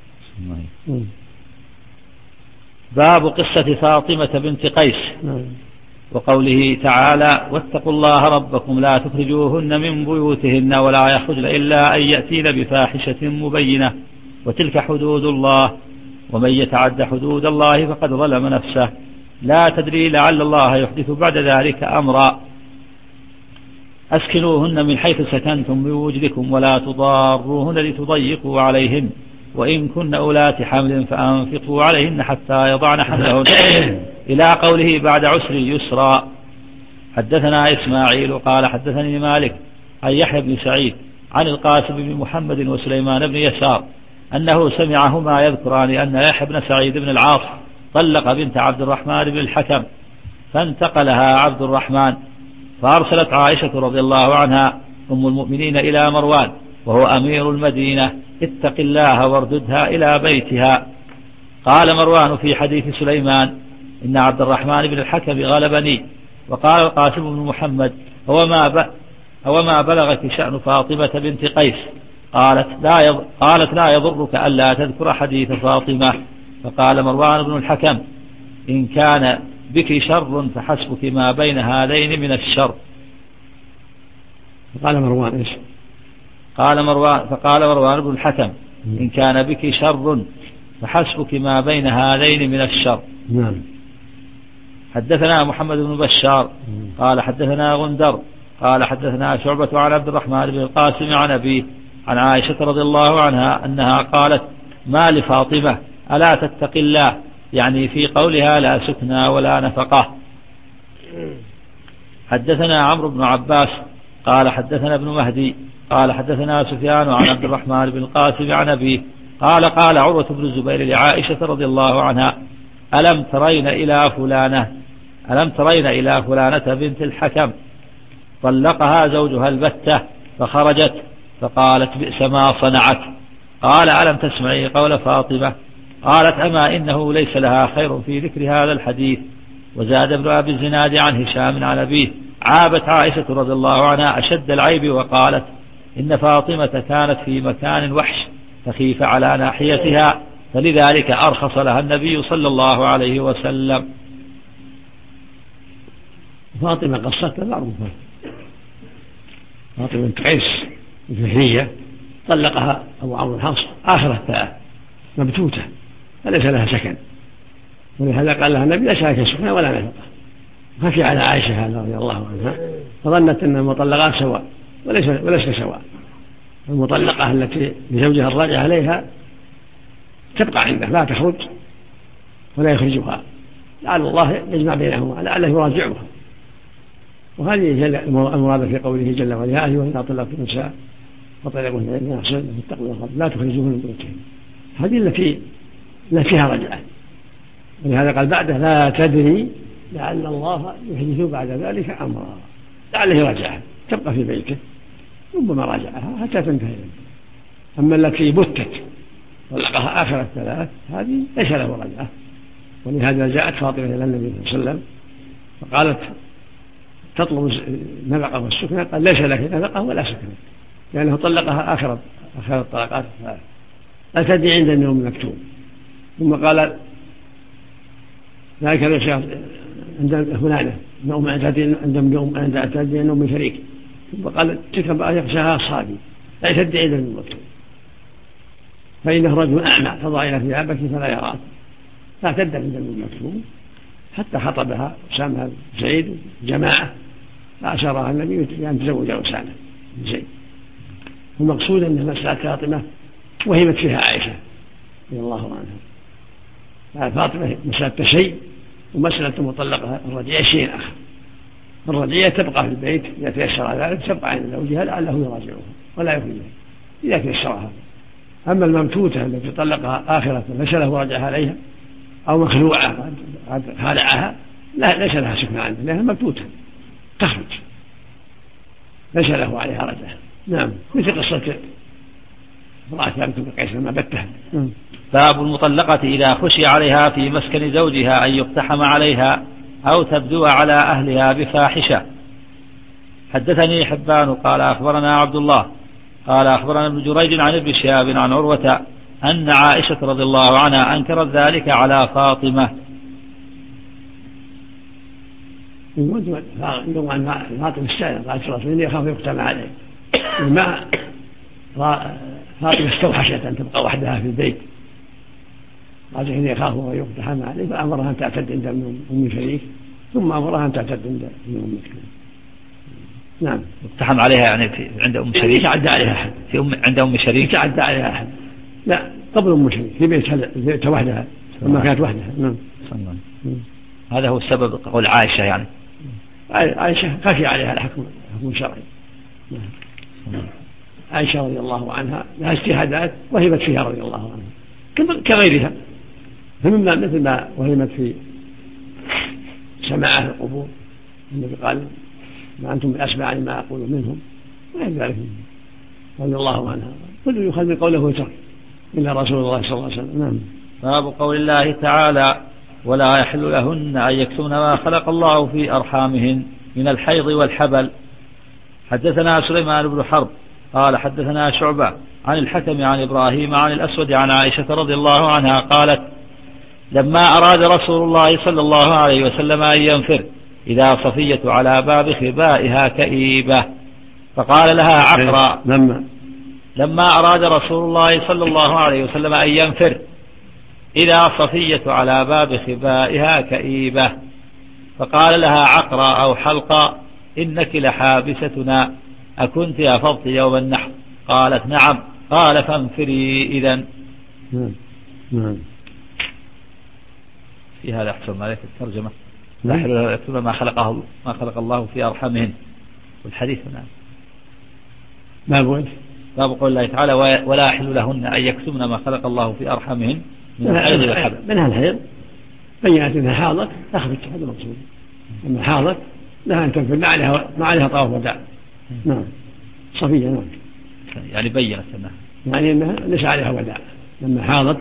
باب قصة فاطمة بنت قيس. وقوله تعالى: واتقوا الله ربكم لا تخرجوهن من بيوتهن ولا يخرجن إلا أن يأتين بفاحشة مبينة وتلك حدود الله ومن يتعد حدود الله فقد ظلم نفسه لا تدري لعل الله يحدث بعد ذلك أمرا. أسكنوهن من حيث سكنتم من وجدكم ولا تضاروهن لتضيقوا عليهن وإن كن أولات حمل فأنفقوا عليهن حتى يضعن حملهن إلى قوله بعد عسر يسرا. حدثنا إسماعيل قال حدثني مالك عن يحيى بن سعيد عن القاسم بن محمد وسليمان بن يسار أنه سمعهما يذكران أن يحيى بن سعيد بن العاص طلق بنت عبد الرحمن بن الحكم فانتقلها عبد الرحمن، فأرسلت عائشة رضي الله عنها أم المؤمنين إلى مروان وهو أمير المدينة: اتق الله وارددها إلى بيتها. قال مروان في حديث سليمان: إن عبد الرحمن بن الحكم غلبني. وقال القاسم بن محمد هو ما بلغك شأن فاطمة بنت قيس؟ قالت لا يضرك ألا تذكر حديث فاطمة. فقال مروان بن الحكم إن كان بك شر فحسبك ما بين هذين من الشر. فقال مروان بن الحكم إن كان بك شر فحسبك ما بين هذين من الشر. نعم. حدثنا محمد بن بشار قال حدثنا غندر قال حدثنا شعبة عن عبد الرحمن بن القاسم عن أبيه عن عائشة رضي الله عنها أنها قالت ما لفاطمة ألا تتق الله، يعني في قولها لا سكنى ولا نفقة. حدثنا عمرو بن عباس قال حدثنا ابن مهدي قال حدثنا سفيان عن عبد الرحمن بن القاسم عن أبيه قال عروة بن الزبير لعائشة رضي الله عنها ألم ترين إلى فلانة بنت الحكم طلقها زوجها البتة فخرجت فقالت بئس ما صنعت. قال ألم تسمعي قول فاطمة؟ قالت أما إنه ليس لها خير في ذكر هذا الحديث. وزاد ابن أبي الزناد عن هشام عن أبيه عابت عائشة رضي الله عنها أشد العيب وقالت إن فاطمة كانت في مكان وحش فخيف على ناحيتها فلذلك أرخص لها النبي صلى الله عليه وسلم. فاطمة قصتها معروفة. فاطمة بنت قيس الفهرية طلقها أبو عمرو الحص آخر الثلاث مبتوتة فليس لها سكن، ولهذا قال لها النبي ليس لك سكنى ولا نفقة. خفي على عائشة هذا رضي الله عنها فظنت أن المطلقات سواء وليس سواء. المطلقة التي لزوجها الراجع عليها تبقى عنده لا تخرج ولا يخرجها، لعل الله يجمع بينهما لعله يراجعها. وهذه المراد في قوله جل وعلا يا أيها الذين طلقتم النساء فطلقوهن إذا أحسن فاتقوا الله لا تخرجوهن من بيوتهن. هذه التي فيها رجعة، ولهذا قال بعده لا تدري لعل الله يحدث بعد ذلك أمرا، لعله يرجعها تبقى في بيته ربما راجعها حتى تنتهي. أما التي بتت طلقها آخر الثلاث هذه ليس له رجعة، ولهذا جاءت فاطمة إلى النبي صلى الله عليه وسلم فقالت تطلب النفقة والسكنى، قال ليس لك نفقة ولا سكنى لأنه طلقها آخر الطلقات الثلاث. لا تدري عند النوم مكتوب. ثم قال ذلك ليس عند فلانة نوم عند أعتدي النوم شريك. ثم قال تلك يخشاها أصحابي لا تدري عند النوم مكتوب فإنه رجل أعمى تضع إلى ثيابك فلا يراك لا تدري عند النوم مكتوب. حتى خطبها أسامة زيد جماعة فأشارها النبي بأن تزوج أسامة زيد. المقصود أن مسألة فاطمة وهمت فيها عائشة رضي الله عنها. فاطمة مسألة شيء ومسألة مطلقة الرجعية شيء آخر. الرجعية تبقى في البيت إذا تيسر ذلك تبقى عند زوجها لعله يراجعها ولا يخرجها إذا تيسرها. أما الممتوتة التي طلقها آخرة ليس له رجعها عليها أو مخلوعة قد خالعها ليس لها سكن عنده لأنها ممتوتة تخرج ليس له عليها رجعة. نعم مثل قصة امرأة ثابت بن قيس لما بتها. باب المطلقة إذا خشي عليها في مسكن زوجها أن يقتحم عليها أو تبدو على أهلها بفاحشة. حدثني حبان قال أخبرنا عبد الله قال أخبرنا ابن جريج عن ابن شهاب عن عروة أن عائشة رضي الله عنها أنكرت ذلك على فاطمة. يقول عن فاطمة السائلة قالت صلى الله عليه وسلم يخاف يقتحم عليه ما فاطمة استوحشت أن تبقى وحدها في البيت قالت إني أخاف أن يقتحم عليه فأمرها أن تعتد عند أم شريك ثم أمرها أن تعتد عند أم مكتوم. نعم اقتحم عليها يعني عند أم شريك يتعدى عليها أحد عند أم شريك يتعدى عليها أحد لا قبل أم شريك في بيتها وحدها لما كانت وحدها. نعم هذا هو السبب قول عائشة يعني عائشة خشي عليها الحكم الشرعي. عائشة رضي الله عنها لها اجتهادات وهبت فيها رضي الله عنها كغيرها فمما مثل ما وهمت في سماعة القبور النبي قال ما أنتم بأسمع ما أقول منهم وغير ذلك رضي الله عنها كل يخل من قوله وترك إلا رسول الله صلى الله عليه وسلم. نعم. باب قول الله تعالى ولا يحل لهن أن يكتمن ما خلق الله في أرحامهن من الحيض والحبل. حدثنا سليمان بن حرب قال حدثنا شعبة عن الحكم عن إبراهيم عن الأسود عن عائشة رضي الله عنها قالت لما أراد رسول الله صلى الله عليه وسلم أن ينفر إذا صفية على باب خبائها كئيبة فقال لها عقرا. لما أراد رسول الله صلى الله عليه وسلم أن ينفر إذا صفية على باب خبائها كئيبة فقال لها عقرا أو حلقا إنك لحابستنا أكنت أفضت يوم النحر؟ قالت نعم. قال فانفري إذن. في هذا أحسن ما لك الترجمة لا يحل له يكتب ما خلق الله في أرحامهن والحديث باب قول الله تعالى ولا يحل لهن أن يكتبن ما خلق الله في أرحامهن من الحيض والحبل. منها الحيض بينت انها حاضت اخذت هذا المقصود. اما حاضت لها ان تنفر ما عليها طواف وداع. نعم صفية. نعم يعني بينت انها ليس عليها وداع. لما حاضت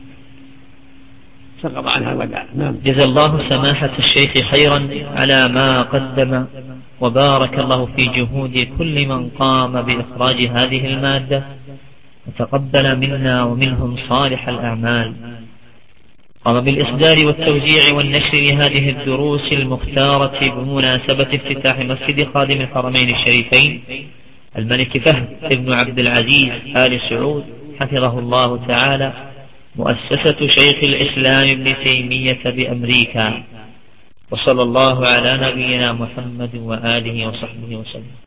سقط عنها الوداع. نعم. جزا الله سماحة الشيخ خيرا على ما قدم وبارك الله في جهود كل من قام بإخراج هذه المادة وتقبل منا ومنهم صالح الأعمال. قام بالإصدار والتوزيع والنشر لهذه الدروس المختارة بمناسبة افتتاح مسجد خادم الحرمين الشريفين الملك فهد بن عبد العزيز آل سعود حفظه الله تعالى مؤسسة شيخ الإسلام ابن تيمية بأمريكا. وصلى الله على نبينا محمد وآله وصحبه وسلم.